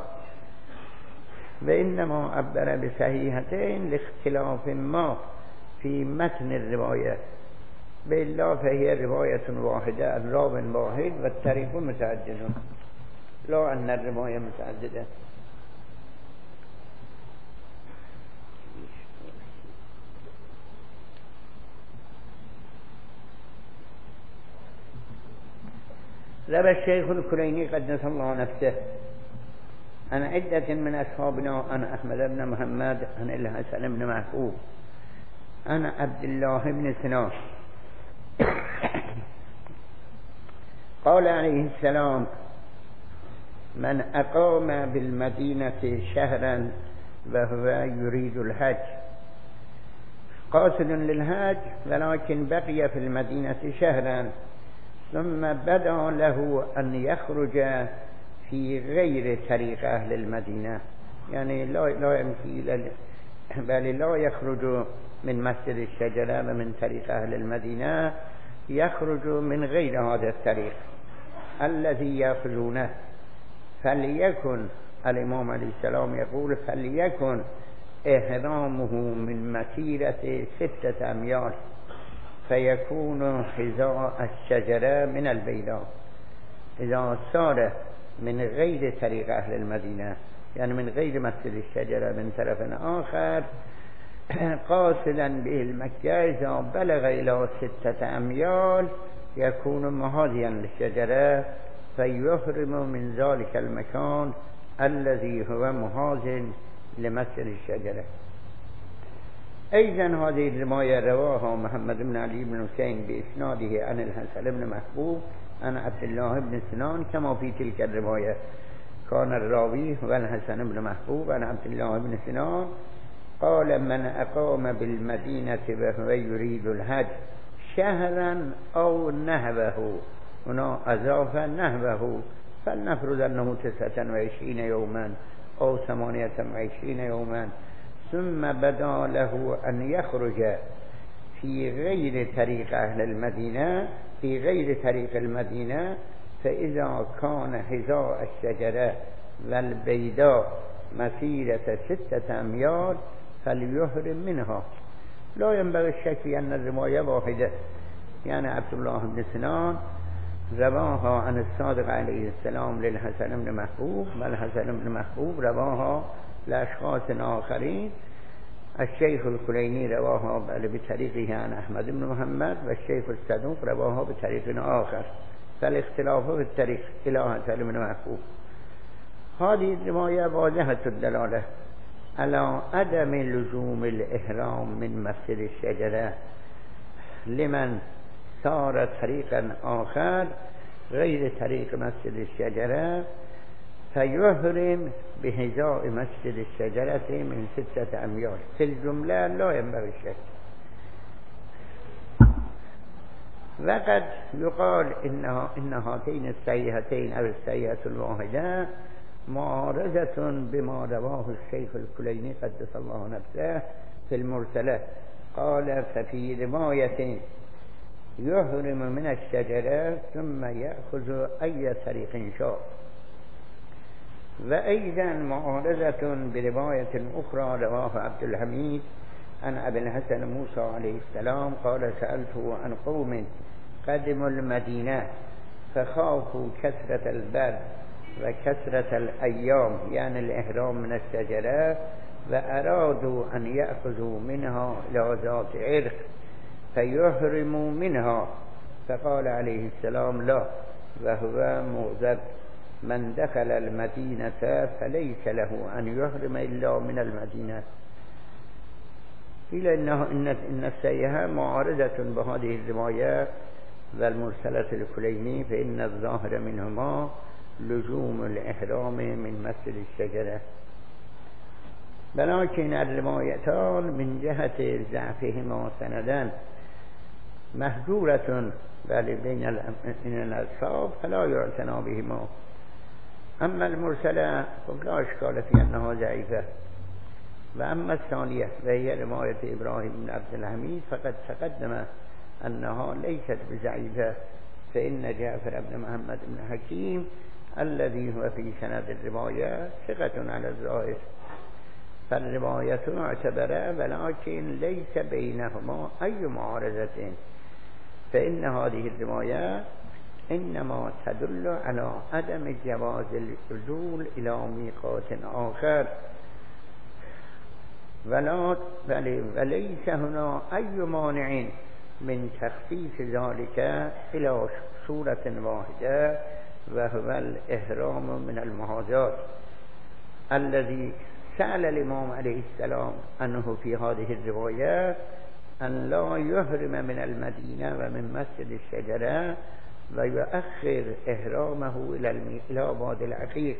وإنما عبر بصحيحتين لاختلاف ما في متن الرواية، بإلا فهي رواية واحدة الراو واحد والطريق متعدد، لا أن الرواية متعددة. روى الشيخ الكليني قدس الله نفسه عن عدة من أصحابنا عن أحمد بن محمد عن الحسن بن محبوب عن عبد الله بن سنان قال عليه السلام: من أقام بالمدينة شهرا وهو يريد الحج قاصد للحج ولكن بقي في المدينة شهرا ثم بدا له أن يخرج في غير طريق أهل المدينة، يعني لا لا يمشي بل لا يخرج من مسجد الشجرة ومن طريق أهل المدينة، يخرج من غير هذا الطريق الذي يأخذونه. فليكن الإمام عليه السلام يقول: فليكن احرامه من مسیرة ستة اميال فيكون حذاء الشجرة من البيضاء إذا صار من غير طريق أهل المدينة يعني من غير مسجد الشجرة من طرف آخر قاصدا به المكة إذا بلغ إلى ستة أميال يكون مهاديا للشجرة فيحرم من ذلك المكان الذي هو مهاد لمسجد الشجرة. أيضا هذه الرواية رواها محمد بن علي بن حسين بإسناده عن الحسن بن محبوب عن عبد الله بن سنان كما في تلك الرواية كان الراوي هو الحسن بن محبوب عن عبد الله بن سنان قال من أقام بالمدينة وهو يريد الحج شهرا أو نهبه هنا أضاف نهبه فلنفرض أنه تسعة وعشرين يوما أو ثمانية وعشرين يوما ثم بدا له أن يخرج في غير طريق أهل المدينة في غير طريق المدينة فإذا كان حذاء الشجرة والبيضاء مسيرة ستة أميال فليحرم منها. لا ينبغي الشك في أن الرواية واحدة يعني عبد الله بن سنان رواها عن الصادق عليه السلام للحسن بن محبوب والحسن بن محبوب رواها لأشخاص آخرين. الشيخ الكليني رواها بطريقه عن أحمد بن محمد والشيخ الصدوق رواها بطريق آخر فالاختلاف في الطريق إلى حسن بن محبوب. هذه الرواية واضحة الدلالة على عدم لزوم الإحرام من مسجد الشجرة لمن صار طريقا آخر غير طريق مسجد الشجرة فيحرم بحذاء مسجد الشجرة من ستة أميال. في الجملة لا ينبغي الشك. وقد يقال إنها إن هاتين الصحيحتين أو الصحيحة الواحدة معارضة بما رواه الشيخ الكليني قدس الله نفسه في المرسلة قال ففي رواية يحرم من الشجرة ثم يأخذ أي طريق شاء. وأيضا معارضة برواية أخرى رواه عبد الحميد عن أبي الحسن موسى عليه السلام قال سألته عن قوم قدموا المدينة فخافوا كثرة البرد وكثرة الأيام يعني الإحرام من الشجرة وأرادوا أن يأخذوا منها إلى ذات عرق فيحرموا منها فقال عليه السلام لا وهو مؤذب من دخل المدينة فليس له أن يحرم إلا من المدينة. إلى إنه إن إن السيئة معارضة بهذه الرواية والمرسلة الكليني فإن الظاهر منهما لزوم الإحرام من مسجد الشجرة. ولكن الروايتان من جهة ضعفهما سندا مهجورة بل بين الأصحاب فلا يعتنى بهما. أما المرسلة فلا إشكال في أنها ضعيفة. وأما الثانية وهي رواية إبراهيم بن عبد الحميد فقد تقدم أنها ليست بضعيفة فإن جعفر بن محمد بن حكيم الذي هو في سند الرواية ثقة على الظاهر فالرواية معتبرة ولكن ليس بينهما أي معارضة فإن هذه الرواية إنما تدل على عدم جواز العزول إلى ميقات آخر ولا وليس هنا أي مانع من تخفيف ذلك إلى صورة واحدة وهو الإحرام من المحاذاة الذي سأل الإمام عليه السلام عنه في هذه الرواية أن لا يحرم من المدينة ومن مسجد الشجرة ويؤخر إحرامه إلى وادي العقيق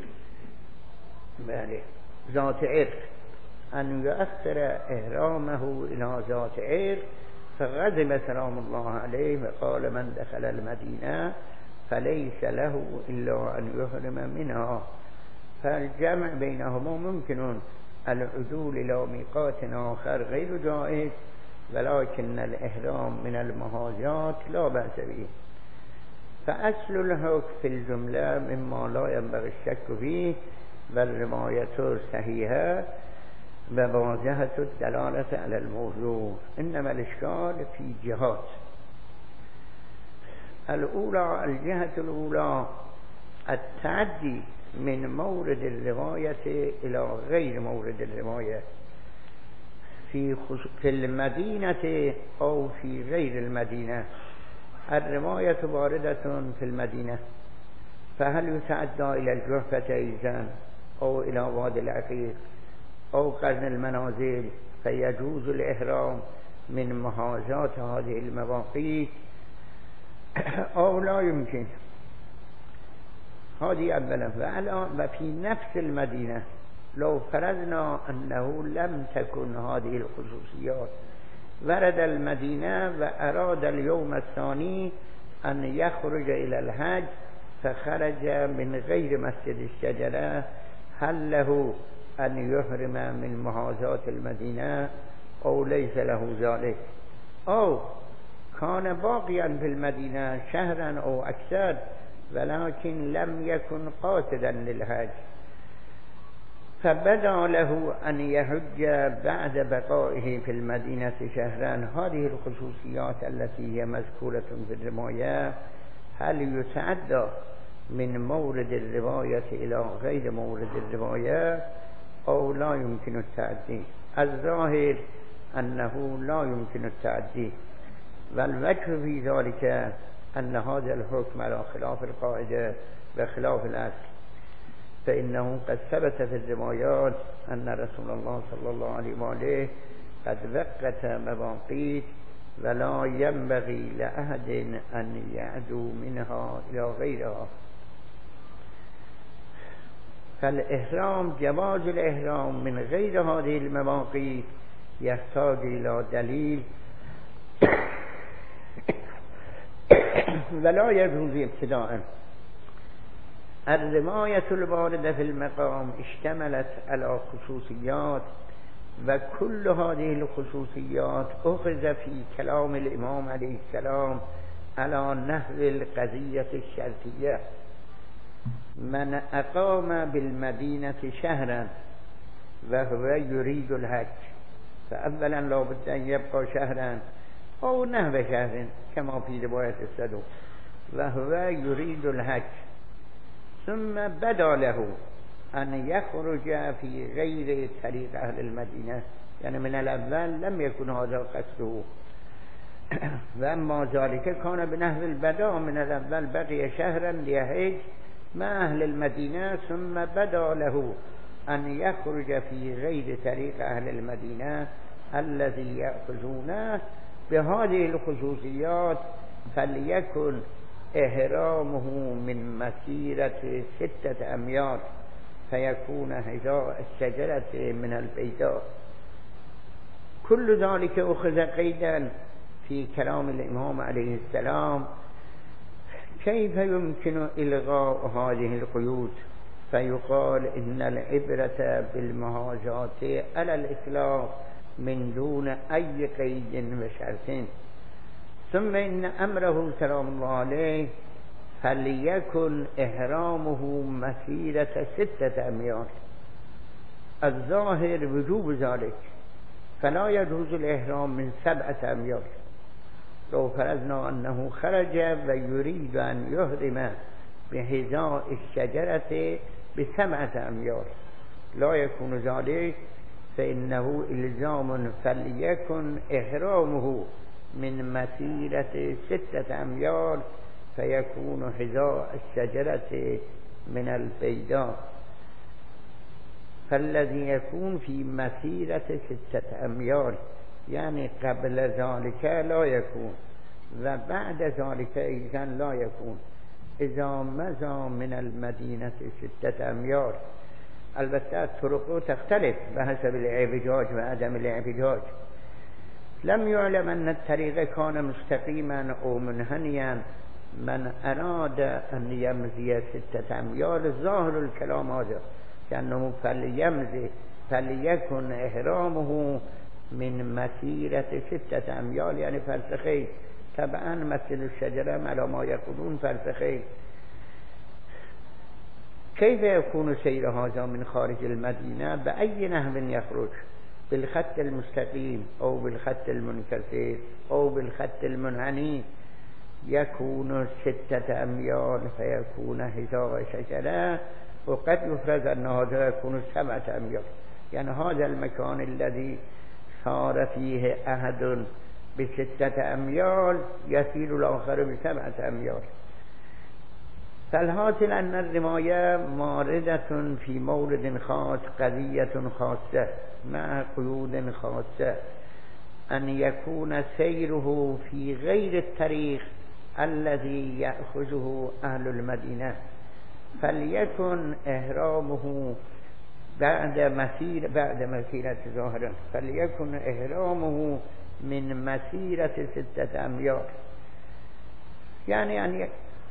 ذات عرق أن يؤخر إحرامه إلى ذات عرق فغضب سلام الله عليه وقال من دخل المدينة فليس له إلا أن يحرم منها. فالجمع بينهما ممكن العدول إلى ميقات آخر غير جائز ولكن الإحرام من المحاذاة لا بأس به. فأصل الحكم في الجملة مما لا ينبغي الشك فيه والرواية صحيحة و واضحة الدلالة على الموضوع. إنما الإشكال في جهات. الأولى الجهة الأولى التعدي من مورد الرواية إلى غير مورد الرواية في, في المدينة أو في غير المدينة. الرواية واردة في المدينة، فهل يتعدى إلى الجحفة أيضا أو إلى وادي العقيق أو قرن المنازل فيجوز الإحرام من محاذاة هذه المواقيت أو لا يمكن؟ هذه أولا. وفي نفس المدينة لو فرضنا أنه لم تكن هذه الخصوصيات، ورد المدينة وأراد اليوم الثاني أن يخرج إلى الحج فخرج من غير مسجد الشجرة، هل له أن يحرم من محاذاة المدينة أو ليس له ذلك؟ أو كان باقيا في المدينة شهرا أو أكثر ولكن لم يكن قاصدا للحج، فبدا له أن يحج بعد بقائه في المدينة شهرا. هذه الخصوصيات التي هي مذكورة في الرواية هل يتعدى من مورد الرواية إلى غير مورد الرواية أو لا يمكن التعدي؟ الظاهر أنه لا يمكن التعدي، والوجه في ذلك أن هذا الحكم على خلاف القاعدة وخلاف الأصل، فإنه قد ثبت في الروايات أن رسول الله صلى الله عليه وآله قد وقت مواقيت ولا ينبغي لأحد أن يعدو منها إلى غيرها. فالإحرام جواز الإحرام من غير هذه المواقيت يحتاج إلى دليل ولا يجوز ابتداء. الرواية الواردة في المقام اشتملت على خصوصيات، وكل هذه الخصوصيات أخذ في كلام الإمام عليه السلام على نحو القضية الشرطية. من أقام بالمدينة شهرا وهو يريد الحج، فأولا لا بد أن يبقى شهرا أو نحو شهر كما في رواية الصدوق، وهو يريد الحج، ثم بدا له أن يخرج في غير طريق أهل المدينة، يعني من الأول لم يكن هذا قصده، وأما ذلك كان بنحو البداء من الأول بقي شهرا ليحج مع أهل المدينة، ثم بدا له أن يخرج في غير طريق أهل المدينة الذي يأخذونه بهذه الخصوصيات، فليكن إحرامه من مسيرة ستة أميال فيكون حذاء الشجرة من البيداء. كل ذلك أخذ قيدا في كلام الإمام عليه السلام. كيف يمكن إلغاء هذه القيود؟ فيقال إن العبرة بالمحاذاة على الإطلاق من دون أي قيد وشرط. ثم إن أمره سلام الله عليه فليكن إحرامه مسيرة ستة أميال، الظاهر وجوب ذلك، فلا يجوز الإحرام من سبعة أميال. لو فرضنا أنه خرج ويريد أن يحرم بحذاء الشجرة بسبعة أميال لا يكون ذلك، فإنه إلزام، فليكن إحرامه من مسيرة ستة أميال فيكون حذاء الشجرة من البيداء. فالذي يكون في مسيرة ستة أميال يعني قبل ذلك لا يكون، وبعد ذلك أيضا لا يكون إذا مضى من المدينة ستة أميال. البته الطرق تختلف بحسب الاعوجاج وعدم الاعوجاج. لم يعلم أن الطريق كان مستقيما أو منحنيا. من أراد أن يمضي ستة أميال ظاهر الكلام هذا، كأنه فليمضي فليكن إحرامه من مسيرة ستة أميال يعني فرسخين. طبعا مثل الشجرة على ما يقولون فرسخين. كيف يكون سير هذا من خارج المدينة؟ بأي نحو يخرج؟ بالخط المستقيم أو بالخط المنكسر أو بالخط المنحني يكون ستة أميال فيكون حذاء شجرة، وقد يفرض أن هذا يكون سبعة أميال. يعني هذا المكان الذي صار فيه أحد بستة أميال يسير الآخر بسبعة أميال. فالحاصل أن الرماية واردة في مورد خاص، قضية خاصة مع قيود خاصة، أن يكون سيره في غير الطريق الذي يأخذه أهل المدينة، فليكن إحرامه بعد مسير بعد مسيرة ظاهرا فليكن إحرامه من مسيرة ستة أميال. يعني يعني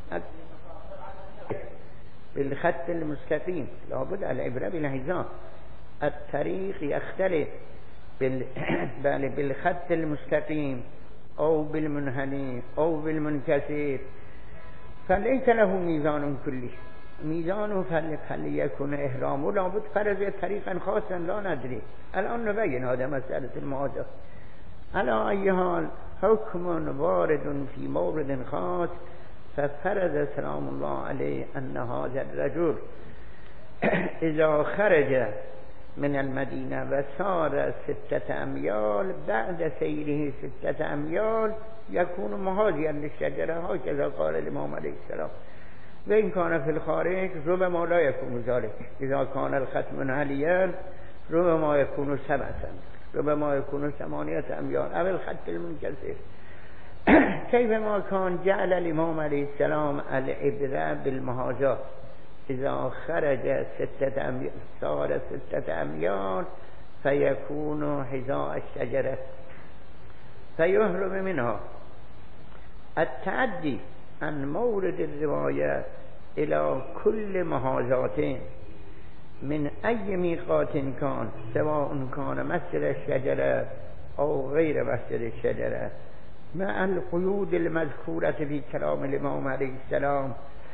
بالخط المستقيم لابد العبرة بالحذاء. الطريق يختلف بال... بالخط المستقيم أو بالمنحني أو بالمنكسر، فليس له ميزان كلي. ميزانه فليكن إحرامه لابد فرض طريقا خاصا لا ندري. الآن نبين هذا مسألة المواجهة. على أي حال حكم وارد في مورد خاص، ففرض سلام الله عليه أن هذا الرجل إذا خرج من المدينة وسار ستة أميال بعد سيره ستة أميال يكون مهاديا للشجرة، هكذا قال الإمام عليه السلام. وإن كان في الخارج ربما لا يكون ذلك. إذا كان الخط منحنيا ربما يكون سبعة، ربما يكون ثمانية أميال أو الخط المنكسر. كيفما كان جعل الإمام عليه السلام العبرة بالمهاجات. إذا خرج ستة أميال صار ستة أميال فيكون حذاء الشجرة فيهرب منها. التعدي عن مورد الرواية إلى كل مهاجاتين من أي ميقات كان، سواء كان مسجد الشجرة أو غير مسجد الشجرة، مع القيود المذكورة في كلام الإمام عليه السلام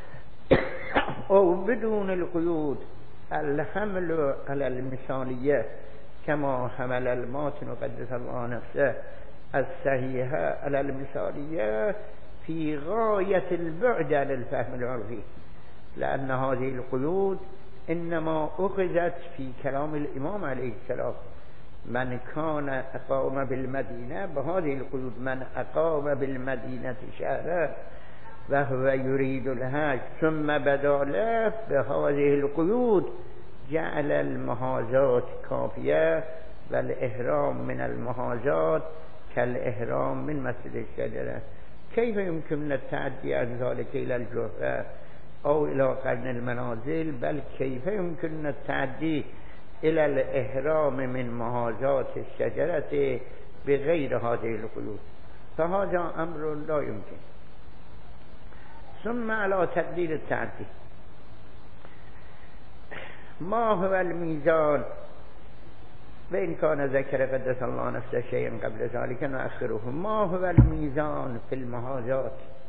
أو بدون القيود، الحمل على المثالية كما حمل الماتن قدس الله نفسه الصحيحة على المثالية في غاية البعد عن الفهم العرفي، لأن هذه القيود إنما أخذت في كلام الإمام عليه السلام. من كان أقام بالمدينة بهذه القيود، من أقام بالمدينة شهرا وهو يريد الحج ثم بدا له بهذه القيود جعل المهاجات كافية، والإحرام من المهاجات كالإحرام من مسجد الشجرة. كيف يمكن التعدي عن ذلك إلى الجوفة أو إلى قرن المنازل؟ بل كيف يمكن التعدي إلى الإحرام من مهاجات الشجرة بغير هذه القيود؟ فهذا أمر لا يمكن. ثم على تقدير التعدي، ما هو الميزان؟ وإن كان ذكر قدس الله نفسه شيئا قبل ذلك نأخره. ما هو الميزان في المهاجات؟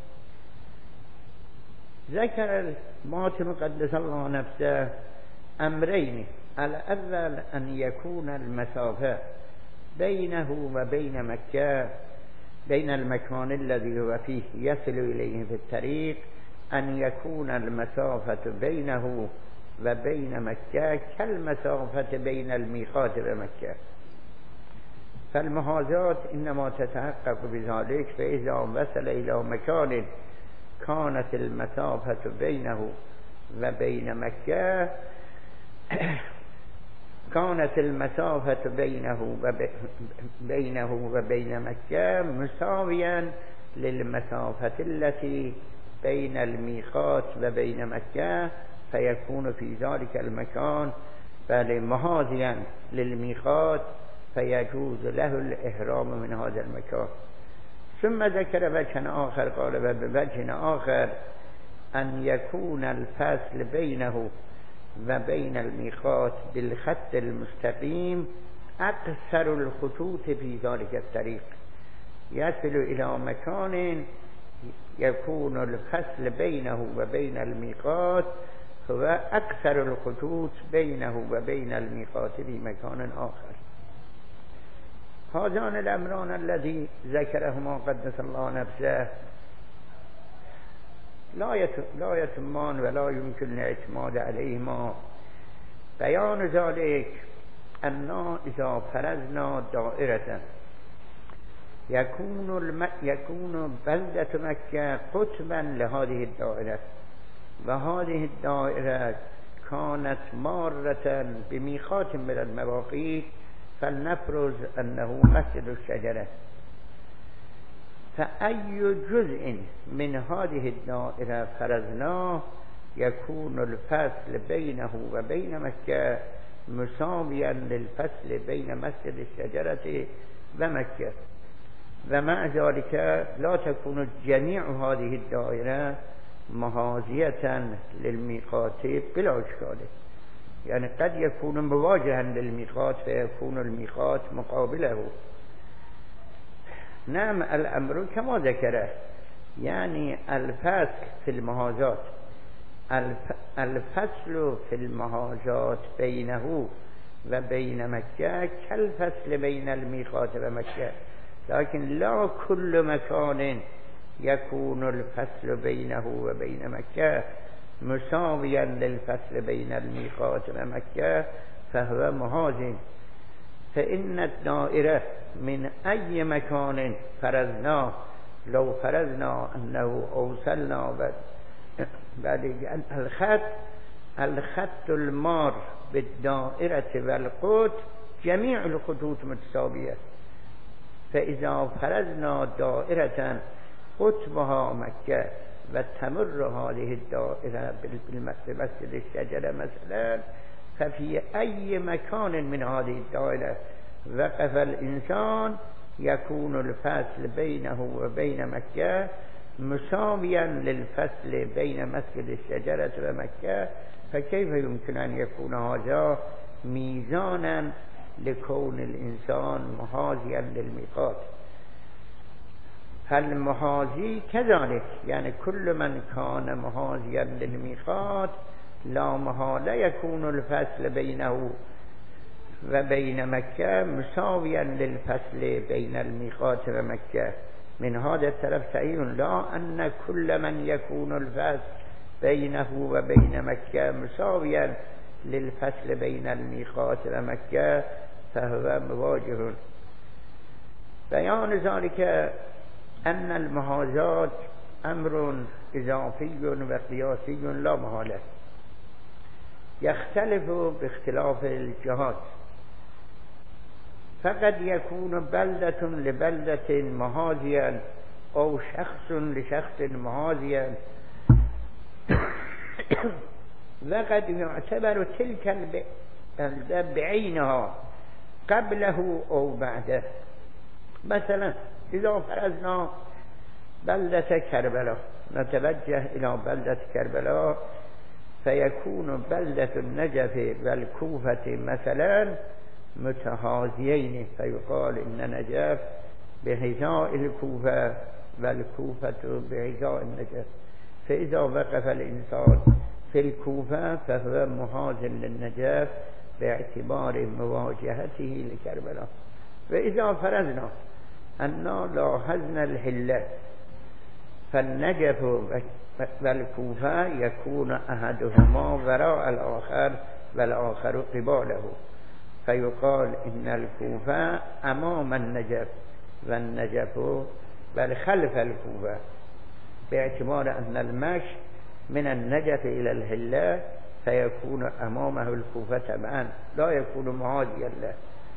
ذكر الماتن قدس الله نفسه أمرين. الأول أن يكون المسافة بينه وبين مكة، بين المكان الذي هو فيه يصل إليه في الطريق، أن يكون المسافة بينه وبين مكة كالمسافة بين الميقات ومكة. فالمهاجات إنما تتحقق بذلك فإذا وصل إلى مكان كانت المسافة بينه وبين مكة كانت المسافة بينه بينه وبين مكة مساويا للمسافة التي بين الميقات وبين مكة، فيكون في ذلك المكان بل مهاديا للميقات فيجوز له الإحرام من هذا المكان. ثم ذكر وجه آخر، قال وبوجه آخر أن يكون الفصل بينه وبين الميقات بالخط المستقيم أقصر الخطوط في ذلك الطريق، يصل إلى مكان يكون الفصل بينه وبين الميقات هو أكثر الخطوط بينه وبين الميقات في مكان آخر. هذان الأمران الذي ذكرهما قدس الله نفسه لا يتمان ولا يمكن الاعتماد عليهما. بيان ذلك أننا إذا فرضنا دائرة يكون الم... يكون بلدة مكة قطبا لهذه الدائرة، وهذه الدائرة كانت مارة بميقات من المواقيت، فلنفرض أنه مسجد الشجرة، فأي جزء من هذه الدائرة فرضناه يكون الفصل بينه وبين مكة مساويا للفصل بين مسجد الشجرة ومكة، ومع ذلك لا تكون جميع هذه الدائرة محاذية للميقات بلا إشكال، يعني قد يكون مواجها للميقات فيكون الميقات مقابله. نعم الأمر كما ذكره، يعني الفصل في المحاذات الفصل في المحاذات بينه وبين مكة كالفصل بين الميقات ومكة، لكن لا كل مكان يكون الفصل بينه وبين مكة مساويا للفصل بين الميقات ومكة فهو محاذ. فإن الدائرة من أي مكان فرضناه، لو فرضنا أنه أوصلنا بعد الخط الخط المار بالدائرة والقطب جميع الخطوط متساوية، فإذا فرضنا دائرة قطبها مكة وتمر هذه الدائرة بمسجد الشجرة مثلا، ففي أي مكان من هذه الدائرة وقف الإنسان يكون الفصل بينه وبين مكة مساويا للفصل بين مسجد الشجرة ومكة، فكيف يمكن أن يكون هذا ميزانا لكون الإنسان محاذيا للميقات؟ فالمحاذي كذلك، يعني كل من كان محاذيا للميقات لا محالة يكون الفصل بينه وبين مكة مساويا للفصل بين الميقات ومكة. من هذا الطرف صحيح لا أن كل من يكون الفصل بينه وبين مكة مساويا للفصل بين الميقات ومكة فهو مواجه. بيان ذلك أن المحاذات أمر إضافي وقياسي لا محالة، يختلف باختلاف الجهات، فقد يكون بلدة لبلدة محاذيا أو شخص لشخص محاذيا، وقد يعتبر تلك البلدة بعينها قبله أو بعده. مثلا إذا فرضنا بلدة كربلاء، نتوجه إلى بلدة كربلاء فيكون بلدة النجف والكوفة مثلا متحاذيين، فيقال إن نجف بحذاء الكوفة والكوفة بحذاء النجف، فإذا وقف الإنسان في الكوفة فهو محاذ للنجف باعتبار مواجهته لكربلاء. وإذا فرضنا أننا لاحظنا الحلة فالنجف والكوفة يكون أحدهما وراء الآخر والآخر قباله، فيقال إن الكوفة أمام النجف والنجف بل خلف الكوفة، باعتبار أن المشي من النجف إلى الحلة فيكون أمامه الكوفة تبعا لا يكون محاذيا له.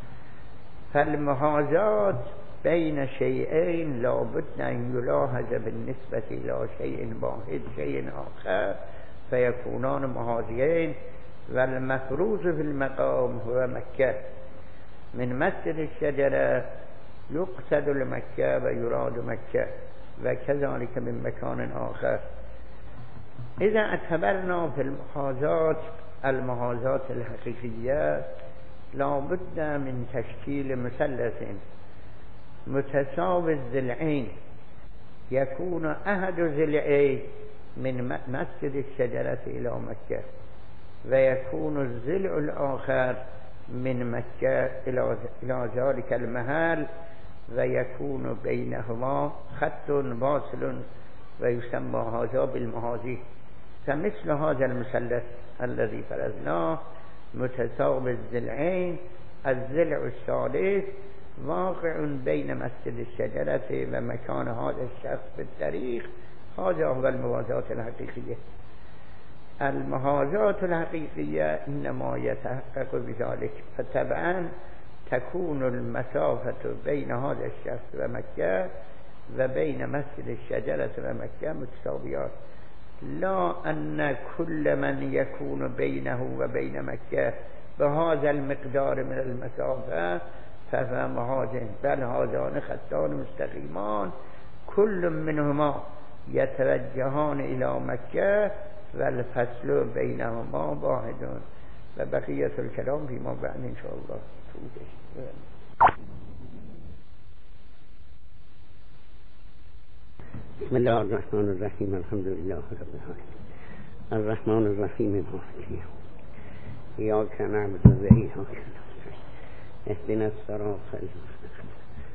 فالمحاذاة بين شيئين لا بد أن يلاحظ بالنسبة إلى شيء واحد شيء آخر فيكونان محاذيين، والمفروض في المقام هو مكة. من مسجد الشجرة يقصد المكة ويراد مكة، وكذلك من مكان آخر. إذا اعتبرنا في المحاذاة المحاذاة الحقيقية لا بد من تشكيل مثلث متساوي الضلعين، يكون أحد ضلعيه من مسجد الشجرة إلى مكة، ويكون الضلع الآخر من مكة إلى ذلك المحل ويكون بينهما خط واصل ويسمى هذا بالمهاذي. فمثل هذا المثلث الذي فرضناه متساوي الضلعين الضلع الثالث واقع بين مسجد الشجرة ومكان هذا الشخص في التاريخ. هذا هو الموازاة الحقيقية. الموازاة الحقيقية إنما يتحقق بذلك، فطبعا تكون المسافة بين هذا الشخص ومكة وبين مسجد الشجرة ومكة متساويات، لا أن كل من يكون بينه وبين مكة بهذا المقدار من المسافة فهو مهاذ، بل هذان خطان مستقيمان كل منهما يتوجهان إلى مكة والفصل بينهما واحد. وبقية الكلام فيما بعد إن شاء الله. بسم الله الرحمن الرحيم. الحمد لله رب العالمين الرحمن الرحيم مالك يوم إياك نعبد وإياك نستعين اهدنا الصراط المستقيم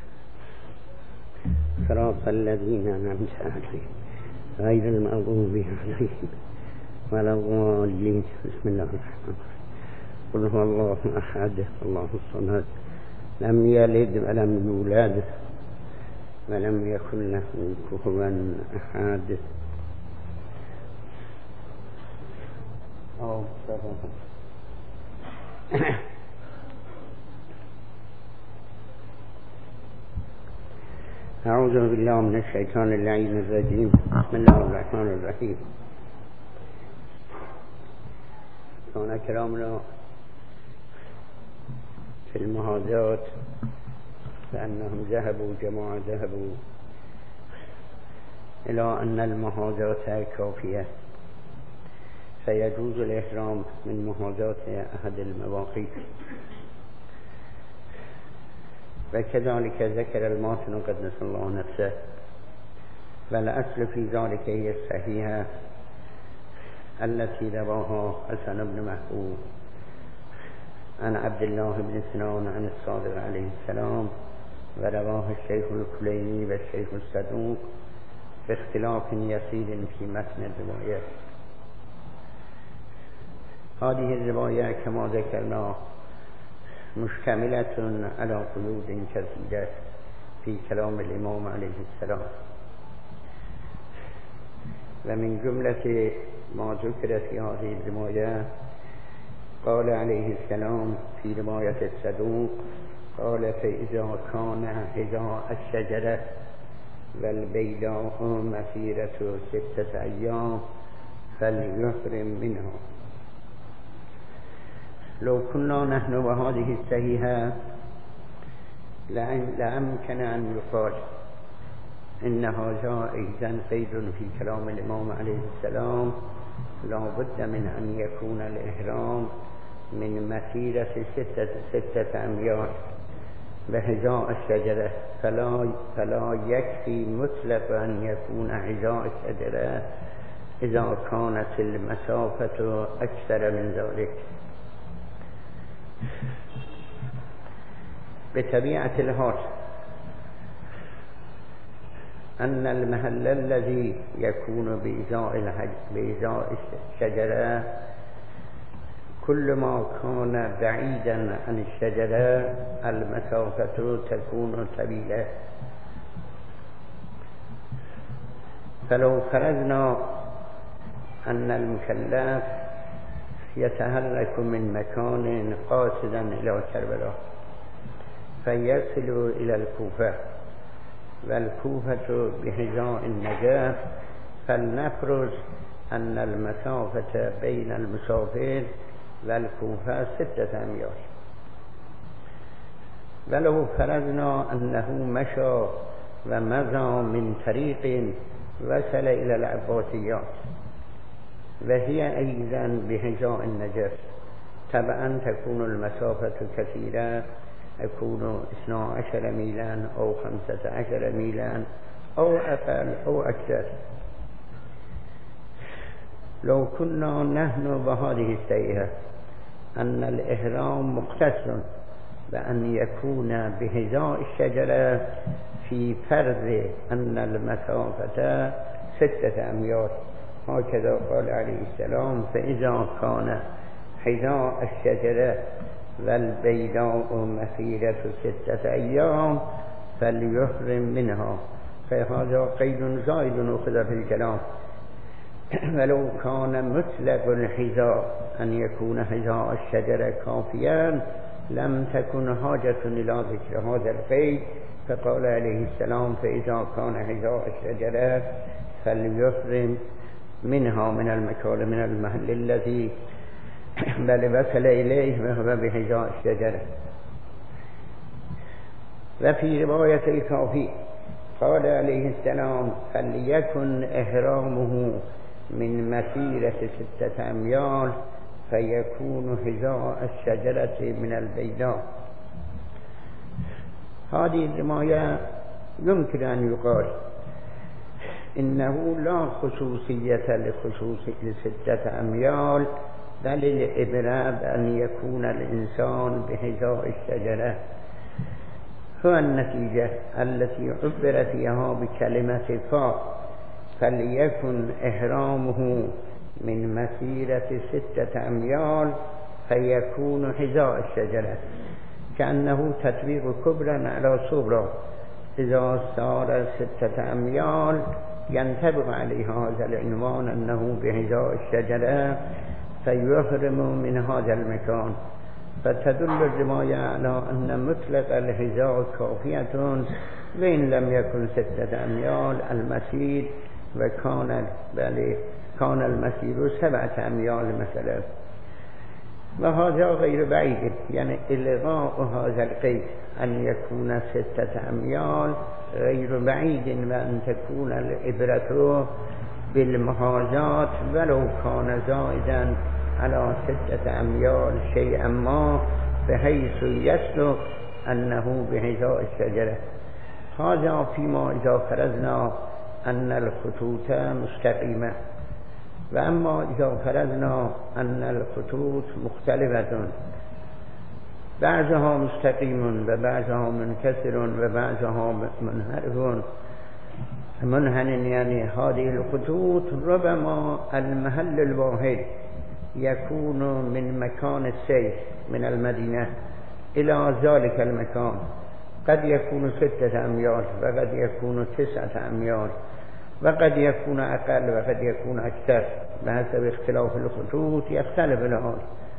صراط الذين أنعمت عليهم غير المغضوب عليهم ولا الضالين. بسم الله الرحمن الرحيم. قل هو الله أحد الله الصمد لم يلد ولم يولد ولم يكن له كفوا أحد. أعوذ بالله من الشيطان اللعين الرجيم. بسم الله الرحمن الرحيم. كان كلامنا في المهاذات فأنهم ذهبوا جماعة ذهبوا إلى أن المهاذات كافية، فيجوز الإحرام من مهاذات أحد المواقيت. وكذلك ذكر الماتن قدس الله نفسه، والأصل في ذلك هي الصحيحة التي رواها حسن بن محبوب عن عبد الله بن سنان عن الصادق عليه السلام، ورواه الشيخ الكليني والشيخ الصدوق باختلاف يسير في متن الرواية. هذه الرواية كما ذكرنا مشتملة على قيود كثيرة في كلام الإمام عليه السلام، ومن جملة ما ذكر في هذه الرواية قال عليه السلام في رواية الصدوق قال فإذا كان حذاء الشجرة والبيداء مسيرة ستة أيام فليحرم منها. لو كنا نحن وهذه الصحيحة لأمكن أن يقال إن هذا أيضا قيد في كلام الإمام عليه السلام، لا بد من أن يكون الإحرام من مسيرة ستة, ستة أميال بحذاء الشجرة، فلا, فلا يكفي مطلق أن يكون حذاء الشجرة إذا كانت المسافة أكثر من ذلك. بطبيعة الحال أن المحل الذي يكون بإزاء الشجرة كل ما كان بعيدا عن الشجرة المسافة تكون طويلة. فلو فرضنا أن المكلف يتحرك من مكان قاصدا إلى كربلاء فيصل إلى الكوفة، والكوفة بحذاء النجف، فلنفرض أن المسافة بين المسافر والكوفة ستة أميال. ولو فرضنا أنه مشى ومضى من طريق وصل إلى العباسيات وهي أيضا بحذاء النجف، طبعا تكون المسافة كثيرة، يكون اثنا عشر ميلا أو خمسة عشر ميلا أو أقل أو أكثر. لو كنا نحن بهذه السيئة أن الإحرام مختص بأن يكون بحذاء الشجرة في فرض أن المسافة ستة أميال، هكذا قال عليه السلام: فإذا كان حذاء الشجرة والبيداء مسيرة ستة أيام فليحرم منها. فهذا قيد زائد أخذ في الكلام. ولو كان مطلق الحذاء أن يكون حذاء الشجرة كافيا لم تكن حاجة إلى ذكر هذا القيد، فقال عليه السلام: فإذا كان حذاء الشجرة فليحرم منها، من المكان من المحل الذي بل وصل إليه وهو بحذاء الشجرة. وفي رواية الكافي قال عليه السلام: فليكن إحرامه من مسيرة ستة أميال فيكون حذاء الشجرة من البيداء. هذه الرواية يمكن أن يقال إنه لا خصوصية لخصوص لستة أميال، بل العبرة بأن يكون الإنسان بحذاء الشجرة. هو النتيجة التي عبر فيها بكلمة فا، فليكن إحرامه من مسيرة ستة أميال فيكون حذاء الشجرة، كأنه تطبيق كبرى على صغرى. إذا صار ستة أميال ينطبق عليه هذا العنوان أنه بحذاء الشجرة فيحرم من هذا المكان. فتدل الرواية على أن مطلق الحذاء كافية وإن لم يكن ستة أميال المسير، وكان بل كان المسير سبعة أميال مثلا. وهذا غير بعيد، يعني إلغاء هذا القيد أن يكون ستة أميال غير بعيد، وأن تكون العبرة بالمحاذاة ولو كان زائدا على ستة أميال شيئا ما بحيث يصدق أنه بحذاء الشجرة. هذا فيما إذا فرضنا أن الخطوط مستقيمة. وأما إذا فرضنا أن الخطوط مختلفة، بعضها مستقيم وبعضها منكسر وبعضها منحرف منحن، يعني هذه الخطوط ربما المحل الواحد يكون من مكان السير من المدينة إلى ذلك المكان، قد يكون ستة أميال وقد يكون تسعة أميال وقد يكون أقل وقد يكون أكثر، بحسب اختلاف الخطوط يختلف الحال.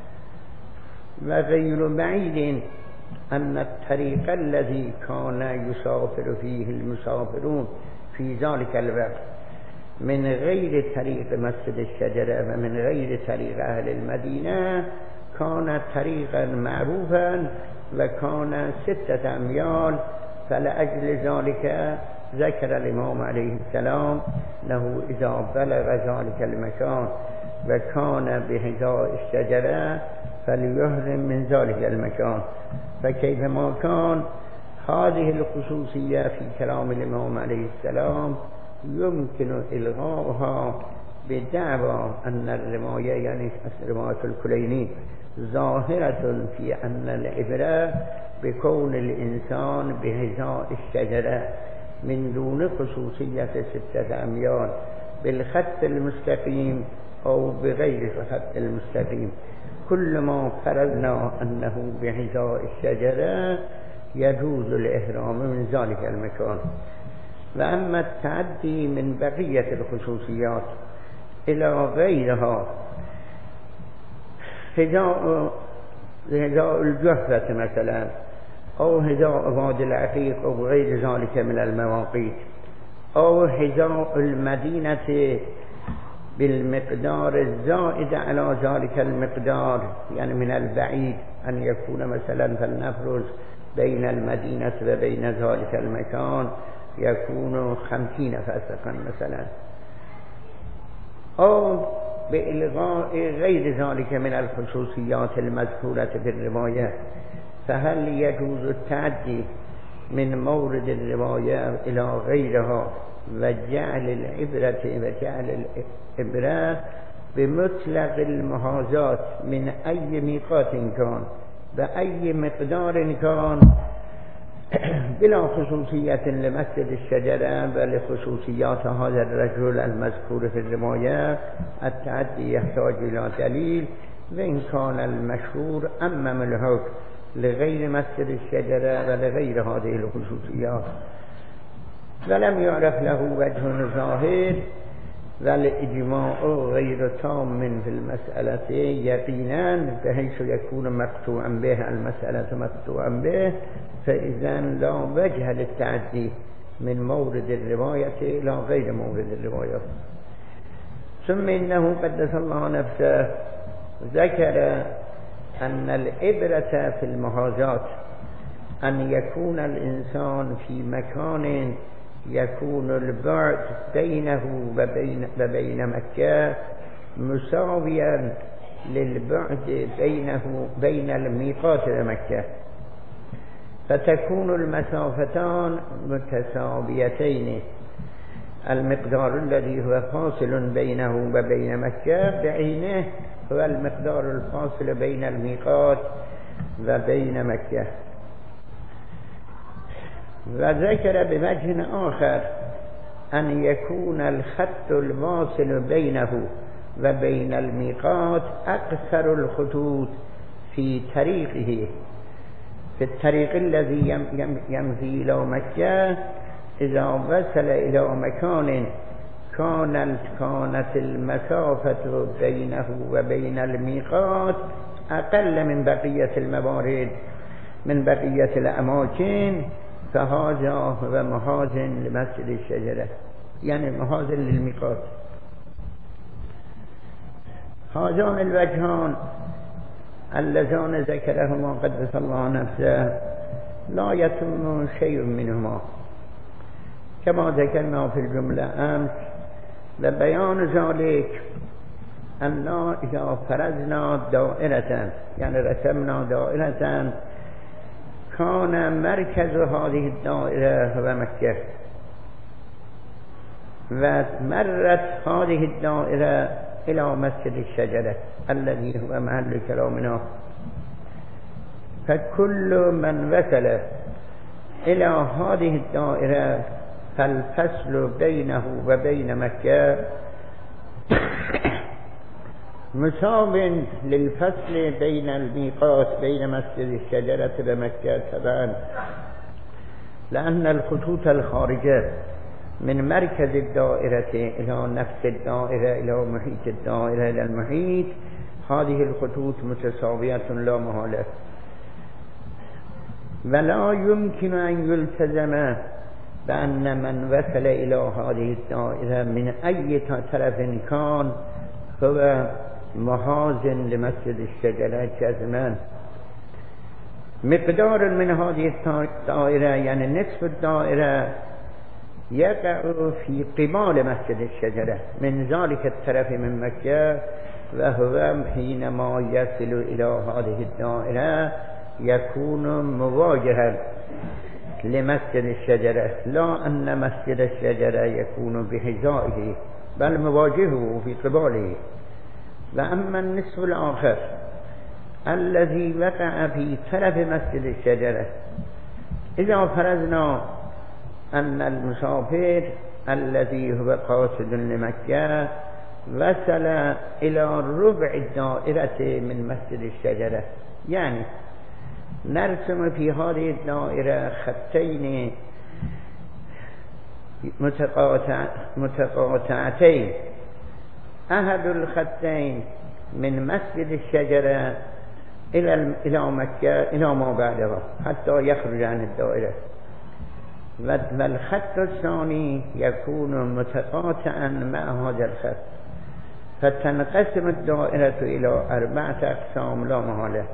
وغير بعيد أن الطريق الذي كان يسافر فيه المسافرون في ذلك الوقت من غير طريق مسجد الشجرة ومن غير طريق أهل المدينة كان طريقا معروفا وكان ستة أميال. فلأجل ذلك ذكر الإمام عليه السلام له إذا بلغ ذلك المكان وكان بحذاء الشجرة فليحرم من ذلك المكان. فكيفما كان هذه الخصوصية في كلام الإمام عليه السلام يمكن إلغاؤها بدعوى أن الرواية، يعني رواية الكليني، ظاهرة في أن العبرة بكون الإنسان بحذاء الشجرة من دون خصوصية ستة أميال بالخط المستقيم أو بغير الخط المستقيم. كل ما فرضنا أنه بحذاء الشجرة يجوز الإحرام من ذلك المكان. وأما التعدي من بقية الخصوصيات إلى غيرها، هداء هداء الجحفة مثلا، أو هداء وادي العقيق أو غير ذلك من المواقيت، أو هداء المدينة بالمقدار الزائد على ذلك المقدار، يعني من البعيد أن يكون مثلا فلنفرض بين المدينة وبين ذلك المكان يكون خمسين فسقا مثلا، أو بإلغاء غير ذلك من الخصوصيات المذكورة في الرواية. فهل يجوز التعدي من مورد الرواية إلى غيرها وجعل العبرة وجعل العبرة بمطلق المحاذات من أي ميقات كان بأي مقدار كان بلا خصوصية لمسجد الشجرة ولخصوصيات هذا الرجل المذكور في الرواية التعدي يحتاج إلى دليل، وإن كان المشهور أمم الحكم لغير مسجد الشجرة ولغير هذه الخصوصيات، ولم يعرف له وجه ظاهر، والإجماع غير تام في المسألة يقينا بحيث يكون مقطوعا به المسألة مقطوعا به، فإذا لا وجه للتعدي من مورد الرواية إلى غير مورد الرواية. ثم إنه قدس الله نفسه ذكر أن العبرة في المحاذات أن يكون الإنسان في مكان يكون البعد بينه وبين, وبين مكة مساويا للبعد بينه بين الميقات لمكة، فتكون المسافتان متساويتين، المقدار الذي هو فاصل بينه وبين مكة بعينه هو المقدار الفاصل بين الميقات وبين مكة. وذكر بوجه آخر أن يكون الخط الواصل بينه وبين الميقات أكثر الخطوط في طريقه، في الطريق الذي يمضي إلى مكة، إذا وصل إلى مكان كانت كانت المسافة بينه وبين الميقات أقل من بقية الموارد من بقية الأماكن، فهذا هو محاذن لمسجد الشجرة، يعني محاذن للميقات. هذان الوجهان اللذان ذكرهما قدس الله نفسه لا يتم شيء منهما كما ذكرنا في الجملة أمس، وبيان ذلك أن إذا فرضنا دائرة يعني رسمنا دائرة كان مركز هذه الدائرة هو مكة، ومرت هذه الدائرة إلى مسجد الشجرة الذي هو محل كلامنا، فكل من وصل إلى هذه الدائرة فالفصل بينه وبين مكة مساو للفصل بين الميقات بين مسجد الشجرة ومكة تبعا، لأن الخطوط الخارجة من مركز الدائرة إلى نفس الدائرة إلى محيط الدائرة إلى المحيط هذه الخطوط متساوية لا محالة، ولا يمكن أن يلتزم بأن من وصل إلى هذه الدائرة من أي طرف كان هو محاذن لمسجد الشجرة جزما. مقدار من هذه الدائرة يعني نصف الدائرة يقع في قبال مسجد الشجرة من ذلك الطرف من مكة، وهو حينما يصل إلى هذه الدائرة يكون مواجها لمسجد الشجرة، لا أن مسجد الشجرة يكون بحذائه بل مواجهه في قباله. وأما النصف الآخر الذي وقع في طرف مسجد الشجرة، إذا فرضنا أن المسافر الذي هو قاصد لمكة وصل إلى ربع الدائرة من مسجد الشجرة، يعني نرسم في هذه الدائرة خطين متقاطع متقاطعتين، أحد الخطين من مسجد الشجرة إلى إلى مكة إلى ما بعدها حتى يخرج عن الدائرة، والخط الثاني يكون متقاطعا مع هذا الخط، فتنقسم الدائرة إلى أربعة أقسام لا محالة.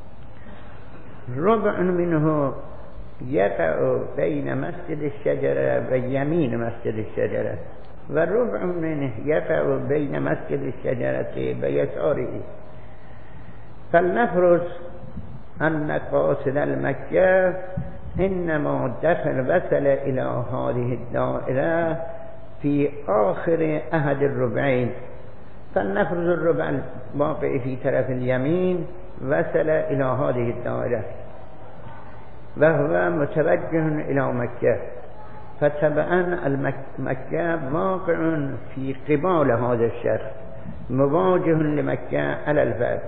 ربع منه يقع بين مسجد الشجرة ويمين مسجد الشجرة، والربع منه يقع بين مسجد الشجرة ويساره. فلنفرض أن قاصد المكة إنما دخل وصل إلى هذه الدائرة في آخر أحد الربعين، فالنفرز الربع الواقع في طرف اليمين وصل إلى هذه الدائرة وهو متوجه إلى مكة، فطبعا مكة واقع في قبال هذا الشرق مواجه لمكة على الفرد،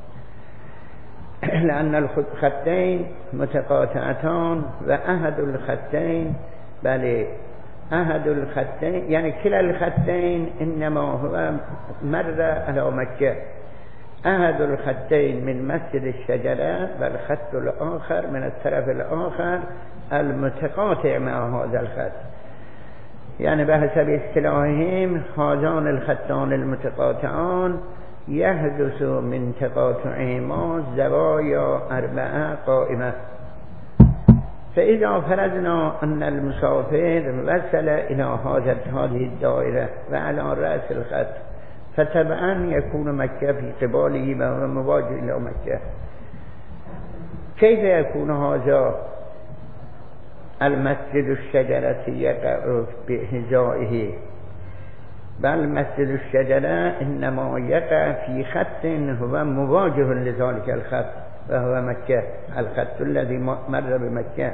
لأن الخطين متقاطعتان وأحد الخطين بل أحد الخطين يعني كلا الخطين إنما هو مر على مكة، أحد الخطين من مسجد الشجرة والخط الآخر من الطرف الآخر المتقاطع مع هذا الخط، يعني بحسب اصطلاحهم هذان الخطان المتقاطعان يحدث من تقاطعهما زوايا أربعة قائمة. فإذا فرضنا أن المسافر وصل إلى هذه الدائرة وعلى رأس الخط، فطبعا يكون مكة في قباله وهو مواجه إلى مكة. كيف يكون هذا المسجد الشجرة يقع بحذائه؟ بل مسجد الشجرة إنما يقع في خط هو مواجه لذلك الخط وهو مكة، الخط الذي مر بمكة.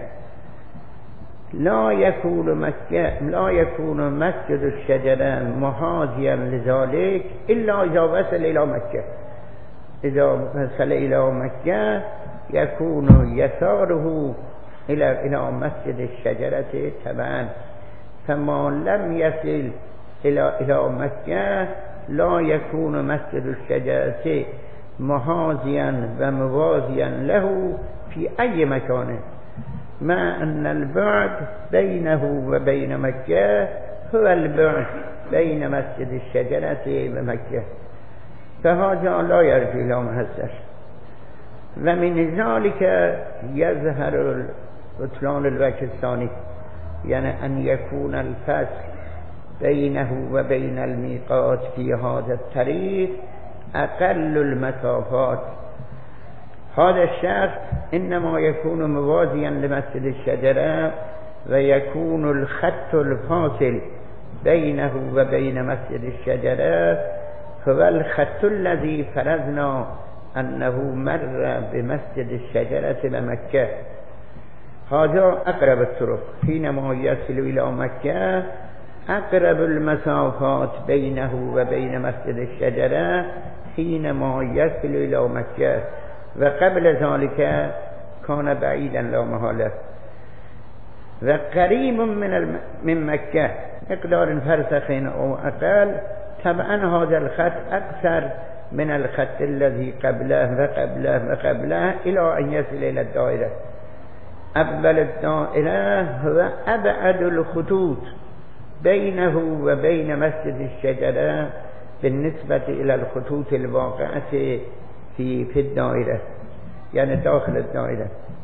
لا يكون مكة لا يكون مسجد الشجرة محاذيا لذلك إلا إذا وصل إلى مكة. إذا وصل إلى مكة يكون يساره إلى إلى مسجد الشجرة تبعا، فما لم يصل إلى إلى مكة لا يكون مسجد الشجرة محاذيا وموازيا له في أي مكان، مع أن البعد بينه وبين مكة هو البعد بين مسجد الشجرة ومكة، فهذا لا يرجع إلى محسر. ومن ذلك يظهر بطلان الوجه الثاني، يعني أن يكون الفصل بينه وبين الميقات في هذا الطريق أقل المسافات. هذا الشخص إنما يكون موازيا لمسجد الشجرة، ويكون الخط الفاصل بينه وبين مسجد الشجرة هو الخط الذي فرضنا أنه مر بمسجد الشجرة بمكة. هذا أقرب الطرق حينما يصل إلى مكة، أقرب المسافات بينه وبين مسجد الشجرة حينما يصل إلى مكة، وقبل ذلك كان بعيدا لا محالة. وقريب من الم... من مكة مقدار فرسخين أو أقل، طبعا هذا الخط أكثر من الخط الذي قبله وقبله وقبله إلى أن يصل إلى الدائرة. أقبل الدائرة هو أبعد الخطوط بينه وبين مسجد الشجرة بالنسبة إلى الخطوط الواقعة في في الدائرة، يعني داخل الدائرة.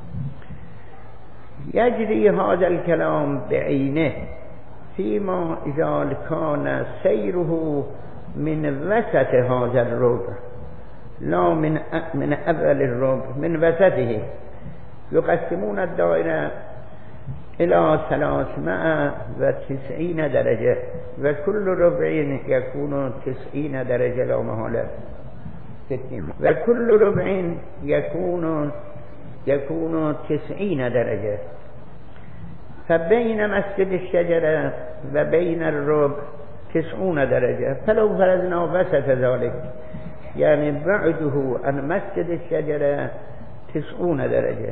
يجري هذا الكلام بعينه فيما إذا كان سيره من وسط هذا الربع لا من من أول الربع، من وسطه. يقسمون الدائرة إلى ثلاثمائة وتسعين درجة، وكل ربع يكون تسعين درجة لا محالة، وكل ربع يكون يكون تسعين درجة. فبين مسجد الشجرة وبين الربع تسعون درجة، فلو فرضنا وسط ذلك يعني بعده عن مسجد الشجرة تسعون درجة،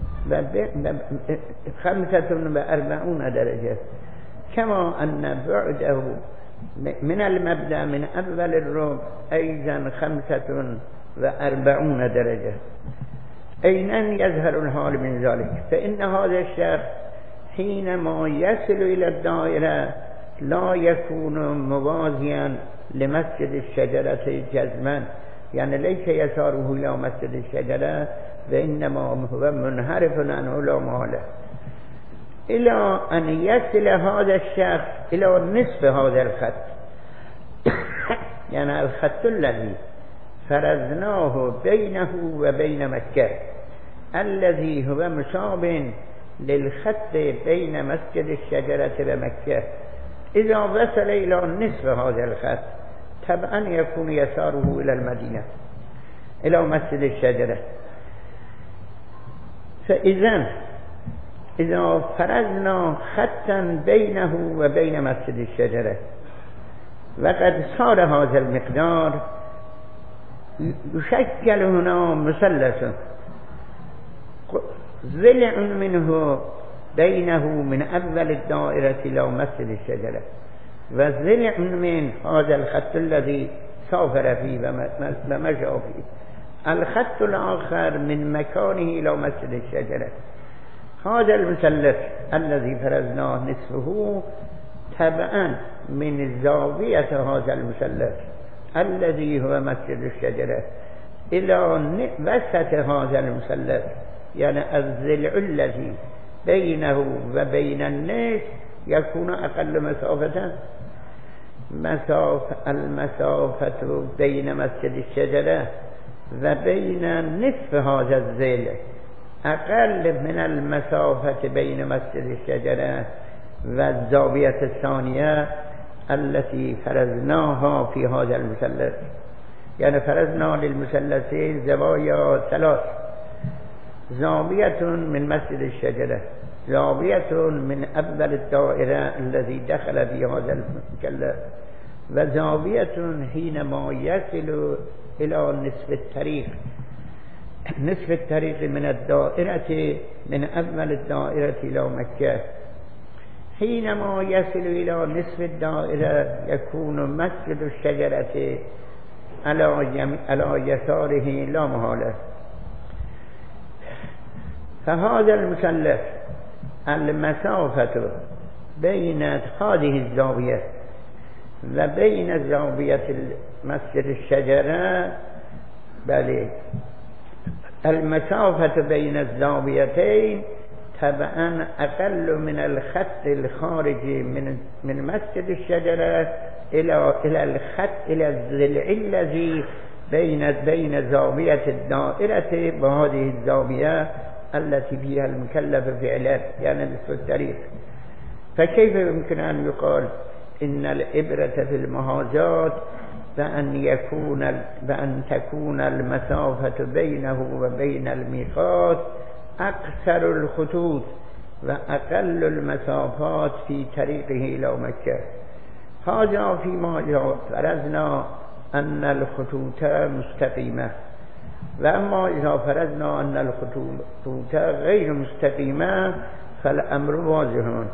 خمسة وأربعون درجة، كما أن بعده من المبدأ من أول الربع أيضا خمسة وأربعون درجة. أين يظهر الحال من ذلك؟ فإن هذا الشخص حينما يصل إلى الدائرة لا يكون موازيا لمسجد الشجرة جزما، يعني ليس يساره إلى مسجد الشجرة، وإنما هو منحرف عنه لا محالة، إلى أن يصل هذا الشخص إلى نصف هذا الخط. يعني الخط الذي فرضناه بينه وبين مكة الذي هو مشابه للخط بين مسجد الشجرة ومكة، إذا وصل إلى نصف هذا الخط طبعا يكون يساره إلى المدينة إلى مسجد الشجرة. فإذا إذا فرضنا خطا بينه وبين مسجد الشجرة وقد صار هذا المقدار يشكل هنا مثلث ضلع منه بينه من أول الدائرة إلى مسجد الشجرة، وضلع من هذا الخط الذي سافر فيه ومشى فيه، الخط الآخر من مكانه إلى مسجد الشجرة. هذا المثلث الذي فرضناه نصفه تبعا من زاوية هذا المثلث الذي هو مسجد الشجرة إلى وسط هذا المثلث، يعني الضلع الذي بينه وبين النصف يكون أقل مسافة. مسافة المسافة بين مسجد الشجرة وبين نصف هذا الضلع أقل من المسافة بين مسجد الشجرة والزاوية الثانية التي فرضناها في هذا المثلث. يعني فرضنا للمثلثين زوايا ثلاث: زاوية من مسجد الشجرة، زاوية من أول الدائرة الذي دخل في هذا المثلث، وزاوية حينما يصل إلى نصف الطريق، نصف الطريق من الدائرة من أول الدائرة إلى مكة. حينما يصل إلى نصف الدائرة يكون مسجد الشجرة على, يم... على يساره لا محالة. فهذا المثلث المسافة بين هذه الزاوية وبين زاوية مسجد الشجرة، بل المسافة بين الزاويتين طبعا أقل من الخط الخارجي من من مسجد الشجرة إلى إلى الخط إلى الضلع الذي بين بين زاوية الدائرة وهذه الزاوية التي فيها المكلف فعلا، يعني نصف الطريق. فكيف يمكن أن يقال إن الإبرة في المحاذاة بأن يكون بأن تكون المسافة بينه وبين الميقات أكثر الخطوط وأقل المسافات في طريقه إلى مكة؟ هذا فيما فرضنا أن الخطوط مستقيمة، وأما إذا فرضنا أن الخطوط غير مستقيمة فالأمر واضح.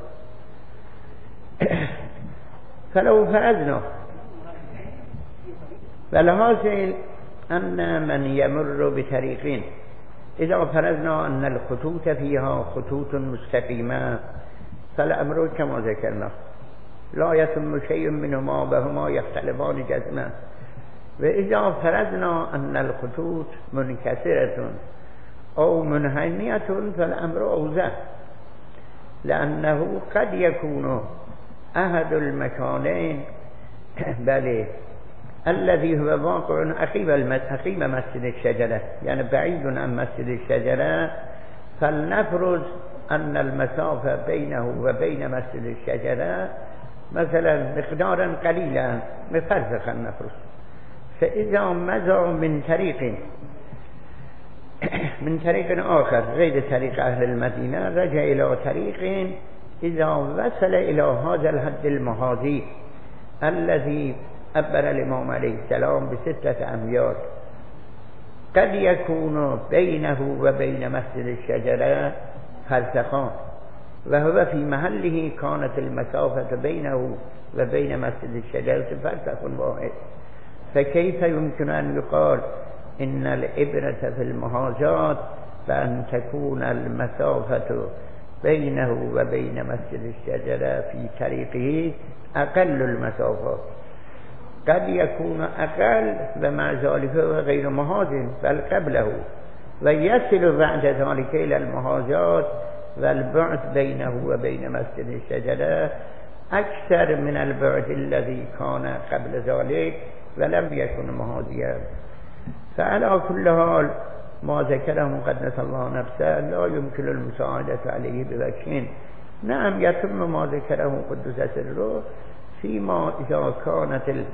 فلو فرضنا فالحاصل أن من يمر بطريق، إذا فرضنا أن الخطوط فيها خطوط مستقيمة فالأمر كما ذكرنا لا يتم شيء منهما وهما يختلفان جزما. وإذا فرضنا أن الخطوط منكسرة أو منحنية فالأمر أوضح، لأنه قد يكون أحد المكانين بل الذي هو واقع أقيم مسجد الشجرة، يعني بعيد عن مسجد الشجرة، فلنفرض أن المسافة بينه وبين مسجد الشجرة مثلا مقدارا قليلا مفرقا نفرض. فإذا مضى من طريق من طريق آخر غير طريق أهل المدينة رجع إلى طريق، إذا وصل إلى هذا الحد المحاذي الذي عبر الإمام عليه السلام بستة أميال، قد يكون بينه وبين مسجد الشجرة فرسخان، وهو في محله كانت المسافة بينه وبين مسجد الشجرة فرسخ واحد. فكيف يمكن أن يقال إن الإبرة في المحاذاة بأن تكون المسافة بينه وبين مسجد الشجرة في طريقه أقل المسافات؟ قد يكون أقل ومع ذلك غير محاذ بل قبله، ويصل بعد ذلك إلى المحاذاة، والبعد بينه وبين مسجد الشجرة أكثر من البعد الذي كان قبل ذلك ولم يكن محاذيا. فعلى كل حال ما ذكره مقدس الله نفسه لا يمكن المساعدة عليه بوجه. نعم يتم ما ذكره قدس سره فيما إذا كانت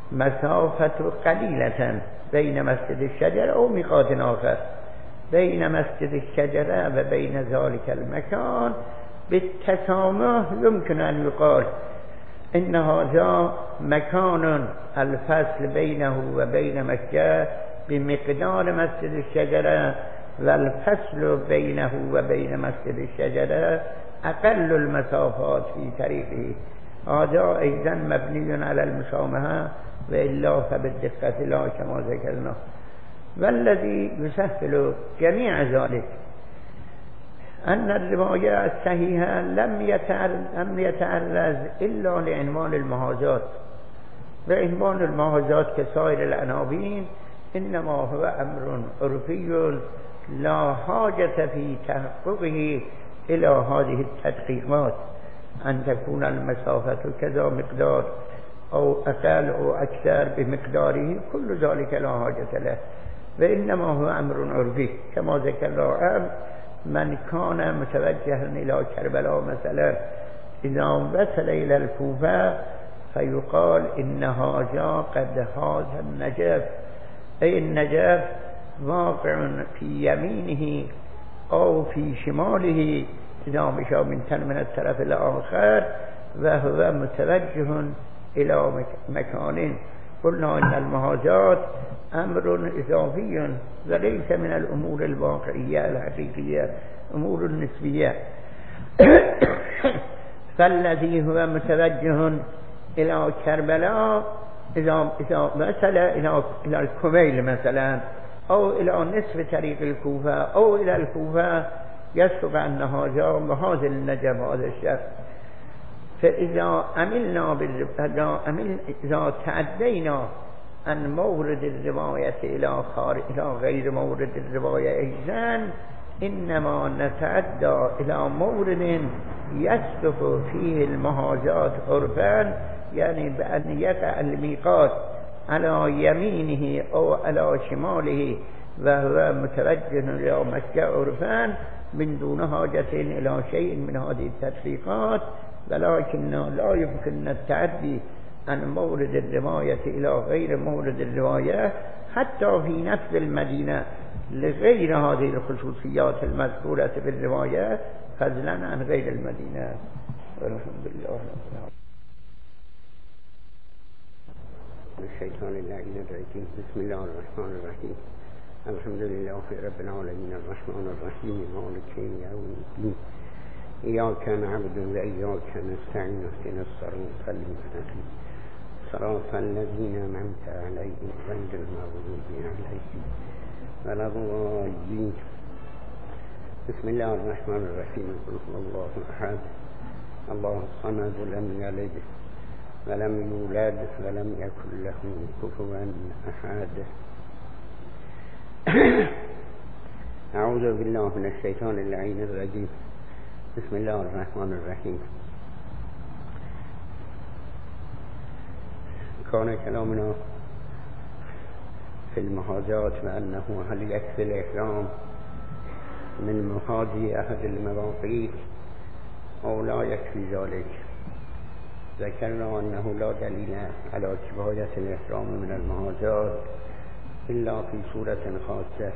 مسافت قلیلة بین مسجد الشجرة او میقات آخر بین مسجد الشجرة و بین ذلك المكان بالتسامح يمكن ان يقال ان هذا مكان الفصل بينه وبين مكة بمقدار مسجد الشجرة والفصل بينه وبين مسجد الشجرة أقل المسافات في طريقه. هذا أيضا مبني على المسامحة وإلا فبالدقة لا كما ذكرنا. والذي يسهل جميع ذلك أن الرواية الصحيحة لم لم يتعرض إلا لعنوان المحاذات، وعنوان المحاذات كسائر العناوين إنما هو أمر عرفي لا حاجة في تحققه إلى هذه التدقيقات أن تكون المسافة كذا مقدار أو أقل أو أكثر بمقداره، كل ذلك لا حاجة له، وإنما هو أمر عرفي كما ذكر من كان متوجها إلى كربلاء مثلا إذا وصل إلى الكوفة فيقال إن هذا قد هذا النجف، أي النجف واقع في يمينه أو في شماله إذا مشى من من الطرف الآخر وهو متوجه إلى مكان. قلنا إن المحاذات أمر إضافي وليس من الأمور الواقعية الحقيقية، أمور نسبية. فالذي هو متوجه إلى كربلاء إذا إذا وصل إلى إلى الكميل مثلا أو إلى نصف طريق الكوفة أو إلى الكوفة يصدق أن هذا وهذا النجم هذا الشر. فإذا عملنا بالرواية إذا تعدينا عن مورد الرواية إلى خارج إلى غير مورد الرواية أيضا إنما نتعدى إلى مورد يصدق فيه المحاذات عرفا، يعني بأن يقع الميقات على يمينه أو على شماله وهو متوجه إلى مكة عرفا من دون حاجة إلى شيء من هذه التدقيقات، ولكن لا يمكن التعدي عن مورد الرواية إلى غير مورد الرواية حتى في نفس المدينة لغير هذه الخصوصيات المذكورة في الرواية فضلا عن غير المدينة. والحمد لله رب العالمين. الشيطان اللعين الرجيم. بسم الله الرحمن الرحيم. الحمد لله رب العالمين الرحمن الرحيم مالك يوم الدين. إياك نعبد وإياك نستعين اهدنا الصراط المستقيم صراط الذين أنعمت عليهم غير المغضوب عليهم ولا الضالين. بسم الله الرحمن الرحيم. قل هو الله أحد الله الصمد لم يلد ولم يولد ولم يكن له كفوا أحد. أعوذ بالله من الشيطان اللعين الرجيم. بسم الله الرحمن الرحيم. كان كلامنا في المحاذات وأنه هل يكفي الإحرام من محاذي أحد المواقيت أو لا يكفي ذلك. ذكرنا أنه لا دليل على كفاية الإحرام من المحاذات إلا في سورة خاصة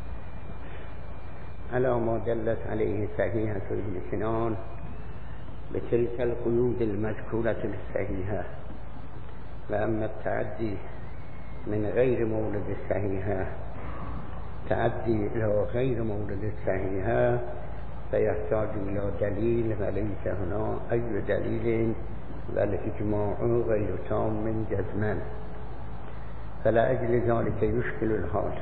على ما دلت عليه صحيحة ابن سنان بتلك القيود المذكورة الصحيحة. وأما التعدي من غير مورد الصحيحة تعدي إلى غير مورد الصحيحة فيحتاج إلى دليل وليس هنا أي دليل والإجماع غير تام جزما، فلأجل ذلك يشكل الحال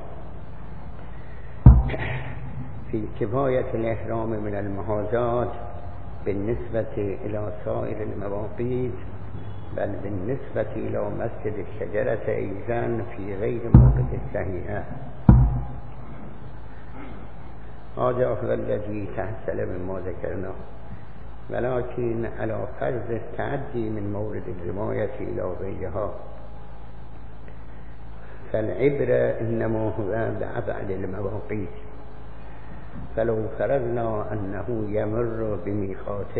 في كفاية الإحرام من المحاذات بالنسبة إلى سائر المواقيت، بل بالنسبة إلى مسجد الشجرة أيضا في غير مورد الصحيحة. هذا هو الذي تحصل مما ذكرناه، ولكن على فرض التعدي من مورد الرواية إلى غيرها فالعبرة إنما هو بأبعد المواقيت. فلو فرضنا أنه يمر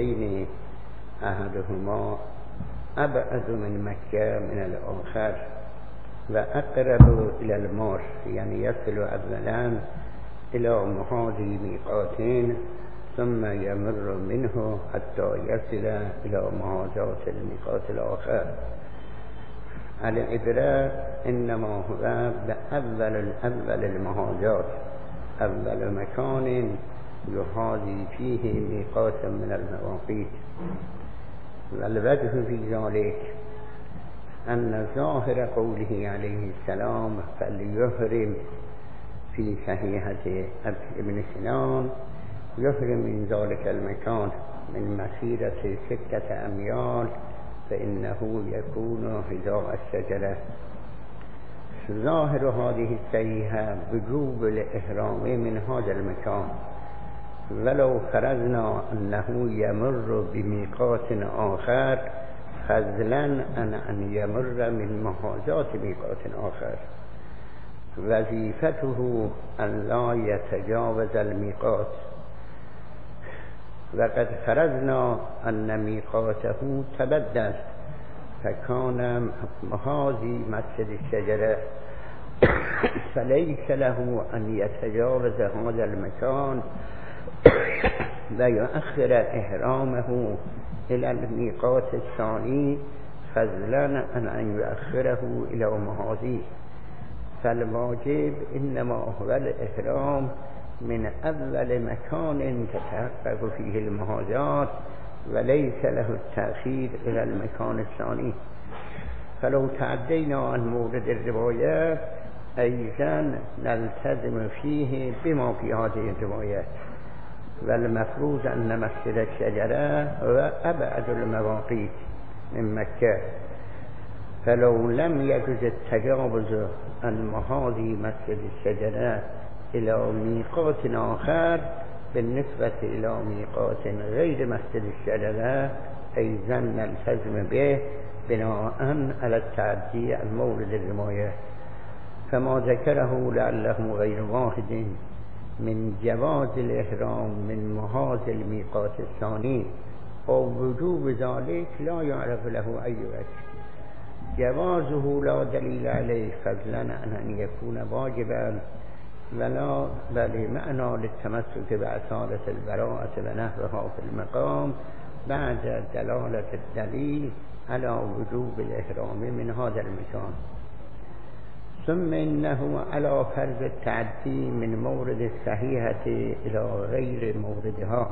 بميقاتين أحدهما أبعد من مكة من الآخر و اقرب الى المر، یعنی یصل اولا الى محاذی میقاتین ثم یمر منه حتی یصل الى محاذات الميقات الاخر. العبره انما هو باول الاول المحاذات، اول مكان يحاذي فيه ميقات من المواقيت. والوجه في ذلك أن ظاهر قوله عليه السلام فليحرم في صحيحة ابن سنان يحرم من ذلك المكان من مسيرة ستة أميال فإنه يكون حذاء الشجرة. ظاهر هذه الصحيحة وجوب الإحرام من هذا المكان، ولو فرضنا أنه يمر بميقات آخر فضلا عن أن يمر من محاذات ميقات آخر. وظيفته أن لا يتجاوز الميقات، وقد فرضنا أن ميقاته تبدل فكان محاذي مسجد الشجرة فليس له أن يتجاوز هذا المكان ويؤخر إحرامه إلى الميقات الثاني فضلا عن أن يؤخره إلى محاذيه. فالواجب إنما هو الإحرام من أول مكان تتحقق فيه المحاذات وليس له التأخير إلى المكان الثاني. فلو تعدينا عن مورد الرواية أيضا نلتزم فيه بما في هذه الروايات. والمفروض أن مسجد الشجرة هو أبعد المواقيت من مكة، فلو لم يجوز التجاوز عن محاذي مسجد الشجرة إلى ميقات آخر بالنسبة إلى ميقات غير مسجد الشجرة أيضا نلتزم به بناء على التعدي عن مورد الرواية. فما ذكره لعله غير واحد من جواز الإحرام من محاذ الميقات الثاني أو وجوب ذلك لا يعرف له أي وجه. جوازه لا دليل عليه فضلا عن أن يكون واجبا ولا بل معنى للتمسك بأصالة البراءة ونحوها في المقام بعد دلالة الدليل على وجوب الإحرام من هذا المكان. ثم إنه على فرض التعدي من مورد الصحيحة إلى غير موردها،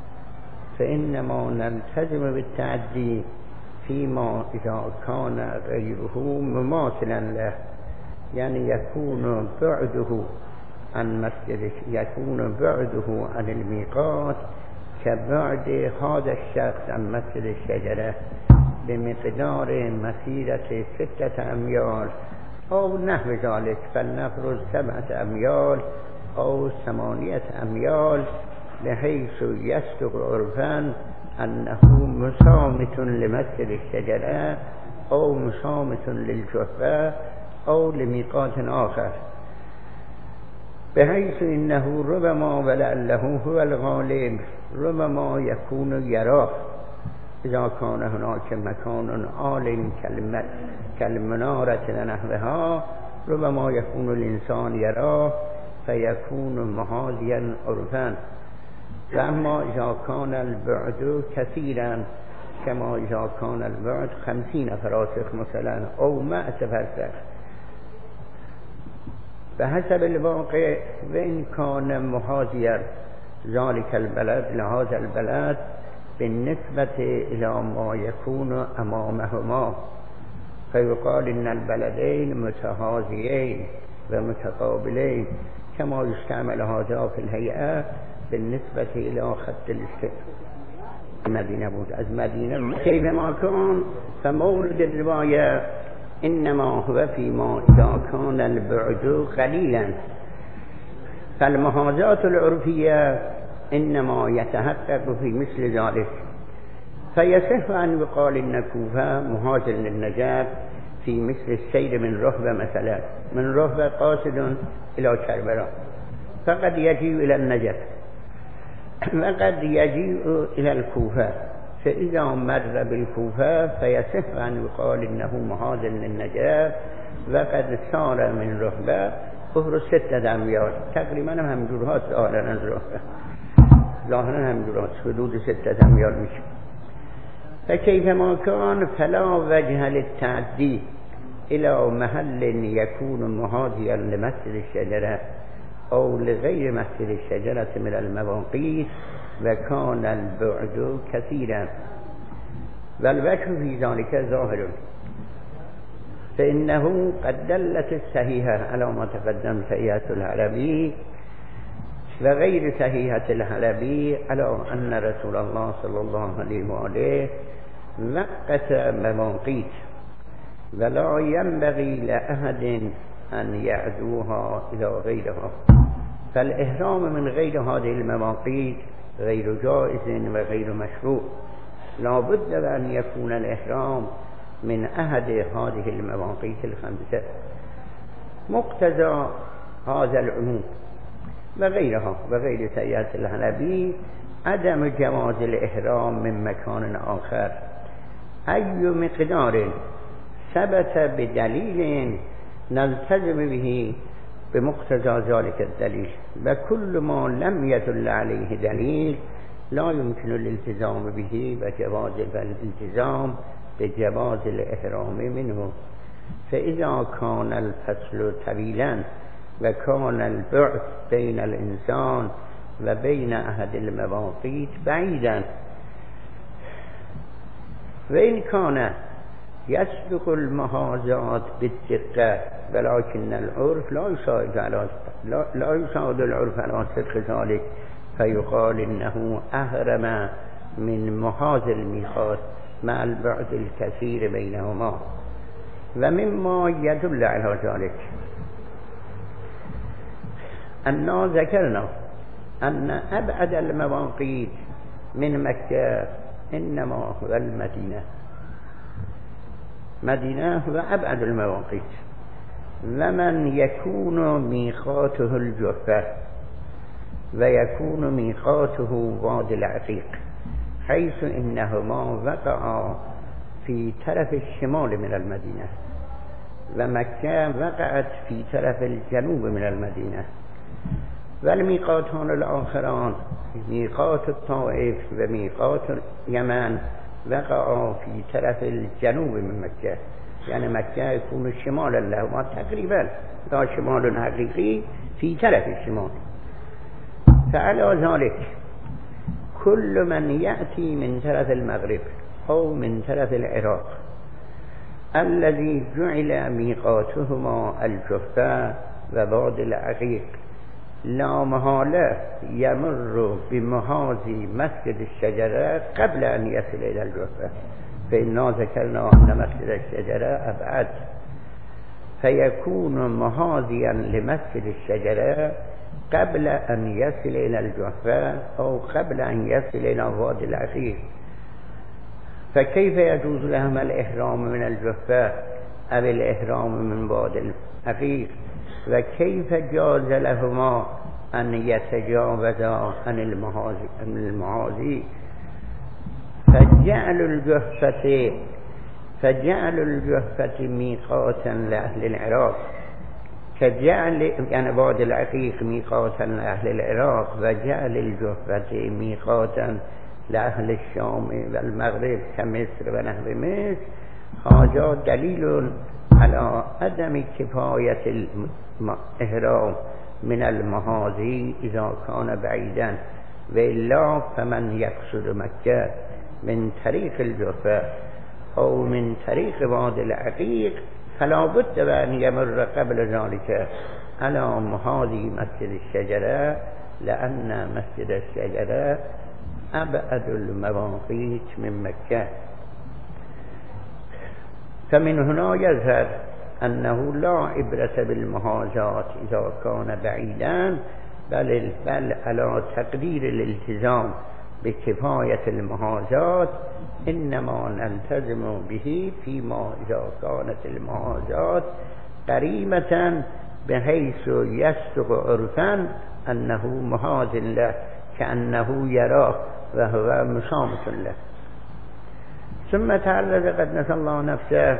فإنما نلتزم بالتعدي فيما إذا كان غيره مماثلا له، يعني يكون بعده عن مسجد يكون بعده عن الميقات كبعد هذا الشخص عن مسجد الشجرة بمقدار مسيرة ستة أميال أو نحو ذلك، فلنفرض سبعة أميال أو ثمانية أميال، بحيث يصدق عرفا أنه مسامت لمسجد الشجرة أو مسامت للجحفة أو لميقات آخر، بحيث إنه ربما ولعله هو الغالب ربما يكون يراه إذا كان هناك مكان عال كالمنارة ونحوها، ربما يكون الإنسان يراه فيكون محاذيا عرفا. فأما إذا كان البعد كثيرا كما إذا كان البعد خمسين فراسخ مثلا أو مائة فرسخ بحسب الواقع، وإن كان محاذيا ذلك البلد لهذا البلد بالنسبة إلى ما يكون أمامهما، فيقال إن البلدين متحاذيين ومتقابلين، كما يستعمل هذا في الهيئة بالنسبة إلى خط الاستقامة. مدينة بود از مدينة كيفما كان، فمورد الرواية إنما هو فيما إذا كان البعد قليلا، فالمحاذات العرفية إنما يتحقق في مثل ذلك. فيصح أن يقال إن كوفة محاذ للنجف في مثل السير من رهبة مثلا، من رهبة قاصد إلى كربلاء، فقد يجيء إلى النجف وقد يجيء إلى الكوفة فإذا مر بالكوفة فيصح أن يقال إنه مهاذ للنجف وقد سار من رهبة ظهر ستة أميال. تقریبا هم همجورها ظاهرا از رهبه ظاهرا همجورها حدود ستة أميال میشه. فكيف ما كان فلا وجه للتعدي إلى محل يكون مهاديا لمسجد الشجرة أو لغير مسجد الشجرة من المواقيت وكان البعد كثيرا والوجه في ذلك ظاهر فإنه قد دلت الصحيحة على ما تقدم صحيحة الحلبي وغير صحيحة الحلبي على أن رسول الله صلى الله عليه وآله وقت مواقيت ولا ينبغي لأحد أن يعدوها إلى غيرها. فالإحرام من غير هذه المواقيت غير جائز وغير مشروع. لا بد أن يكون الإحرام من أحد هذه المواقيت الخمسة. مقتضى هذا العموم وغيرها وغير سيئة الحلبي عدم جواز الإحرام من مكان آخر أي مقدار ثبت بدليل نلتزم به بمقتضى ذلك الدليل وكل ما لم يدل عليه دليل لا يمكن الالتزام به وجواز الالتزام بجواز الإحرام منه. فإذا كان الفصل طويلا وكان البعد بين الإنسان وبين أحد المواقيت بعيدا وإن كان يسبق المحاذاة بالدقة ولكن العرف لا يساعد على لا يساعد العرف على صدق ذلك فيقال إنه أحرم من محاذ الميقات مع البعد الكثير بينهما. ومما يدل على ذلك أننا ذكرنا أن أبعد المواقيت من مكة إنما هو المدينة. مدينة هو أبعد المواقيت ومن يكون ميقاته الجحفة ويكون ميقاته وادي العقيق حيث إنهما وقعا في طرف الشمال من المدينة ومكة وقعت في طرف الجنوب من المدينة. والميقاتان الآخران ميقات الطائف وميقات اليمن وقعا في طرف الجنوب من مكة يعني مكة يكون الشمال لهما تقريبا لا شمال حقيقي في طرف الشمال. فعلى ذلك كل من يأتي من طرف المغرب أو من طرف العراق الذي جعل ميقاتهما الجحفة ووادي العقيق لا محالة يمر بمحاذي مسجد الشجرة قبل أن يصل إلى الجحفة. فإنا ذكرنا أن مسجد الشجرة أبعد فيكون محاذيا لمسجد الشجرة قبل أن يصل إلى الجحفة أو قبل أن يصل إلى وادي العقيق. فكيف يجوز لهم الإحرام من الجحفة أو الإحرام من وادي العقيق وكيف جاز لهما أن يتجاوزا عن المحاذي؟ فجعل الجحفة فجعل الجحفة ميقاتا لأهل العراق كجعل يعني وادي العقيق ميقاتا لأهل العراق وجعل الجحفة ميقاتا لأهل الشام والمغرب كمصر ونحو مصر. هذا دليل على عدم كفاية الإحرام من المحاذي إذا كان بعيدا وإلا فمن يقصد مكة من طريق الجحفة أو من طريق وادي العقيق فلا بد أن يمر قبل ذلك على محاذي مسجد الشجرة لأن مسجد الشجرة أبعد المواقيت من مكة. فمن هنا يظهر أنه لا عبرة بالمحاذاة إذا كان بعيدا بل, بل على تقدير الالتزام بكفاية المحاذاة إنما نلتزم به فيما إذا كانت المحاذاة قريبة بحيث يصدق عرفا أنه محاذ له كأنه يراه وهو مصامت له. ثم تعرض قدس الله نفسه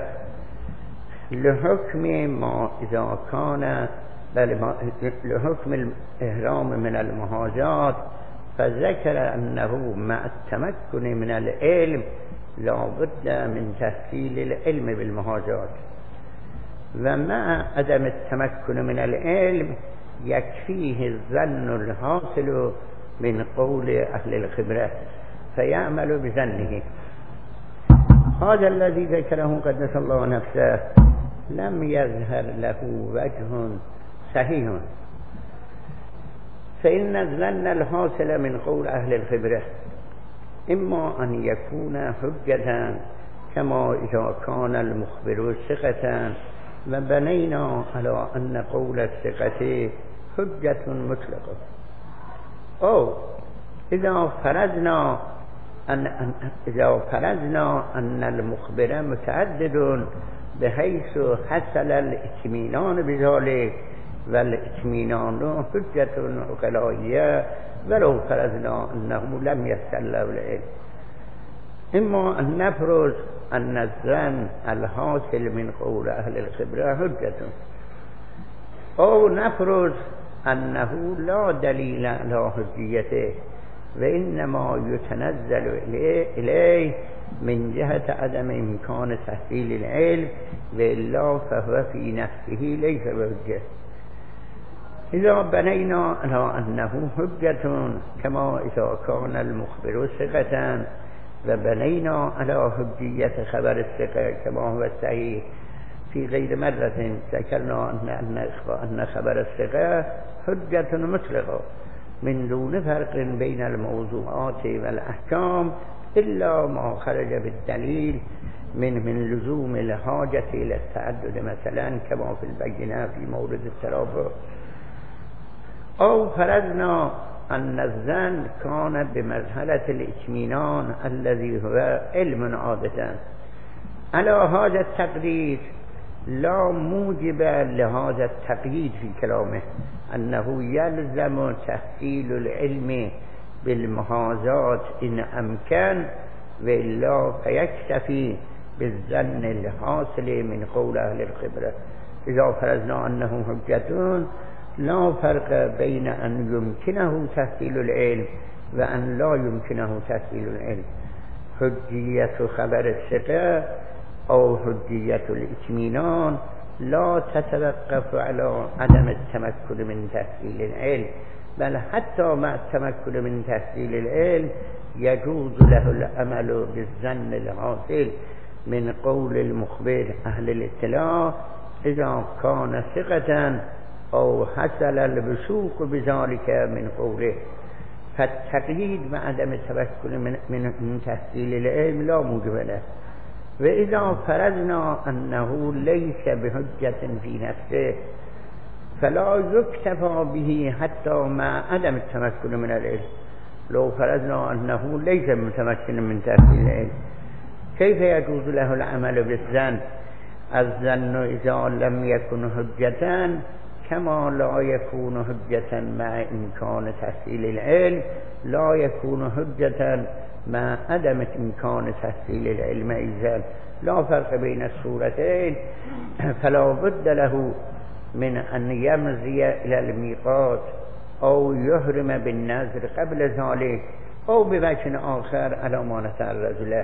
لحكم ما اذا كان لحكم الاحرام من المحاجات، فذكر انه مع التمكن من العلم لا بد من تحصيل العلم بالمحاجات، ومع عدم التمكن من العلم يكفيه الظن الحاصل من قول اهل الخبره فيعمل بظنه. هذا الذي ذكره قدس الله نفسه لم يظهر له وجه صحيح، فإن الظن الحاصل من قول أهل الخبرة إما أن يكون حجة كما إذا كان المخبر ثقة وبنينا على أن قول الثقة حجة مطلقة، أو إذا فرضنا أن إذا فرضنا أن المخبر متعدد بحيث حصل الاطمئنان بذلك والاطمئنان حجة عقلائية ولو فرضنا أنه لم يحصل له العلم. إما أن نفرض أن الظن الحاصل من قول أهل الخبرة حجة، أو نفرض أنه لا دليل على حجيته وإنما يتنزل إليه من جهة عدم إمكان تحصيل العلم وإلا فهو في نفسه ليس بحجة. إذا بنينا على أنه حجة كما إذا كان المخبر ثقة وبنينا على حجية خبر الثقة كما هو الصحيح، في غير مرة ذكرنا أن أن خبر الثقة حجة مطلقة من دون فرق بين الموضوعات والأحكام إلا ما خرج بالدليل من من لزوم الحاجة إلى التعدد مثلا كما في البينة في مورد الترابع. أو فرضنا أن الظن كان بمرحلة الإطمئنان الذي هو علم عادة. على هذا التقدير لا موجب لهذا التقييد في كلامه أنه يلزم تحصيل العلم بالمحاذات إن أمكن، وإلا فيكتفي بالظن الحاصل من قول أهل الخبرة. إذا فرضنا أنه حجة لا فرق بين أن يمكنه تحصيل العلم وأن لا يمكنه تحصيل العلم. حجية خبر الثقة أو حجية الإطمئنان لا تتوقف على عدم التمكن من تحصيل العلم، بل حتى مع التمكن من تحصيل العلم يجوز له العمل بالظن الحاصل من قول المخبر أهل الاطلاع إذا كان ثقة أو حصل الوثوق بذلك من قوله. فالتقييد مع عدم التمكن من, من تحصيل العلم لا موجب له. وإذا فرضنا أنه ليس بحجة في نفسه فلا يكتفى به حتى مع عدم التمكن من العلم. لو فرضنا أنه ليس متمكن من تحصيل العلم كيف يجوز له العمل بالظن؟ الظن إذا لم يكن حجة كما لا يكون حجة مع إمكان تحصيل العلم لا يكون حجة مع عدم إمكان تحصيل العلم إذن لا فرق بين الصورتين. فلا بد له من أن يمضي إلى الميقات أو يحرم بالنذر قبل ذلك أو بوجه آخر على ما نتعرض له.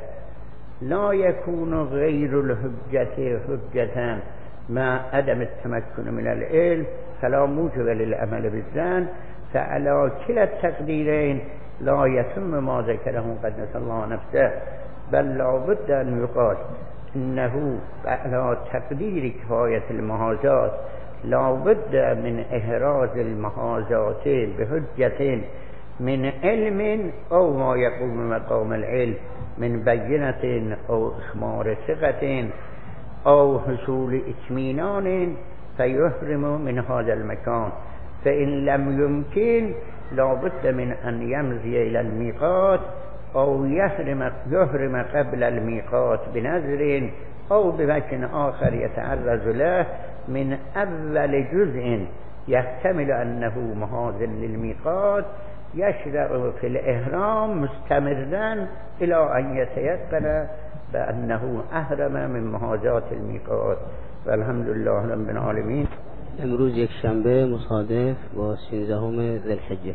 لا يكون غير الحجة حجة مع عدم التمكن من العلم فلا موجب للعمل بالظن. فعلى كلا التقديرين لا يتم ما ذكره قدس الله نفسه، بل لا بد أن يقال إنه على تقدير كفاية المحاذات لا بد من إحراز المحاذات بحجة من علم أو ما يقوم مقام العلم من بينة أو إخمار ثقة أو حصول اطمئنان فيحرم من هذا المكان. فإن لم يمكن لا بد من أن يمضي إلى الميقات أو يحرم, يحرم قبل الميقات بنذر أو بوجه آخر يتعرض له من أول جزء يحتمل أنه محاذ للميقات يشرع في الإحرام مستمرا إلى أن يتيقن بأنه أحرم من محاذاة الميقات والحمد لله رب العالمین. امروز یک شنبه مصادف با سیزدهم ذوالحجه.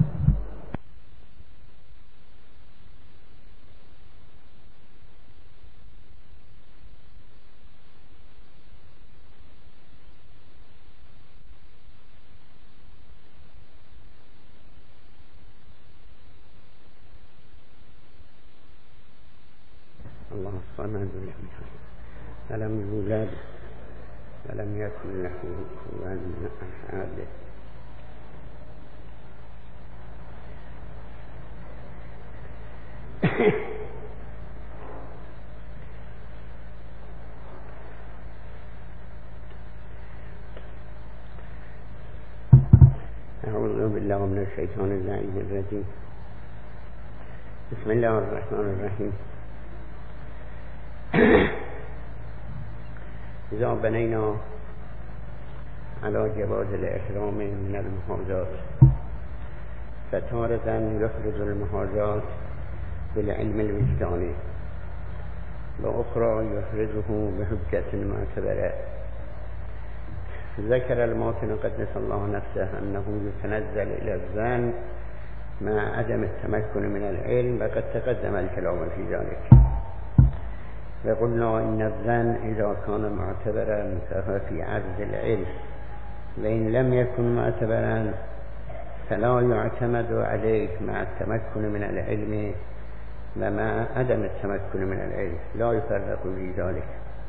الله الصمد لم يولد ولم يكن له كفوا أحد. أعوذ بالله من الشيطان اللعين الرجيم. بسم الله الرحمن الرحيم. إذا بنينا على جواز الإحرام من المحاذاة فتارة يفرض المحاذاة بالعلم الوجداني وأخرى يفرضه بحجة معتبرة. ذكر الماتن قدس الله نفسه أنه يتنزل إلى الظن مع عدم التمكن من العلم، وقد تقدم الكلام في ذلك. وقلنا إن الظن إذا كان معتبرا فهو في عرض العلم، وإن لم يكن معتبرا فلا يعتمد عليه مع التمكن من العلم ومع عدم التمكن من العلم، لا يفرق في ذلك.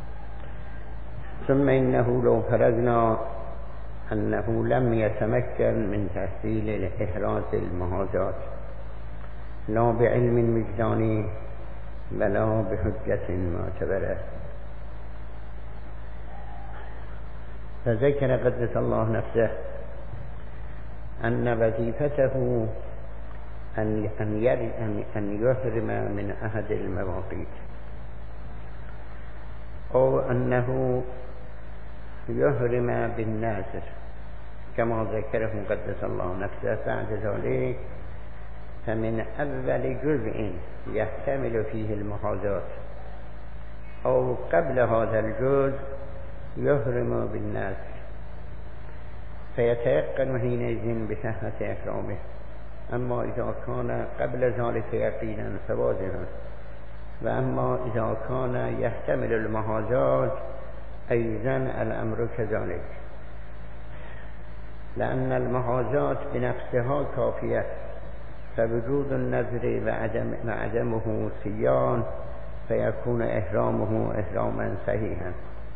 ثم إنه لو فرضنا أنه لم يتمكن من تحصيل إحراز المحاذاة لا بعلم وجداني ولا بحجة معتبرة، فذكر قدس الله نفسه أن وظيفته أن أن يحرم من أحد المواقيت، أو أنه يحرم بالناظر كما ذكره قدس الله نفسه. بعد ذلك فمن أول جزء يحتمل فيه المحاذاة أو قبل هذا الجزء يحرم بالناس، فيتيقن حينئذ بصحة إحرامه. أما إذا كان قبل ذلك يقينا فواضح، وأما إذا كان يحتمل المحاذاة أيضا الأمر كذلك، لأن المحاذاة بنفسها كافية، فوجود النذر وعدم وعدمه سيان فيكون إحرامه إحراما صحيحا.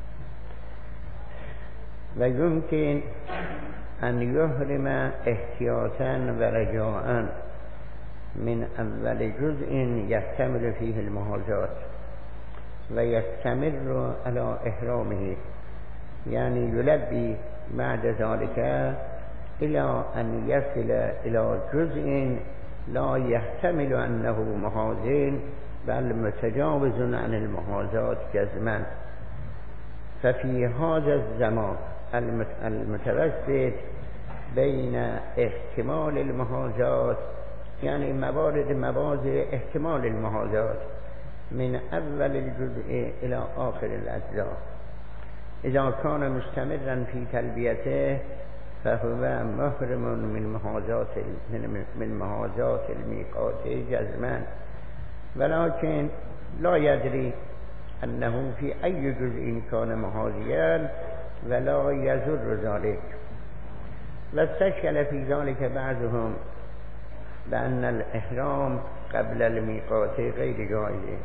ويمكن أن يحرم احتياطا ورجاء من أول جزء يحتمل فيه المحاذاة ويستمر على إحرامه، يعني يلبي بعد ذلك إلى أن يصل إلى جزء لا يحتمل أنه محاذ بل متجاوز عن المحاذاة جزما. ففي هذا الزمان المتوسط بين احتمال المحاذاة، يعني موارد مواضع احتمال المحاذاة من أول الجزء إلى آخر الأجزاء، إذا كان مستمرا في تلبيته فهو محرم من محاذاة من محاذاة الميقات جزما، ولكن لا يدري أنه في أي جزء كان محاذيا ولا يزر ذلك. واستشكل في ذلك بعضهم بأن الإحرام قبل الميقات غير جائز،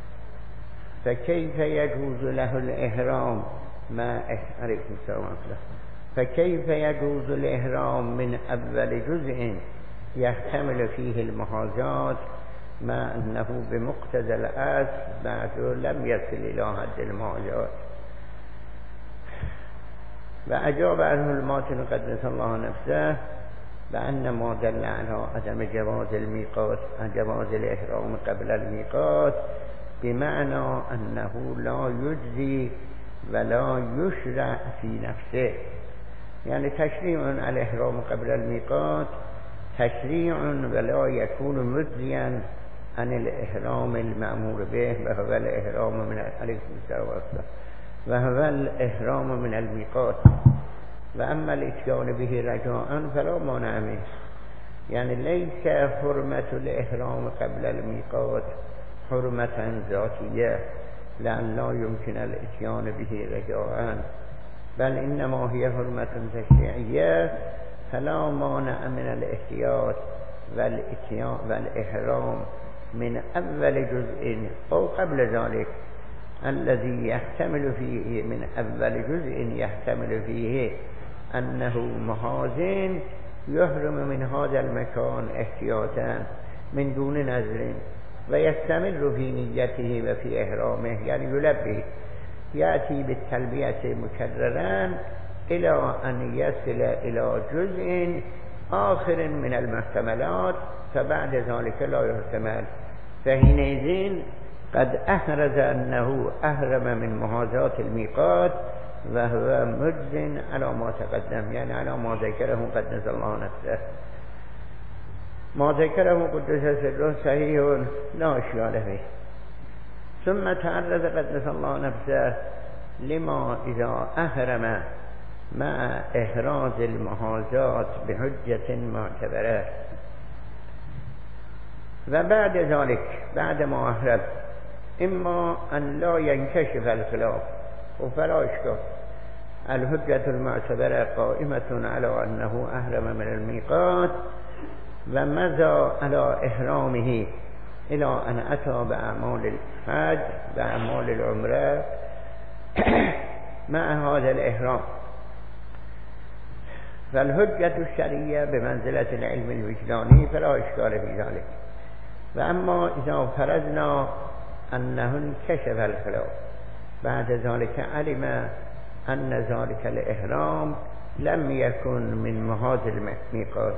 فكيف يجوز له الإحرام ما عليكم السلام فكيف يجوز الإحرام من أول جزء يحتمل فيه المحاذاة ما أنه بمقتضى الأصل بعد لم يصل إلى حد المحاذاة؟ وأجاب عنه الماتن قدس الله نفسه بأن ما دل على عدم جواز الميقات جواز الإحرام قبل الميقات بمعنى أنه لا يجزي ولا يشرع في نفسه، يعني تشريع على الإحرام قبل الميقات تشريع ولا يكون مجزيا عن الإحرام المأمور به وهو الإحرام من عليكم السلام وهو الإحرام من الميقات وأما الإتيان به رجاء فلا مانع منه. يعني ليس حرمة الإحرام قبل الميقات حرمة ذاتية لأن لا يمكن الإتيان به رجاء، بل إنما هي حرمة تشريعية فلا مانع من الاحتياط والإتيان والإحرام من أول جزء أو قبل ذلك الذي يحتمل فيه من أول جزء يحتمل فيه أنه محاذ يحرم من هذا المكان احتياطا من دون نذر ويستمر في نيته وفي إحرامه، يعني يلبي يأتي بالتلبية مكررا إلى أن يصل إلى جزء آخر من المحتملات فبعد ذلك لا يحتمل، فحينئذ قد أحرز أنه أحرم من محاذاة الميقات وهو مجز على ما تقدم، يعني على ما ذكره قدس الله نفسه. ما ذكره قدس سره صحيح لا إشكال فيه. ثم تعرض قدس الله نفسه لما إذا أحرم مع إحراز المحاذاة بحجة معتبرة، وبعد ذلك بعد ما أحرم إما أن لا ينكشف الخلاف وفلا إشكال، الحجة المعتبرة قائمة على أنه أحرم من الميقات ومضى على إحرامه إلى أن أتى بأعمال الحج بأعمال العمرة مع هذا الإحرام، فالحجة الشرعية بمنزلة العلم الوجداني فلا إشكال في ذلك. وأما إذا فرضنا أنه انكشف الخلاف بعد ذلك علم أن ذلك الإحرام لم يكن من محاذ الميقات،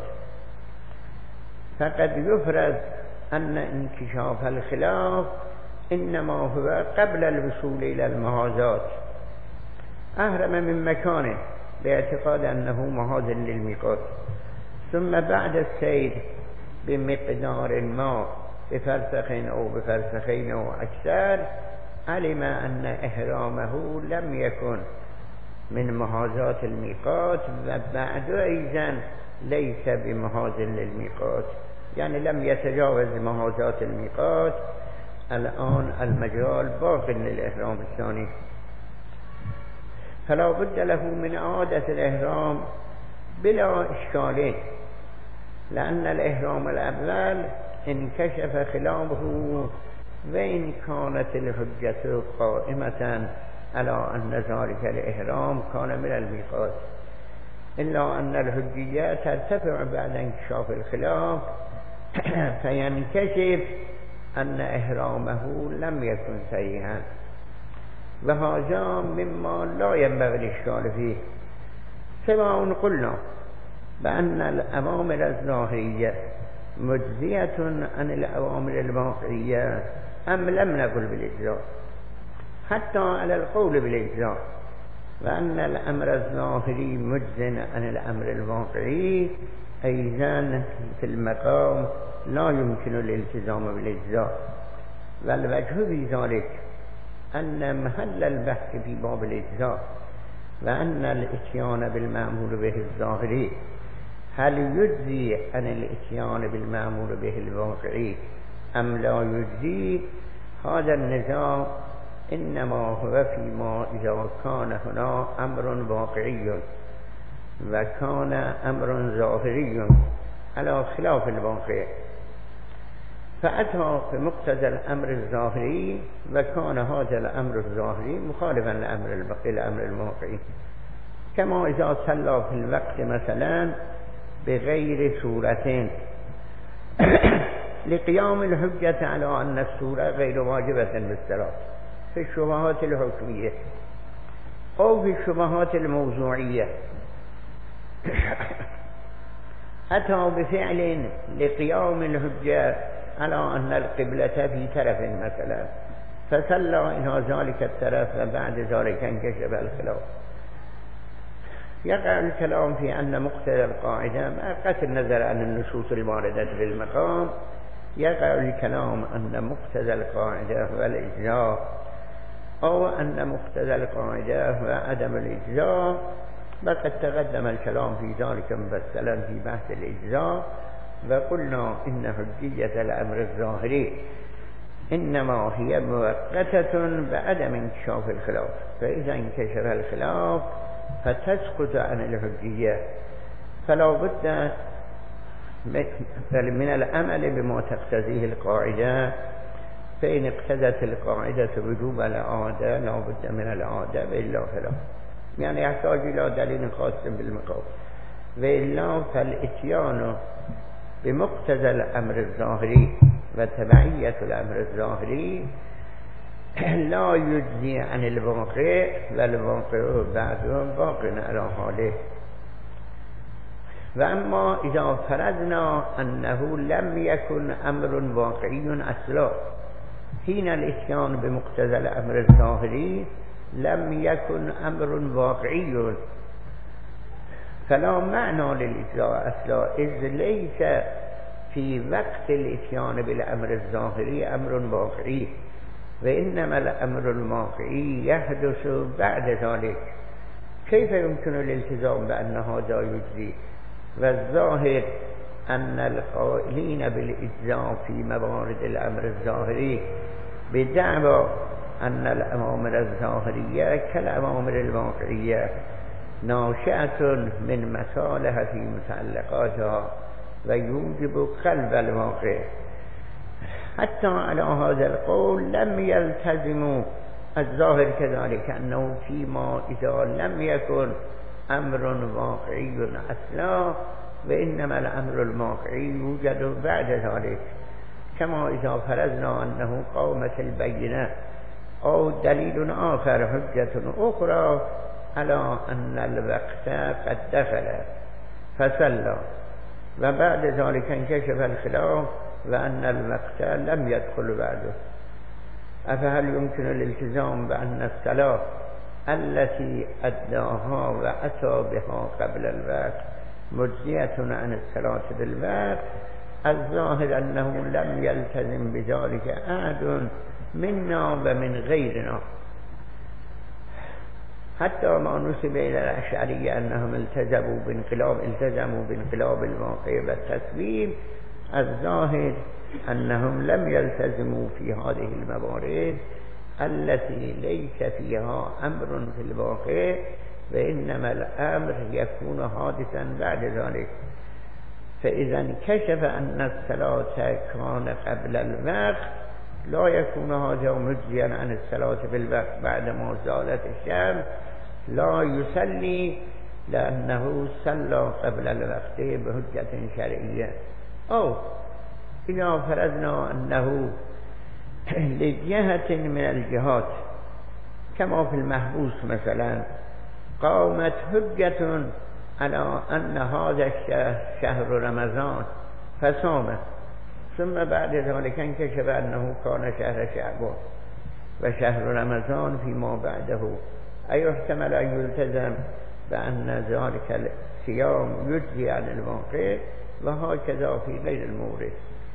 فقد يفرض أن انكشاف الخلاف إنما هو قبل الوصول إلى المحاذاة، أحرم من مكانه باعتقاد أنه محاذ للميقات، ثم بعد السير بمقدار ما بفرسخ أو بفرسخين أو أكثر علم أن إحرامه لم يكن من محاذاة الميقات وبعد أيضا ليس بمحاذ للميقات، يعني لم يتجاوز محاذاة الميقات، الآن المجال باق للإحرام الثاني، فلا بد له من إعادة الإحرام بلا إشكال، لأن الإحرام الأول انكشف خلافه وإن كانت الحجة قائمة على أن ذلك الإحرام كان من الميقات، إلا أن الحجية ترتفع بعد انكشاف الخلاف فينكشف أن إحرامه لم يكن صحيحا، وهذا مما لا ينبغي الإشكال فيه، سواء قلنا بأن الأوامر الظاهرية مجزية عن الأوامر الواقعية أم لم نقل بالإجزاء، حتى على القول بالإجزاء، وأن الأمر الظاهري مجز عن الأمر الواقعي أيضا في المقام لا يمكن الالتزام بالإجزاء، والوجه في ذلك أن محل البحث في باب الإجزاء وأن الإتيان بالمأمور به الظاهري هل يجزي عن الإتيان بالمأمور به الواقعي أم لا يجزي، هذا النزاع إنما هو فيما إذا كان هنا أمر واقعي وكان أمر ظاهري على خلاف الواقع، فأتى بمقتضى الأمر الظاهري وكان هذا الأمر الظاهري مخالفا للأمر الواقعي، كما إذا صلى في الوقت مثلا بغير سورة لقيام الحجة على أن السورة غير واجبة بالصلاة في الشبهات الحكمية أو في الشبهات الموضوعية، أتى بفعل لقيام الحجة على أن القبلة في طرف مثلا فصلى إلى ذلك الطرف وبعد ذلك انكشف الخلاف، يقع الكلام في أن مقتضى القاعدة مع قطع النظر عن النصوص الواردة في المقام يقع الكلام أن مقتضى القاعدة والإجزاء أو أن مقتضى القاعدة وعدم الإجزاء، وقد تقدم الكلام في ذلك مفصلا في بحث الإجزاء، وقلنا إن حجية الأمر الظاهري إنما هي مؤقتة بعدم انكشاف الخلاف، فإذا انكشف الخلاف فتسقط عن الحجية، فلا بد من العمل بما تقتضيه القاعدة، فإن اقتضت القاعدة وجوب العادة لا بد من العادة وإلا فلا، يعني يحتاج إلى دليل خاص بالمقام، وإلا فالإتيان بمقتضى الأمر الظاهري وتبعية الأمر الظاهري لا يجزي عن الواقع، والواقع بعده باق على حاله. وأما إذا فرضنا أنه لم يكن أمر واقعي أصلا، حين الإتيان بمقتضى الأمر الظاهري لم يكن أمر واقعي، فلا معنى للإجزاء أصلا، إذ ليس في وقت الإتيان بالأمر الظاهري أمر واقعي، وإنما الأمر الواقعي يحدث بعد ذلك. كيف يمكن الالتزام بأن هذا يجزي؟ والظاهر أن القائلين بالإجزاء في موارد الأمر الظاهري بدعوى أن الأوامر الظاهرية كالأوامر الواقعية ناشئة من مصالح في متعلقاتها ويوجب قلب الواقع، حتى على هذا القول لم يلتزموا. الظاهر كذلك أنه فيما إذا لم يكن أمر واقعي أصلا، وإنما الأمر الواقعي يوجد بعد ذلك، كما إذا فرضنا أنه قامت البينة أو دليل آخر حجة أخرى على أن الوقت قد دخل فصلى، وبعد ذلك انكشف الخلاف وأن الوقت لم يدخل بعده، أفهل يمكن الالتزام بأن الصلاة التي أداها وأتى بها قبل الوقت مجزية عن الصلاة بالوقت؟ الظاهر أنه لم يلتزم بذلك أحد منا ومن غيرنا، حتى ما نسب إلى الأشعرية أنهم التزموا بانقلاب التزموا بانقلاب الواقع والتسليم. الظاهر أنهم لم يلتزموا في هذه الموارد التي ليس فيها أمر في الواقع، وإنما الأمر يكون حادثا بعد ذلك. فإذا انكشف أن الصلاة كان قبل الوقت لا يكون هذا مجزيا عن الصلاة بالوقت بعدما زالت الشمس، لا يصلي لأنه صلى قبل الوقت بحجة شرعية. أو إذا فرضنا أنه لجهة من الجهات كما في المحبوس مثلا قامت حجة على أن هذا الشهر شهر رمضان فصام، ثم بعد ذلك انكشف أنه كان شهر شعبان وشهر رمضان فيما بعده، أي احتمل أن يلتزم بأن ذلك الصيام يجزي عن الواقع، وهكذا في غير المورد.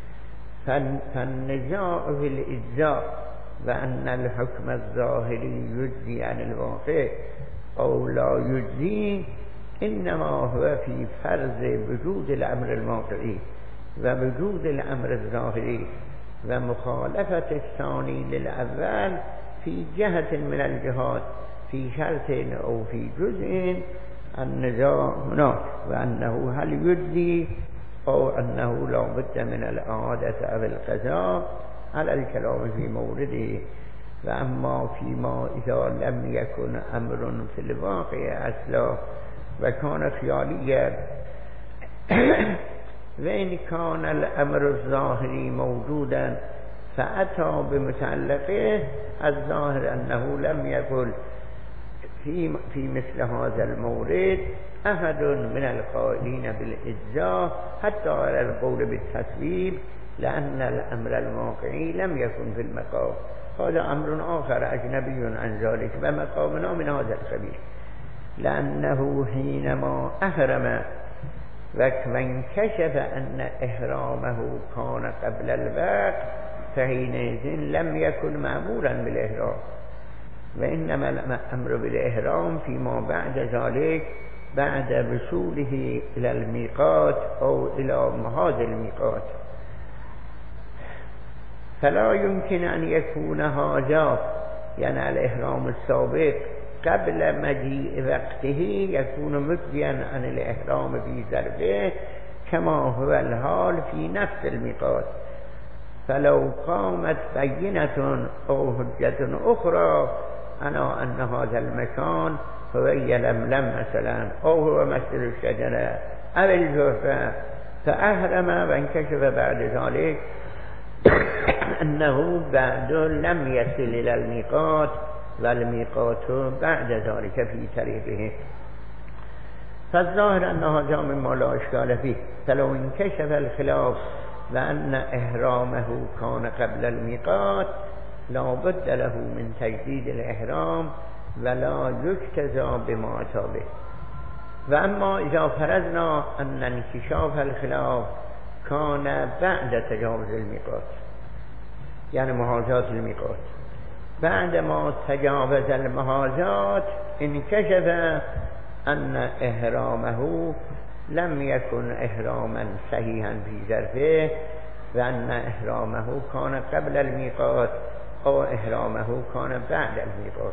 فالنزاع في الإجزاء وأن الحكم الظاهري يجزي عن الواقع أو لا يجزي إنما هو في فرض وجود الأمر الواقعي ووجود الأمر الظاهري ومخالفة الثاني للأول في جهة من الجهات في شرط أو في جزء. النزاع هناك وأنه هل يجزي أو أنه لا بد من الإعادة أو القضاء على الكلام في مورده. وأما فيما إذا لم يكن أمر في الواقع أصلا وكان خياليا، وإن كان الأمر الظاهري موجودا فأتى بمتعلقه، الظاهر أنه لم يقل في في مثل هذا المورد أحد من القائلين بالإجزاء حتى على القول بالتسليم، لأن الأمر الواقعي لم يكن في المقام، هذا أمر آخر أجنبي عن ذلك ومقامنا من هذا القبيل، لأنه حينما أحرم و انکشف ان احرامه کان قبل الوقت فحینئذ لم یکن مأمورا بالاحرام و انما الامر بالاحرام فيما بعد ذلك بعد وصوله الى الميقات او الى محاذ الميقات فلا يمكن ان يكون هذا يعني الاحرام السابق قبل مجيء وقته يكون مجزيا عن الاحرام في ظرفه كما هو الحال في نفس الميقات فلو قامت بينة او حجة اخرى على ان هذا المكان هو يلملم مثلا او هو مسجد الشجرة او الجحفة فاحرم وانكشف بعد ذلك انه بعد لم يصل الى الميقات والميقات بعد ذلك في طريقه فالظاهر ان هذا مما لا اشكال فيه فلو انكشف الخلاف وان احرامه كان قبل الميقات لا بد له من تجديد الاحرام ولا يجتزى بما اتى به واما اذا فرضنا ان انكشاف الخلاف كان بعد تجاوز الميقات يعني محاذاة الميقات بعدما تجاوز المحاذاة انكشف ان احرامه لم يكن احراما صحيحا في ظرفه وان احرامه كان قبل الميقات او احرامه كان بعد الميقات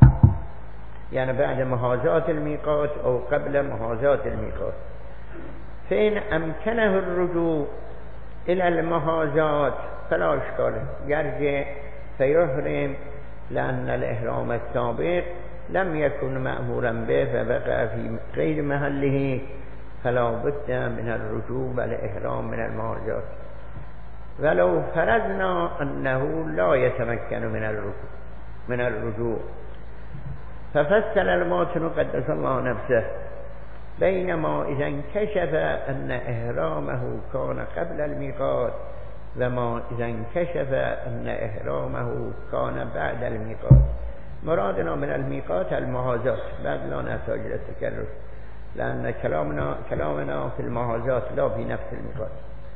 يعني بعد محاذاة الميقات او قبل محاذاة الميقات فإن امكنه الرجوع الى المحاذاة فلا اشكال يرجع فيحرم لأن الإحرام السابق لم يكن مأمورا به فبقى في غير محله فلا بد من الرجوع والإحرام من المحاذاة ولو فرضنا أنه لا يتمكن من الرجوع من الرجوع ففصل الماتن قدس الله نفسه بينما إذا انكشف أن إحرامه كان قبل الميقات وما إذا انكشف أن إحرامه كان بعد الميقات مرادنا من الميقات المحاذاة بعد لا نحتاج إلى التكرر لأن كلامنا كلامنا في المحاذاة لا في نفس الميقات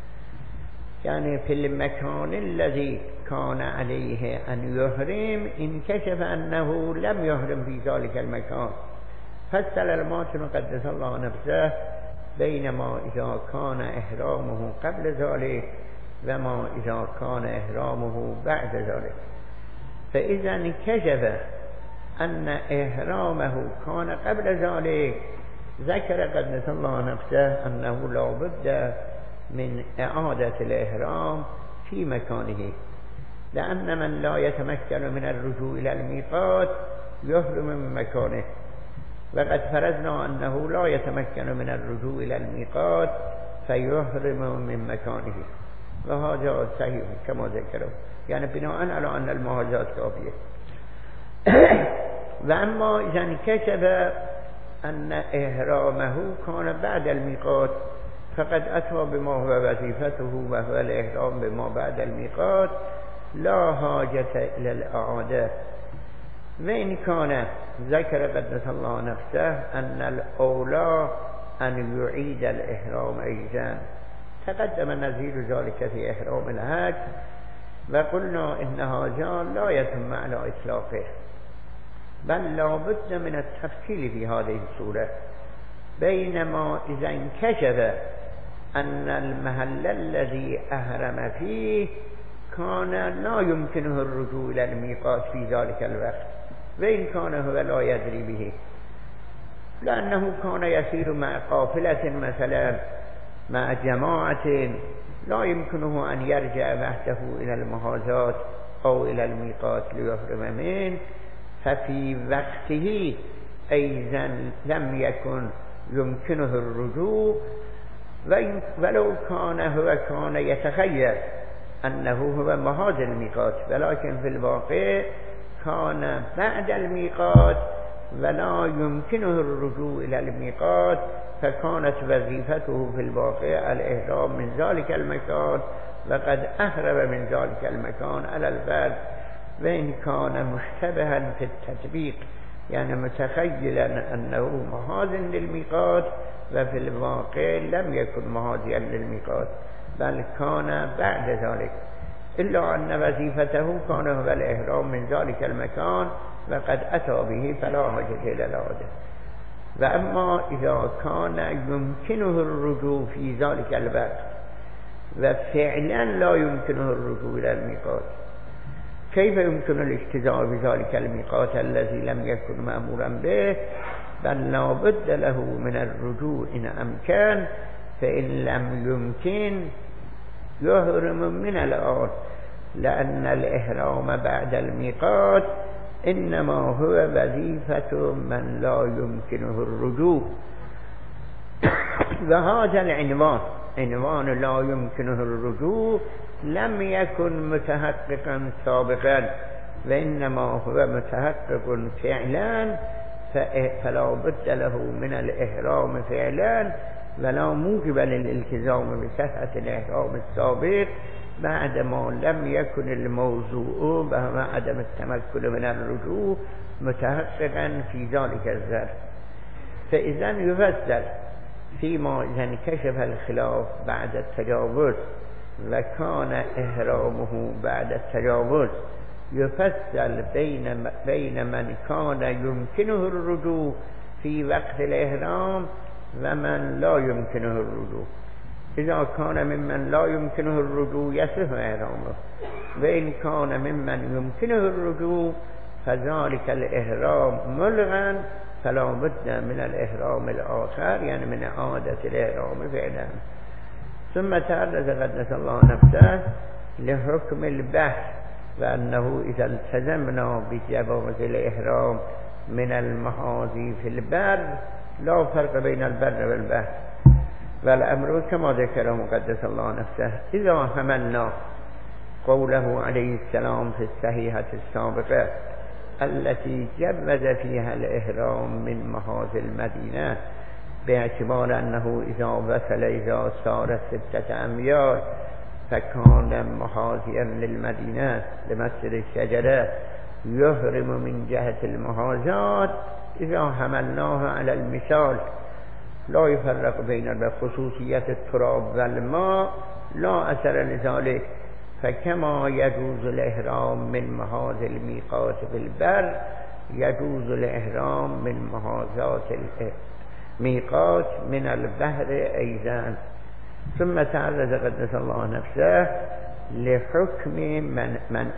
يعني في المكان الذي كان عليه أن يحرم انكشف أنه لم يحرم في ذلك المكان فصل الماتن قدس الله نفسه بينما إذا كان إحرامه قبل ذلك وما إذا كان إحرامه بعد ذلك فإذا انكشف أن إحرامه كان قبل ذلك ذكر قدس الله نفسه أنه لا بد من إعادة الإحرام في مكانه لأن من لا يتمكن من الرجوع إلى الميقات يحرم من مكانه وقد فرضنا أنه لا يتمكن من الرجوع إلى الميقات فيحرم من مكانه وهذا صحيح كما ذكروا يعني بناء على أن المحاذاة كافية وأما إذا انكشف أن إحرامه كان بعد الميقات فقد أتى بما هو وظيفته وهو الإحرام بما بعد الميقات لا حاجة إلى الإعادة وإن كان ذكر قدس الله نفسه أن الأولى أن يعيد الإحرام أيضا تقدم نظير ذلك في إحرام الحج وقلنا إن هذا لا يتم على إطلاقه بل لا بد من التفصيل في هذه الصورة بينما إذا انكشف أن المحل الذي أحرم فيه كان لا يمكنه الرجوع إلى الميقات في ذلك الوقت وإن كان هو لا يدري به لأنه كان يسير مع قافلة مثلا مع جماعة لا يمكنه أن يرجع وحده إلى المحاذاة أو إلى الميقات ليحرم منه ففي وقته أيضا لم يكن يمكنه الرجوع ولو كان هو كان يتخيل أنه هو محاذ الميقات ولكن في الواقع كان بعد الميقات ولا يمكنه الرجوع إلى الميقات فكانت وظيفته في الواقع الإحرام من ذلك المكان وقد أهرب من ذلك المكان على الفرد وإن كان مشتبها في التطبيق يعني متخيلا أنه محاذ للميقات و فی الواقع لم يكن محاذيا للميقات بل كان بعد ذلك إلا أن وظيفته كان هو الإحرام من ذلك المكان وقد أتى به فلا حاجة إلى العودة. وأما إذا كان يمكنه الرجوع في ذلك الوقت وفعلا لا يمكنه الرجوع إلى الميقات كيف يمكن الاجتزاء بذلك الميقات الذي لم يكن مأمورا به؟ بل لا بد له من الرجوع إن أمكن، فإن لم يمكن يحرم من الآن، لأن الإحرام بعد الميقات إنما هو وظيفة من لا يمكنه الرجوع. وهذا العنوان عنوان لا يمكنه الرجوع لم يكن متحققا سابقا وإنما هو متحقق فعلا، فلا بد له من الإحرام فعلا ولا موجب للالتزام بصحة الإحرام السابق بعدما لم يكن الموضوع وهو عدم التمكن من الرجوع متحققا في ذلك الظرف. فإذا يفصل فيما إذا انكشف الخلاف بعد التجاوز وكان إحرامه بعد التجاوز، يفصل بين بين من كان يمكنه الرجوع في وقت الإحرام ومن لا يمكنه الرجوع. إذا كان ممن لا يمكنه الرجوع يصح إحرامه، وإن كان ممن يمكنه الرجوع فذلك الإحرام ملغا فلا بد من الإحرام الآخر، يعني من عادة الإحرام فعلا. ثم تعرض قدس الله نفسه لحكم البحر، وأنه إذا التزمنا بجواز الإحرام من المحاذي في البر لا فرق بين البر والبحر، والأمر كما ذكره مقدس الله نفسه إذا حملنا قوله عليه السلام في الصحيحة السابقة التي جوز فيها الإحرام من محاذي المدينة باعتبار أنه إذا وصل إذا صار ستة أميال فكان محاذيا للمدينة لمسجد الشجرة يحرم من جهة المحاذاة. إذا حملناها على المثال لا يفرق بين خصوصية التراب والماء لا أثر لذلك، فكما يجوز الإحرام من محاذي الميقات بالبر يجوز الإحرام من محاذاة الميقات من البحر أيضا. ثم تعرض قدس الله نفسه لحكم من, من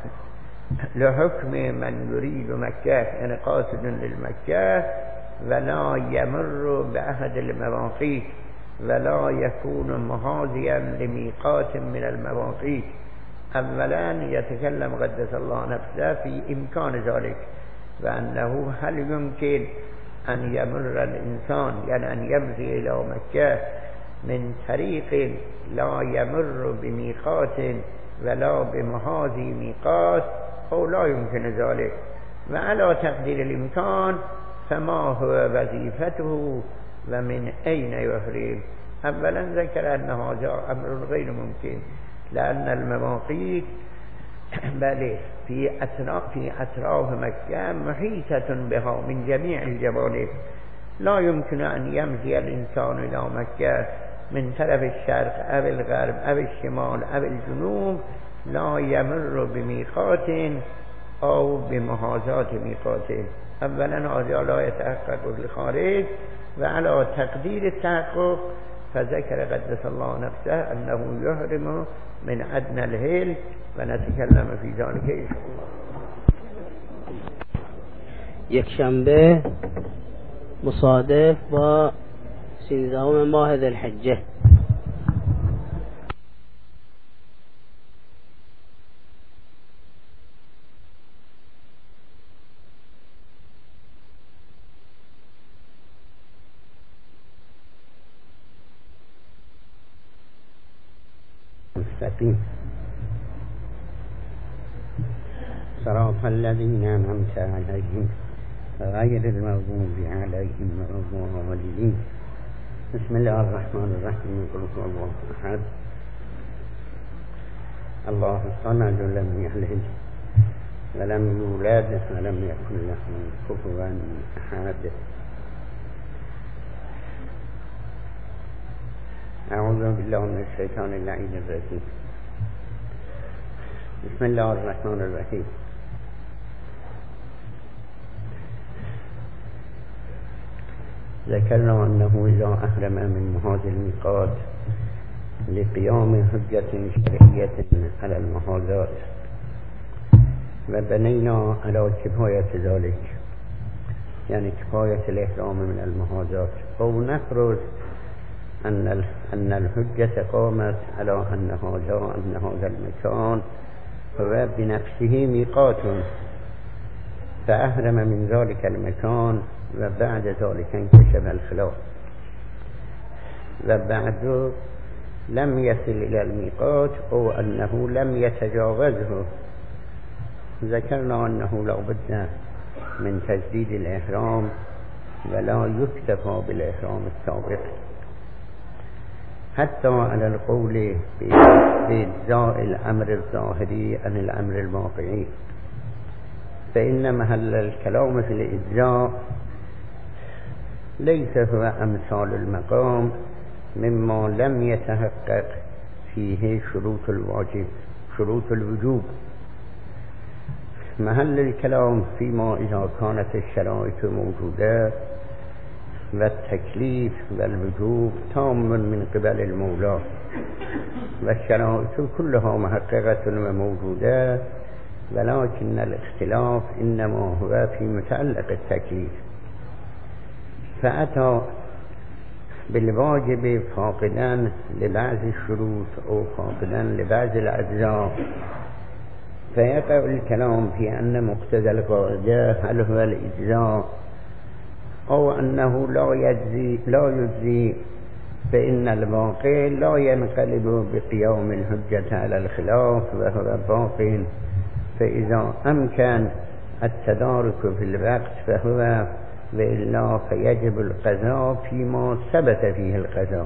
لحكم من يريد مكة، يعني قاصد للمكة ولا يمر بأحد المواقيت ولا يكون محاذيا لميقات من المواقيت. أولا يتكلم قدس الله نفسه في إمكان ذلك، وأنه هل يمكن أن يمر الإنسان يعني أن يمضي إلى مكة من طريق لا يمر بميقات ولا بمحاذي ميقات أو لا يمكن ذلك. وعلى تقدير الإمكان فما هو وظيفته ومن أين يحرم؟ أولا ذكر أن هذا أمر غير ممكن، لأن المواقيت بل في أطراف في أطراف مكة محيطة بها من جميع الجوانب، لا يمكن أن يمضي الإنسان إلى مكة من طرف الشرق أو الغرب أو الشمال أو الجنوب لا يمر بميقات أو بمحاذاة ميقات. أولا هذا لا يتحقق بالخارج، وعلى تقدير التحقق فذكر قدس الله نفسه أنه يحرم من أدنى الهيل، ونتكلم في ذلك إن شاء الله. یکشنبه مصادف با سیزدهم ماه ذوالحجه. مستقيم صراط الذين أنعمت عليهم غير المغضوب عليهم ولا الضالين. بسم الله الرحمن الرحيم. قل هو الله أحد الله الصمد لم يلد ولم يولد ولم يكن له كفوا أحد. اعوذ بالله من الشیطان اللعین الرجیم. بسم الله الرحمن الرحیم. ذكرنا أنه إذا أحرم من محاذ الميقات لقيام حجة شرعية على المحاذات وبنينا على كفاية ذلك، يعني كفاية الإحرام من المحاذات، أو نفرض أن أن الحجة قامت على أن هذا أن هذا المكان هو بنفسه ميقات، فأحرم من ذلك المكان وبعد ذلك انكشف الخلاف، وبعد لم يصل إلى الميقات أو أنه لم يتجاوزه. ذكرنا أنه لا بد من تجديد الإحرام ولا يكتفى بالإحرام السابق، حتى على القول بإجزاء الأمر الظاهري عن الأمر الواقعي، فإن محل الكلام في الإجزاء ليس هو أمثال المقام مما لم يتحقق فيه شروط الواجب شروط الوجوب. محل الكلام فيما إذا كانت الشرائط موجودة والتكليف والوجوب تام من قبل المولى، والشرائط كلها محققة وموجودة، ولكن الاختلاف إنما هو في متعلق التكليف، فأتى بالواجب فاقدا لبعض الشروط أو فاقدا لبعض الأجزاء، فيقع الكلام في أن مقتضى القاعدة هل هو الإجزاء أو أنه لا يجزي لا يجزي، فإن الواقع لا ينقلب بقيام الحجة على الخلاف وهو باق، فإذا أمكن التدارك في الوقت فهو، وإلا فيجب القضاء فيما ثبت فيه القضاء،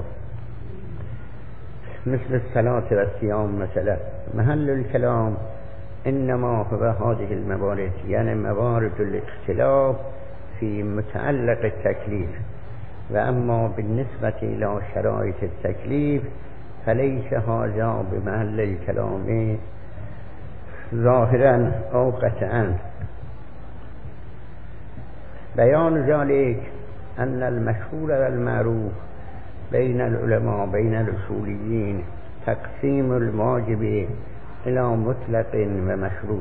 مثل الصلاة والصيام مثلا. محل الكلام إنما هو هذه الموارد، يعني موارد الاختلاف في متعلق التكليف، وأما بالنسبة إلى شرائط التكليف فليس هذا بمحل الكلام ظاهرا أو قطعا. بيان ذلك أن المشهور والمعروف بين العلماء بين الأصوليين تقسيم الواجب إلى مطلق ومشروط،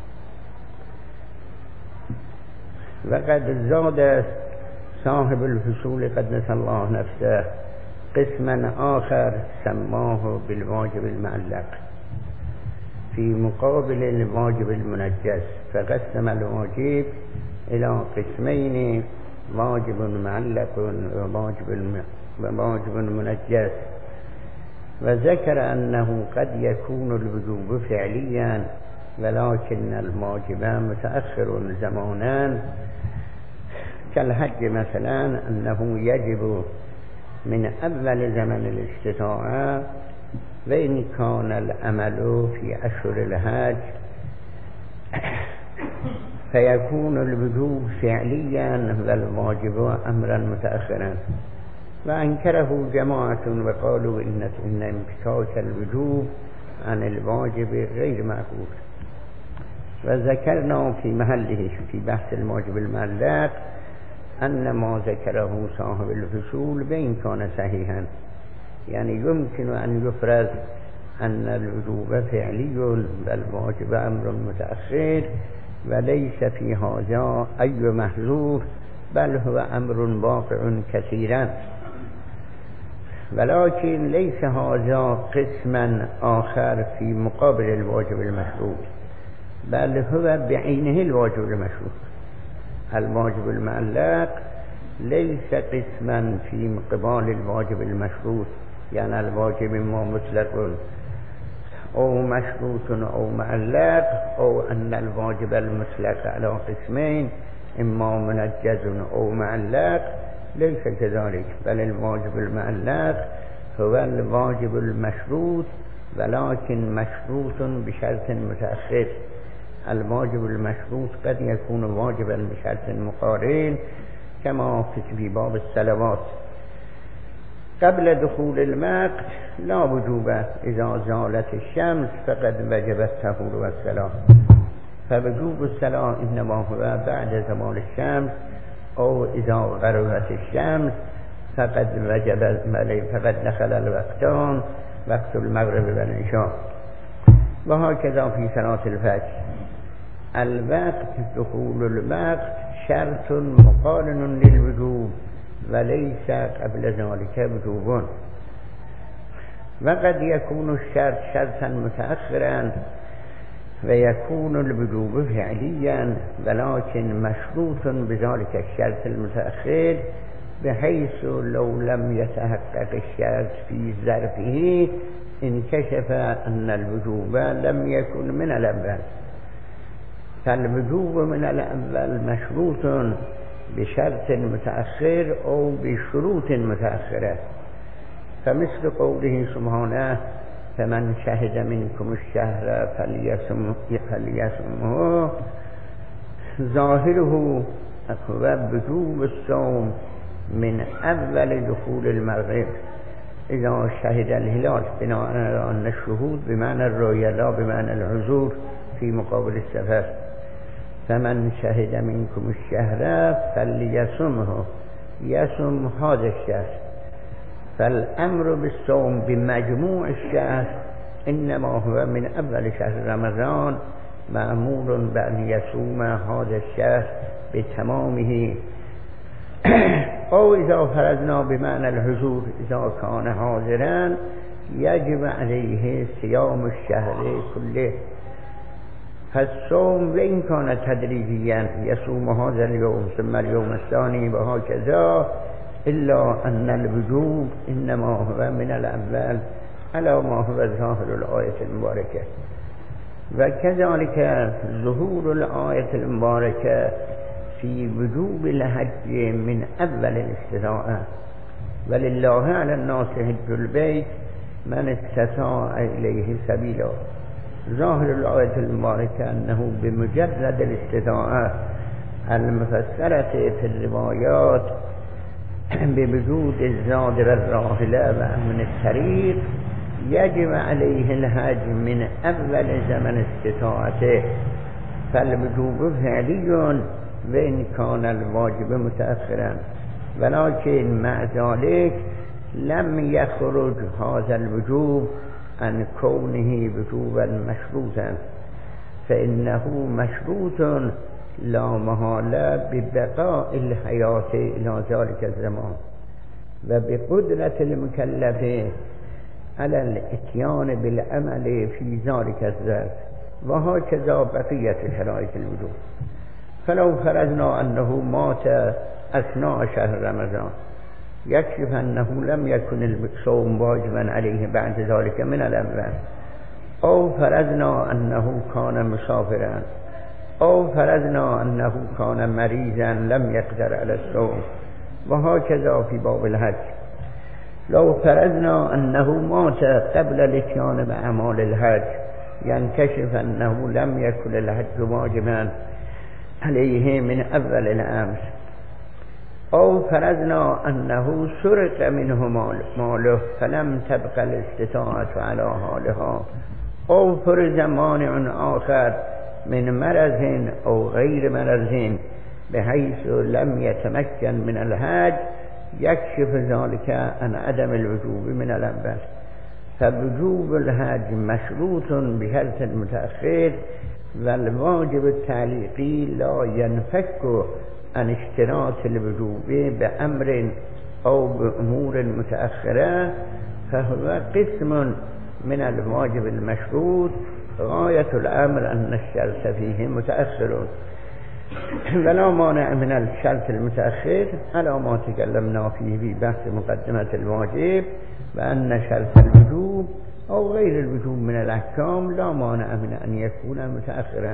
وقد زاد صاحب الفصول قدس الله نفسه قسما آخر سماه بالواجب المعلق في مقابل الواجب المنجز، فقسم الواجب إلى قسمين: واجب معلق وواجب وواجب منجز. وذكر أنه قد يكون الوجوب فعليا ولكن الواجب متأخر زمانا، كالحج مثلا أنه يجب من أول زمن الاستطاعة، وإن كان العمل في أشهر الحج فيكون الوجوب فعليا والواجب أمرا متأخرا. وأنكره جماعة وقالوا إن إن انفكاك الوجوب عن الواجب غير معقول. وذكرنا في محله في بحث الواجب المعلق أن ما ذكره صاحب الفصول بإن كان صحيحا، يعني يمكن أن يفرض أن الوجوب فعلي والواجب أمر متأخر، وليس في هذا أي محذور، بل هو أمر واقع كثيرا. ولكن ليس هذا قسما آخر في مقابل الواجب المشروط، بل هو بعينه الواجب المشروط. الواجب المعلق ليس قسما في مقابل الواجب المشروط، يعني الواجب إما مطلق أو مشروط أو معلق، أو أن الواجب المطلق على قسمين إما منجز أو معلق، ليس كذلك، بل الواجب المعلق هو الواجب المشروط، ولكن مشروط بشرط متأخر. الواجب المشروط قد يكون واجبا بشرط مقارن كما في باب الصلوات، قبل دخول الوقت لا وجوب اذا زالت الشمس فقد وجب الطهور والصلاة، فوجوب الصلاة انما هو بعد زوال الشمس او اذا غربت الشمس فقد وجب فقد دخل الوقتان وقت المغرب والعشاء. وهكذا في صلاة الفجر الوقت دخول الوقت شرط مقارن للوجوب وليس قبل ذلك وجوب، وقد يكون الشرط شرطا متأخرا ويكون الوجوب فعليا، ولكن مشروط بذلك الشرط المتأخر بحيث لو لم يتحقق الشرط في ظرفه انكشف أن الوجوب لم يكن من الأول، فالوجوب من الأول مشروط بشرط متأخر أو بشروط متأخرة، فمثل قوله سبحانه فمن شهد منكم الشهر فليصم فليصمه، ظاهره هو وجوب الصوم من أول دخول المغرب إذا شهد الهلال، بناء على أن الشهود بمعنى الرؤية لا بمعنى الحضور في مقابل السفر. فمن شهد منكم الشهر فليصمه، يصم هذا الشهر، فالأمر بالصوم بمجموع الشهر إنما هو من أول شهر رمضان، مأمور بأن يصوم هذا الشهر بتمامه. أو إذا فرضنا بمعنى الحضور إذا كان حاضرا يجب عليه صيام الشهر كله، فالصوم وإن كان تدريجيا يصوم هذا اليوم ثم اليوم الثاني وهكذا، إلا أن الوجوب إنما هو من الأول على ما هو ظاهر الآية المباركة. وكذلك ظهور الآية المباركة في وجوب الحج من أول الاستطاعة، ولله على الناس حج البيت من استطاع إليه سبيلا. ظاهر الآية المباركة أنه بمجرد الاستطاعة المفسرة في الروايات بوجود الزاد والراحلة وأمن الطريق يجب عليه الحج من أول زمن استطاعته، فالوجوب فعلي وإن كان الواجب متأخرا، ولكن مع ذلك لم يخرج هذا الوجوب عن كونه وجوبا مشروطا، فإنه مشروط لا محالة ببقاء الحياة إلى ذلك الزمان وبقدرة المكلف على الاتيان بالعمل في ذلك الظرف، وهكذا بقية شرائط الوجوب. فلو فرضنا أنه مات أثناء شهر رمضان يكشف أنه لم يكن الصوم واجبا عليه بعد ذلك من الأول، أو فرضنا أنه كان مسافرا، أو فرضنا أنه كان مريضا لم يقدر على الصوم، وهكذا في باب الحج. لو فرضنا أنه مات قبل الاتيان بأعمال الحج ينكشف أنه لم يكن الحج واجبا عليه من أول الأمر، أو فرضنا أنه سرق منه ماله فلم تبقى الاستطاعة على حالها، أو فرض مانع آخر من مرض أو غير مرض بحيث لم يتمكن من الحج يكشف ذلك عن عدم الوجوب من الأول، فوجوب الحج مشروط بشرط متأخر، والواجب التعليقي لا ينفك عن اشتراط الوجوب بأمر أو بأمور متأخرة، فهو قسم من الواجب المشروط غاية الأمر أن الشرط فيه متأخر، ولا مانع من الشرط المتأخر على ما تكلمنا فيه في بحث مقدمة الواجب، وأن شرط الوجوب أو غير الوجوب من الأحكام لا مانع من أن يكون متأخرا.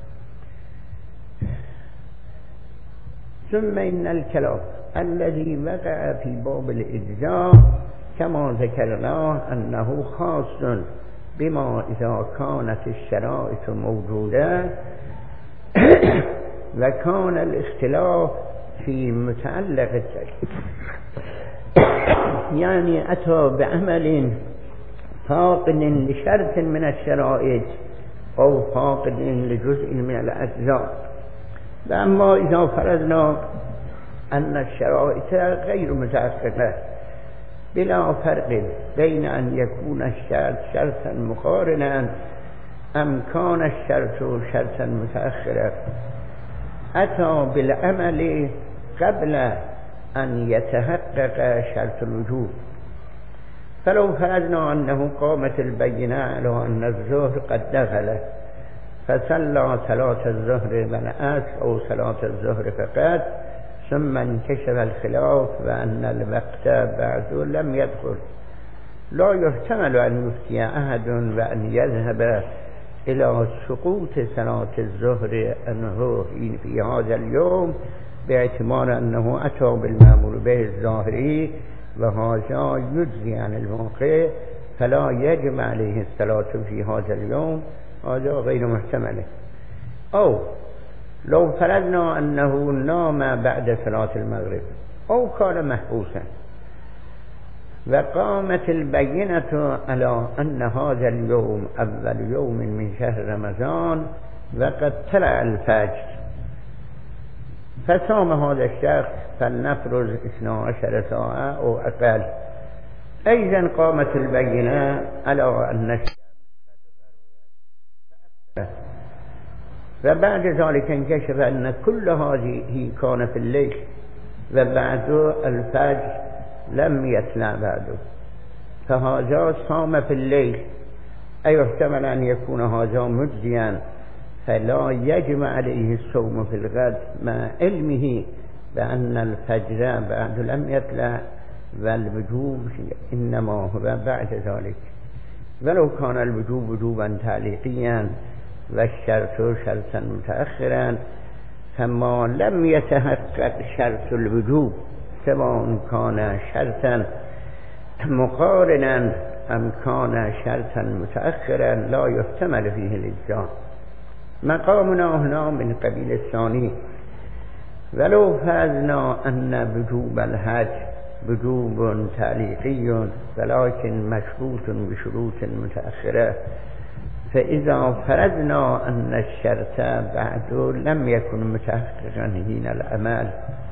ثم إن الكلام الذي وقع في باب الإجزاء كما ذكرنا أنه خاص بما إذا كانت الشرائط موجودة وكان الاختلاف في متعلق التكليف يعني أتى بعمل فاقد لشرط من الشرائط أو فاقد لجزء من الأجزاء. أما إذا فرضنا أن الشرائط غير متحققة بلا فرق بين أن يكون الشرط شرطا مقارنا أم كان الشرط شرطا متأخرا، أتى بالعمل قبل أن يتحقق شرط الوجوب. فلو فرضنا أنه قامت البينة على أن الظهر قد دخل فصلى صلاة الظهر بالعصر أو صلاة الظهر فقط، ثم انكشف الخلاف وأن الوقت بعد لم يدخل، لا يحتمل أن يفتي أحد وأن يذهب إلى سقوط صلاة الظهر أنه في هذا اليوم باعتبار أنه أتى بالمأمور به الظاهري وهذا يجزي عن الواقع، فلا يجب عليه الصلاة في هذا اليوم، هذا غير محتمل. أو لو فرضنا أنه نام بعد صلاة المغرب أو كان محبوسا وقامت البينة على أن هذا اليوم أول يوم من شهر رمضان وقد طلع الفجر، فصام هذا الشخص فلنفرض اثنتا عشرة ساعة أو أقل، أيضا قامت البينة على أن وبعد ذلك انكشف أن كل هذه كان في الليل وبعد الفجر لم يطلع بعده، فهذا صام في الليل، أيحتمل أن يكون هذا مجزيا، فلا يجب عليه الصوم في الغد مع علمه بأن الفجر بعد لم يطلع والوجوب إنما هو بعد ذلك. ولو كان الوجوب وجوبا تعليقيا والشرط شرطا متأخرا، فما لم يتحقق شرط الوجوب سواء كان شرطا مقارنا أم كان شرطا متأخرا لا يحتمل فيه الإجزاء. مقامنا هنا من قبيل الثاني. ولو فرضنا أن وجوب الحج وجوب تعليقي ولكن مشروط بشروط متأخرة، فإذا فرضنا أن الشرط بعد لم يكن متحققا حين العمل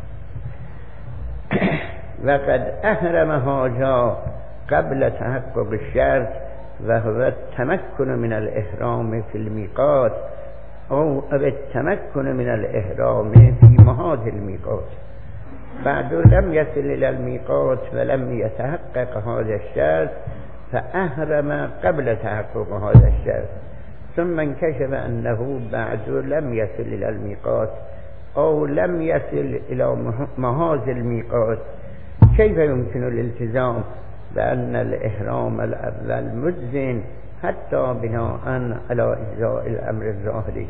وقد أحرم هذا قبل تحقق الشرط وهو التمكن من الإحرام في الميقات أو التمكن من الإحرام في محاذ الميقات، بعد لم يصل إلى الميقات ولم يتحقق هذا الشرط فأحرم قبل تحقق هذا الشرط، ثم انكشف أنه بعد لم يصل إلى الميقات أو لم يصل إلى محاذ الميقات، كيف يمكن الالتزام بأن الإحرام الأول مجزٍ حتى بناء على إجزاء الأمر الظاهري؟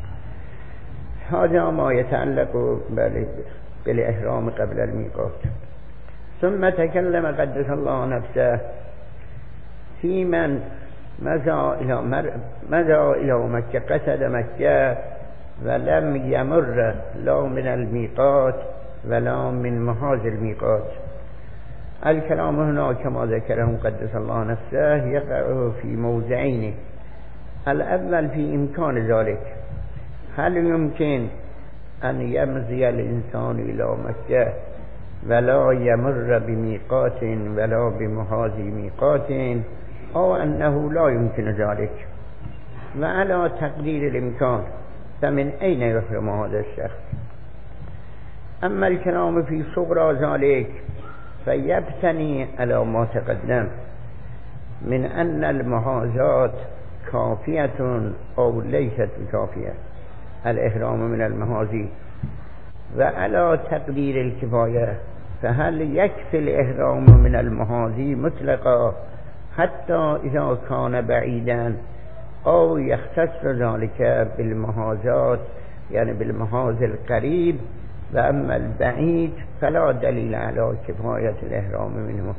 هذا ما يتعلق بالإحرام قبل الميقات. ثم تكلم قدس الله نفسه في من مضى إلى مر... مضى إلى مكة، قصد مكة ولم يمر لا من الميقات ولا من محاذ الميقات. الكلام هنا كما ذكره قدس الله نفسه يقع في موضعين. الأول في إمكان ذلك، هل يمكن أن يمضي الإنسان إلى مكة ولا يمر بميقات ولا بمحاذ ميقات، أو أنه لا يمكن ذلك؟ وعلى تقدير الإمكان فمن أين يحرم هذا الشخص؟ أما الكلام في صغرى ذلك فيبتني على ما تقدم من أن المحاذات كافية أو ليست كافية، الإحرام من المحاذ، وعلى تقدير الكفاية فهل يكفي الإحرام من المحاذ مطلقا حتى إذا كان بعيدا، أو يختص ذلك بالمحاذات يعني بالمحاذ القريب، وأما البعيد فلا دليل على كفاية الإحرام منه.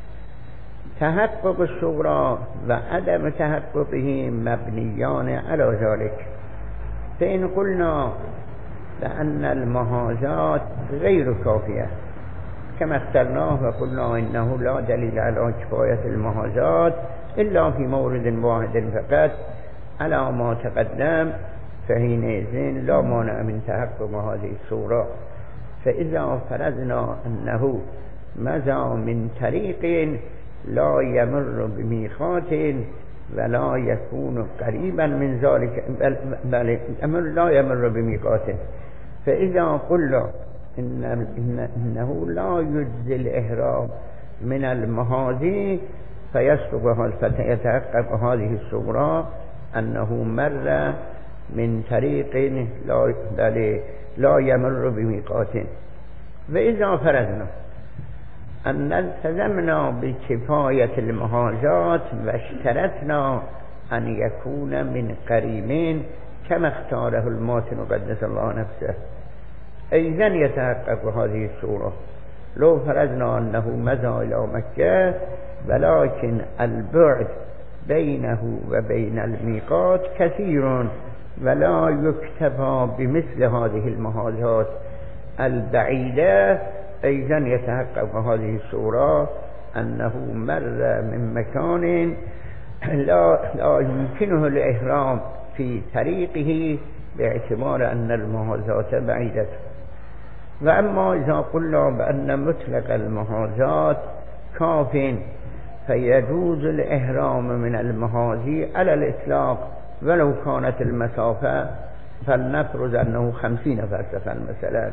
تحقق الصغرى وعدم تحققه مبنيان على ذلك. فإن قلنا بأن المحاذات غير كافية كما اخترناه وقلنا إنه لا دليل على كفاية المحاذاة إلا في مورد واحد فقط على ما تقدم، فحينئذ لا مانع من تحقق هذه الصورة. فإذا فرضنا أنه مضى من طريق لا يمر بميقات ولا يكون قريبا من ذلك، بل لا يمر بميقات، فإذا قلنا إن إنه لا يجزي الإحرام من المحاذي فيصدق فيتحقق هذه الصورة أنه مر من طريق لا, لا يمر بميقات. وإذا فرضنا أن التزمنا بكفاية المحاذاة واشترطنا أن يكون من قريبين كما اختاره الماتن قدس الله نفسه، أيضا يتحقق هذه الصورة. لو فرضنا أنه مضى إلى مكة ولكن البعد بينه وبين الميقات كثير ولا يكتفى بمثل هذه المحاذاة البعيدة، أيضا يتحقق هذه الصورة أنه مر من مكان لا, لا يمكنه الإحرام في طريقه باعتبار أن المحاذاة بعيدة. وأما إذا قلنا بأن مطلق المحاذاة كاف فيجوز الإحرام من المحاذي على الإطلاق ولو كانت المسافة فلنفرض أنه خمسين فرسخا مثلا،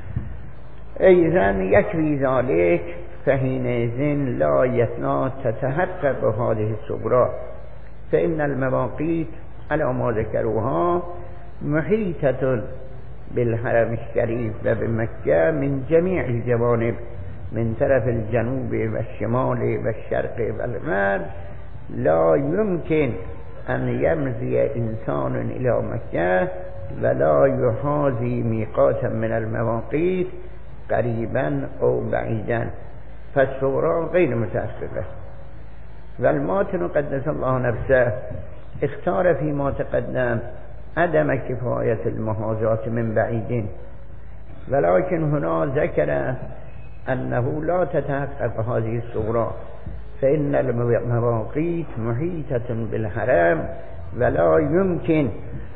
إذن يكفي ذلك، فحينئذ لا يتنا تتحقق هذه الصورة، فإن المواقيت على ما ذكروها محيطة بالحرم الشريف وبمكة من جميع الجوانب، من طرف الجنوب والشمال والشرق والغرب. لا يمكن أن يمضي إنسان إلى مكة ولا يحاذي ميقاتا من المواقيت قريبا أو بعيدا، فالصورة غير متحققة. والماتن قدس الله نفسه اختار فيما تقدم عدم كفاية المحاذاة من بعيد، ولكن هنا ذكر أنه لا تتحقق هذه الصورة، فإن المواقيت محيطة بالحرم ولا يمكن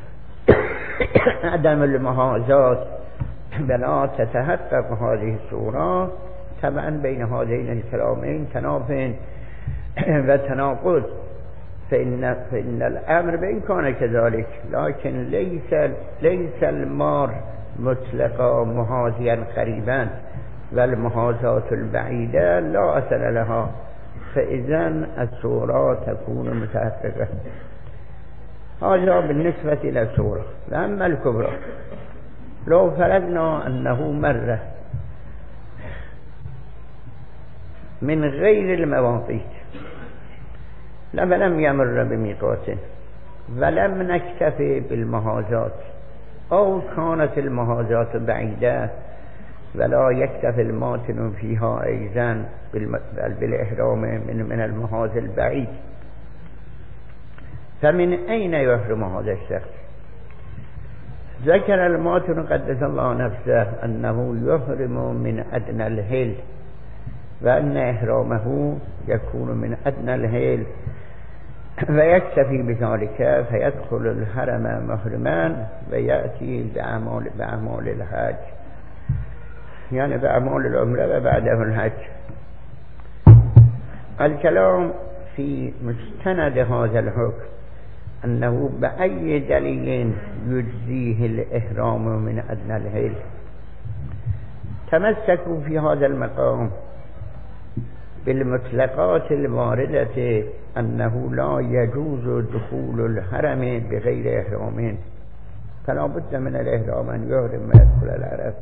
عدم المحاذاة ولا تتحقق هذه الصورة. طبعا بين هذين الكلامين تناف وتناقض، فإن, فإن الأمر بإن كان كذلك، لكن ليس, ليس المار مطلقا محاذيا قريبا، والمحاذاة البعيدة لا أثر لها، فإذن الصورة تكون متحققة. هذا بالنسبة إلى الصورة. وأما الكبرى، لو فرضنا أنه مر من غير المواقيت لم يمر بميقات ولم نكتفي بالمحاذاة، أو كانت المحاذاة بعيدة ولا يكتفي الماتن فيها أيضا بالإحرام من, من المحاذ البعيد، فمن أين يحرم هذا الشخص؟ ذكر الماتن قدس الله نفسه أنه يحرم من أدنى الهيل، وأن إحرامه يكون من أدنى الهيل ويكتفي بذلك، فيدخل الحرم محرما ويأتي بأعمال, بأعمال الحج، يعني بأعمال العمرة وبعده الحج. الكلام في مستند هذا الحكم أنه بأي دليل يجزيه الإحرام من أدنى الهيل. تمسكوا في هذا المقام بالمطلقات الواردة أنه لا يجوز دخول الحرم بغير إحرام، فلا بد من الإحرام أن يحرم ويدخل الحرم.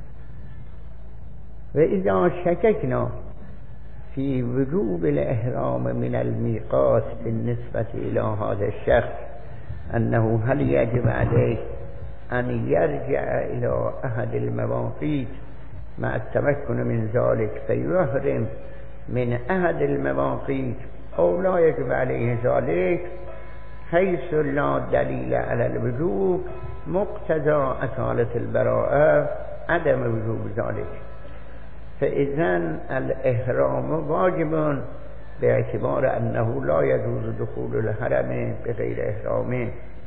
وإذا شككنا في وجوب الإحرام من الميقات بالنسبة إلى هذا الشخص، أنه هل يجب عليه أن يرجع إلى أحد المواقيت مع التمكن من ذلك فيحرم من أحد المواقيت، أو لا يجب عليه ذلك، حيث لا دليل على الوجوب، مقتضى أصالة البراءة عدم وجوب ذلك. فإذن الإحرام واجب باعتبار أنه لا يجوز دخول الحرم بغير إحرام،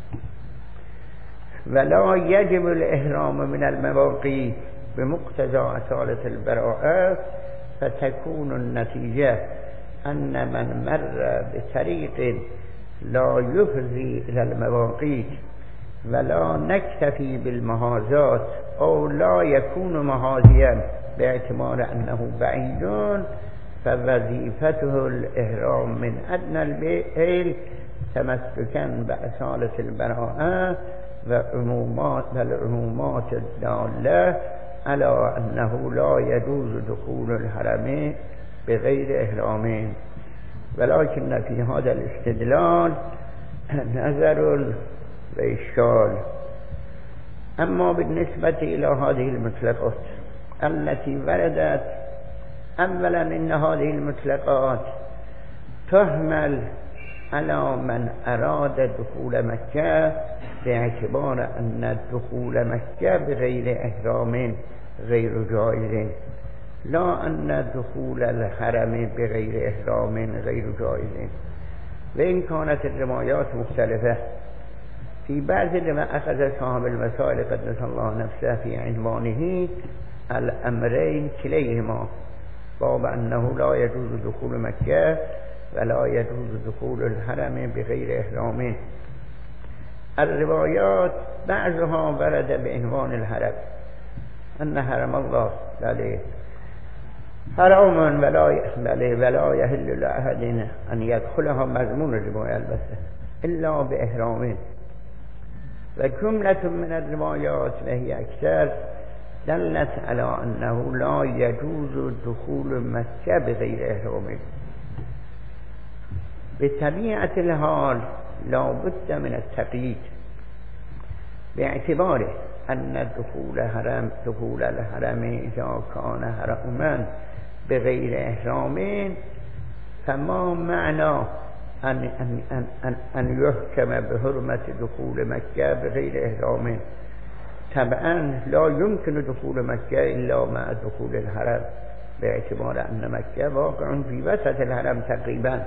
ولا يجب الإحرام من المواقيت بمقتضى أصالة البراءة، فتكون النتيجة أن من مر بطريق لا يفضي إلى المواقيت ولا نكتفي بالمحاذات أو لا يكون محاذيا باعتبار أنه بعيد، فوظيفته الإحرام من أدنى البيت تمسكا بأصالة البراءة وعمومات والعمومات الدالة على أنه لا يجوز دخول الحرم بغير إحرام. ولكن في هذا الاستدلال نظر وإشكال. أما بالنسبة إلى هذه المطلقات التي وردت، أولا إن هذه المطلقات تحمل على من أراد دخول مكة باعتبار أن دخول مكة بغير إحرام غير جائز، لا أن دخول الحرم بغير إحرام غير جائز. وإن كانت الروايات مختلفة، في بعض ما أخذ صاحب المسائل قدس الله نفسه في عنوانه الأمرين كليهما، باب أنه لا يجوز دخول مكة ولا يجوز دخول الحرم بغير إحرام. الروايات بعضها ورد بعنوان الحرم، أن حرم الله بله حرام ولا ولا يحل لأحد أن يدخلها، مضمون الرواية البته إلا بإحرام. وجملة من الروايات وهي أكثر دلت على أنه لا يجوز دخول مكة بغير إحرام. بطبيعة الحال لا بد من التقييد باعتبار أن دخول حرم دخول الحرم إذا كان حرما بغير إحرام، فما معنى أن, أن, أن, أن, أن يحكم بحرمة دخول مكة بغير إحرام؟ طبعا لا يمكن دخول مكة إلا مع دخول الحرم، باعتبار أن مكة واقع في وسط الحرم تقريبا.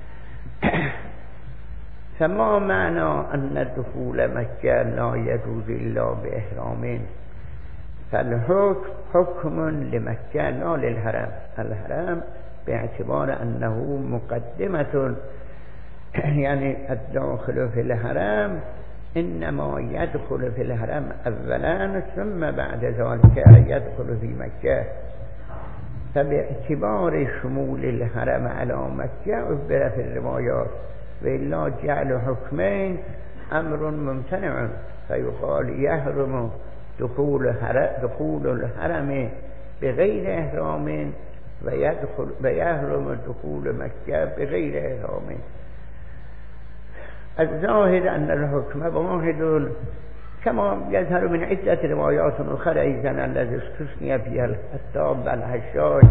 فما معنى أن دخول مكة لا يجوز إلا بإحرام؟ فالحكم حكم لمكة لا للحرم. الحرم باعتبار أنه مقدمة، يعني الداخل في الحرم إنما يدخل في الحرم أولا ثم بعد ذلك يدخل في مكة. فباعتبار شمول الحرم على مكة عبر في الروايات، وإلا جعل حكمين أمر ممتنع، فيقال يحرم دخول دخول الحرم بغير إحرام ويدخل ويحرم دخول مكة بغير إحرام. الظاهر أن الحكم واحد، كما يظهر من عدة روايات أخرى أيضا الذي استثني فيها الخطاب الحشاش.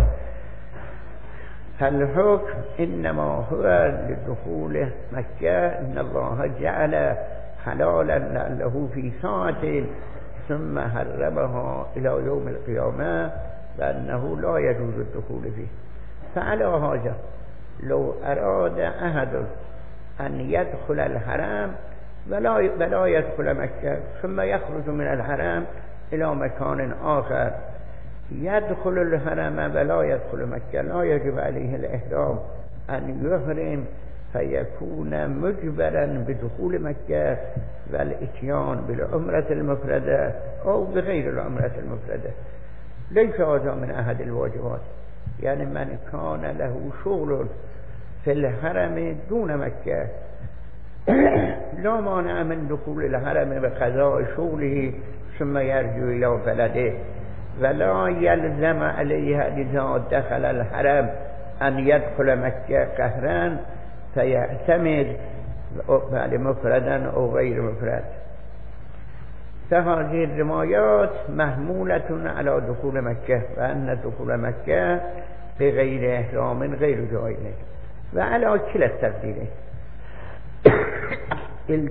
فالحكم إنما هو لدخول مكة، إن الله جعل حلالا له في ساعة ثم حرمها إلى يوم القيامة، وأنه لا يجوز الدخول فيه. فعلى هذا لو أراد أحد أن يدخل الحرم ولا ولا يدخل مكة ثم يخرج من الحرم إلى مكان آخر، يدخل الحرم ولا يدخل مكة، لا يجب عليه الإحرام أن يحرم فيكون مجبرا بدخول مكة والإتيان بالعمرة المفردة أو بغير العمرة المفردة. ليس هذا من أحد الواجبات. يعني من كان له شغل في الحرم دون مكة لا مانع من دخول الحرم بقضاء شغله ثم يرجع إلى بلده، ولا يلزم عليه إذا دخل الحرم أن يدخل مكة قهرا فيعتمد بعد مفردا أو غير مفرد. فهذه الروايات محمولة على دخول مكة، وأن دخول مكة بغير إحرام غير جائز، وعلى كلا التقديرين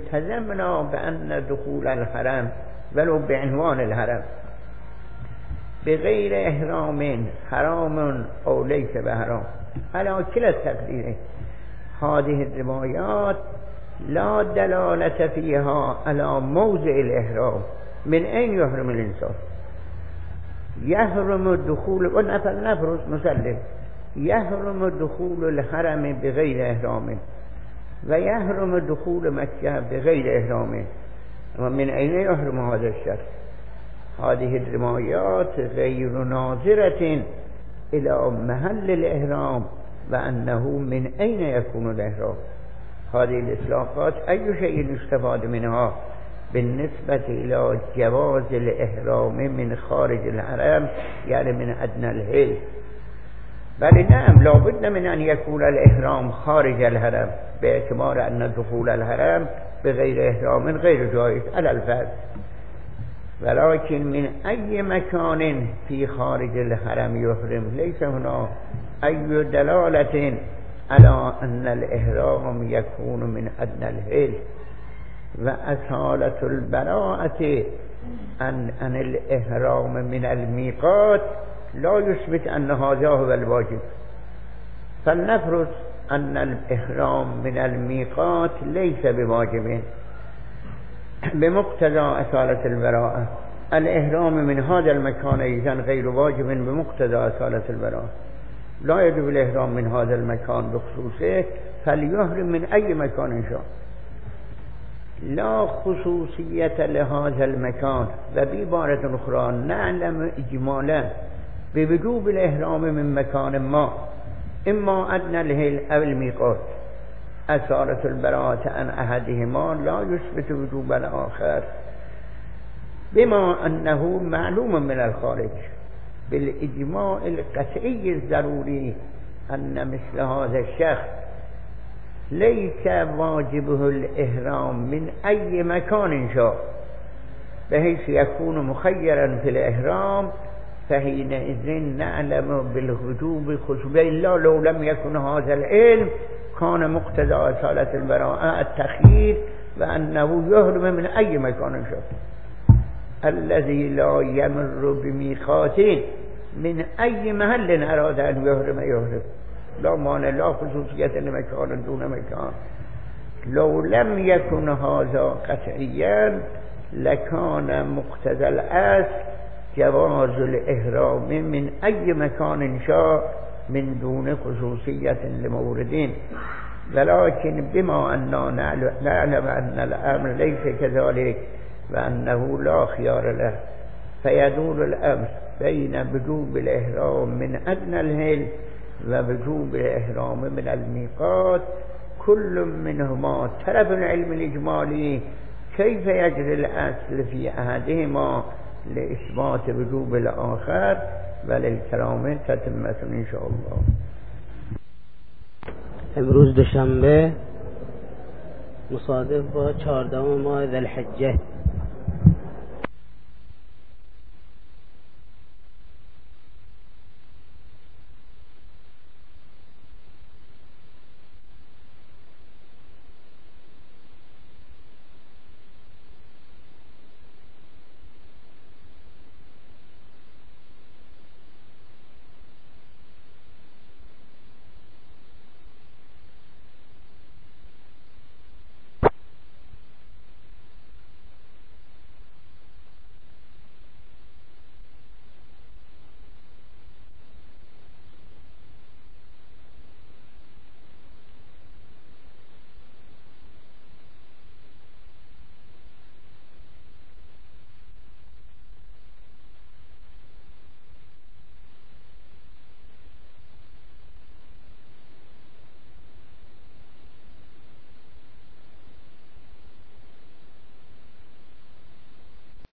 التزمنا بأن دخول الحرم ولو بعنوان الحرم به غیر احرام حرام او لیس به حرام. علی کلا التقدیر هذه الروايات لا دلالة فيها على موضع الإحرام. من أين يحرم الإنسان؟ يحرم الدخول ونفر نفرس مسلم يحرم دخول الحرم بغير إحرام ويحرم دخول مكة بغير إحرام. ومن أين يحرم هذا الشرط؟ هذه الروايات غير ناظرة إلى محل الإحرام وأنه من أين يكون الإحرام. هذه الإطلاقات أي شيء يستفاد منها بالنسبة إلى جواز الإحرام من خارج الحرم يعني من أدنى الهل. بل نعم لابد من أن يكون الإحرام خارج الحرم باعتبار أن دخول الحرم بغير إحرام غير جائز على الفرض، ولكن من أي مكان في خارج الحرم يحرم ليس هنا أي دلالة على أن الإحرام يكون من أدنى الهل. وأصالة البراءة عن عن الإحرام من الميقات لا يثبت أن هذا هو الواجب. فلنفرض أن الإحرام من الميقات ليس بواجب بمقتضى أصالة البراءة. الإحرام من هذا المكان إذن غير واجب بمقتضى أصالة البراءة. لا يجب الإحرام من هذا المكان بخصوصه، فليحرم من أي مكان شاء. لا خصوصية لهذا المكان. وبعبارة أخرى نعلم إجمالا بوجوب الإحرام من مكان ما، إما أدنى الهل أو الميقات. أصالة البراءة عن أحدهما لا يثبت وجوب الآخر، بما أنه معلوم من الخارج بالإجماع القطعي الضروري أن مثل هذا الشخص ليس واجبه الإحرام من أي مكان شاء بحيث يكون مخيرا في الإحرام، فحينئذ نعلم بالوجوب خصوصا. إلا لو لم يكن هذا العلم كان مقتضى أصالة البراءة التخيير وأنه يحرم من أي مكان شاء. الذي لا يمر بميقات من أي محل أراد أن يحرم يحرم، لا مانع لا خصوصية لمكان دون مكان. لو لم يكن هذا قطعيا لكان مقتضى الأصل جواز الإحرام من أي مكان شاء من دون خصوصية لموردين. ولكن بما أننا نعلم أن الأمر ليس كذلك وأنه لا خيار له، فيدور الأمر بين وجوب الإحرام من أدنى الهل ووجوب الإحرام من الميقات، كل منهما طرف العلم الإجمالي. كيف يجري الأصل في أحدهما لإثبات وجوب الآخر؟ وللكلام تتمة إن شاء الله. امروز دوشنبه مصادف با چهاردهم ماه ذوالحجه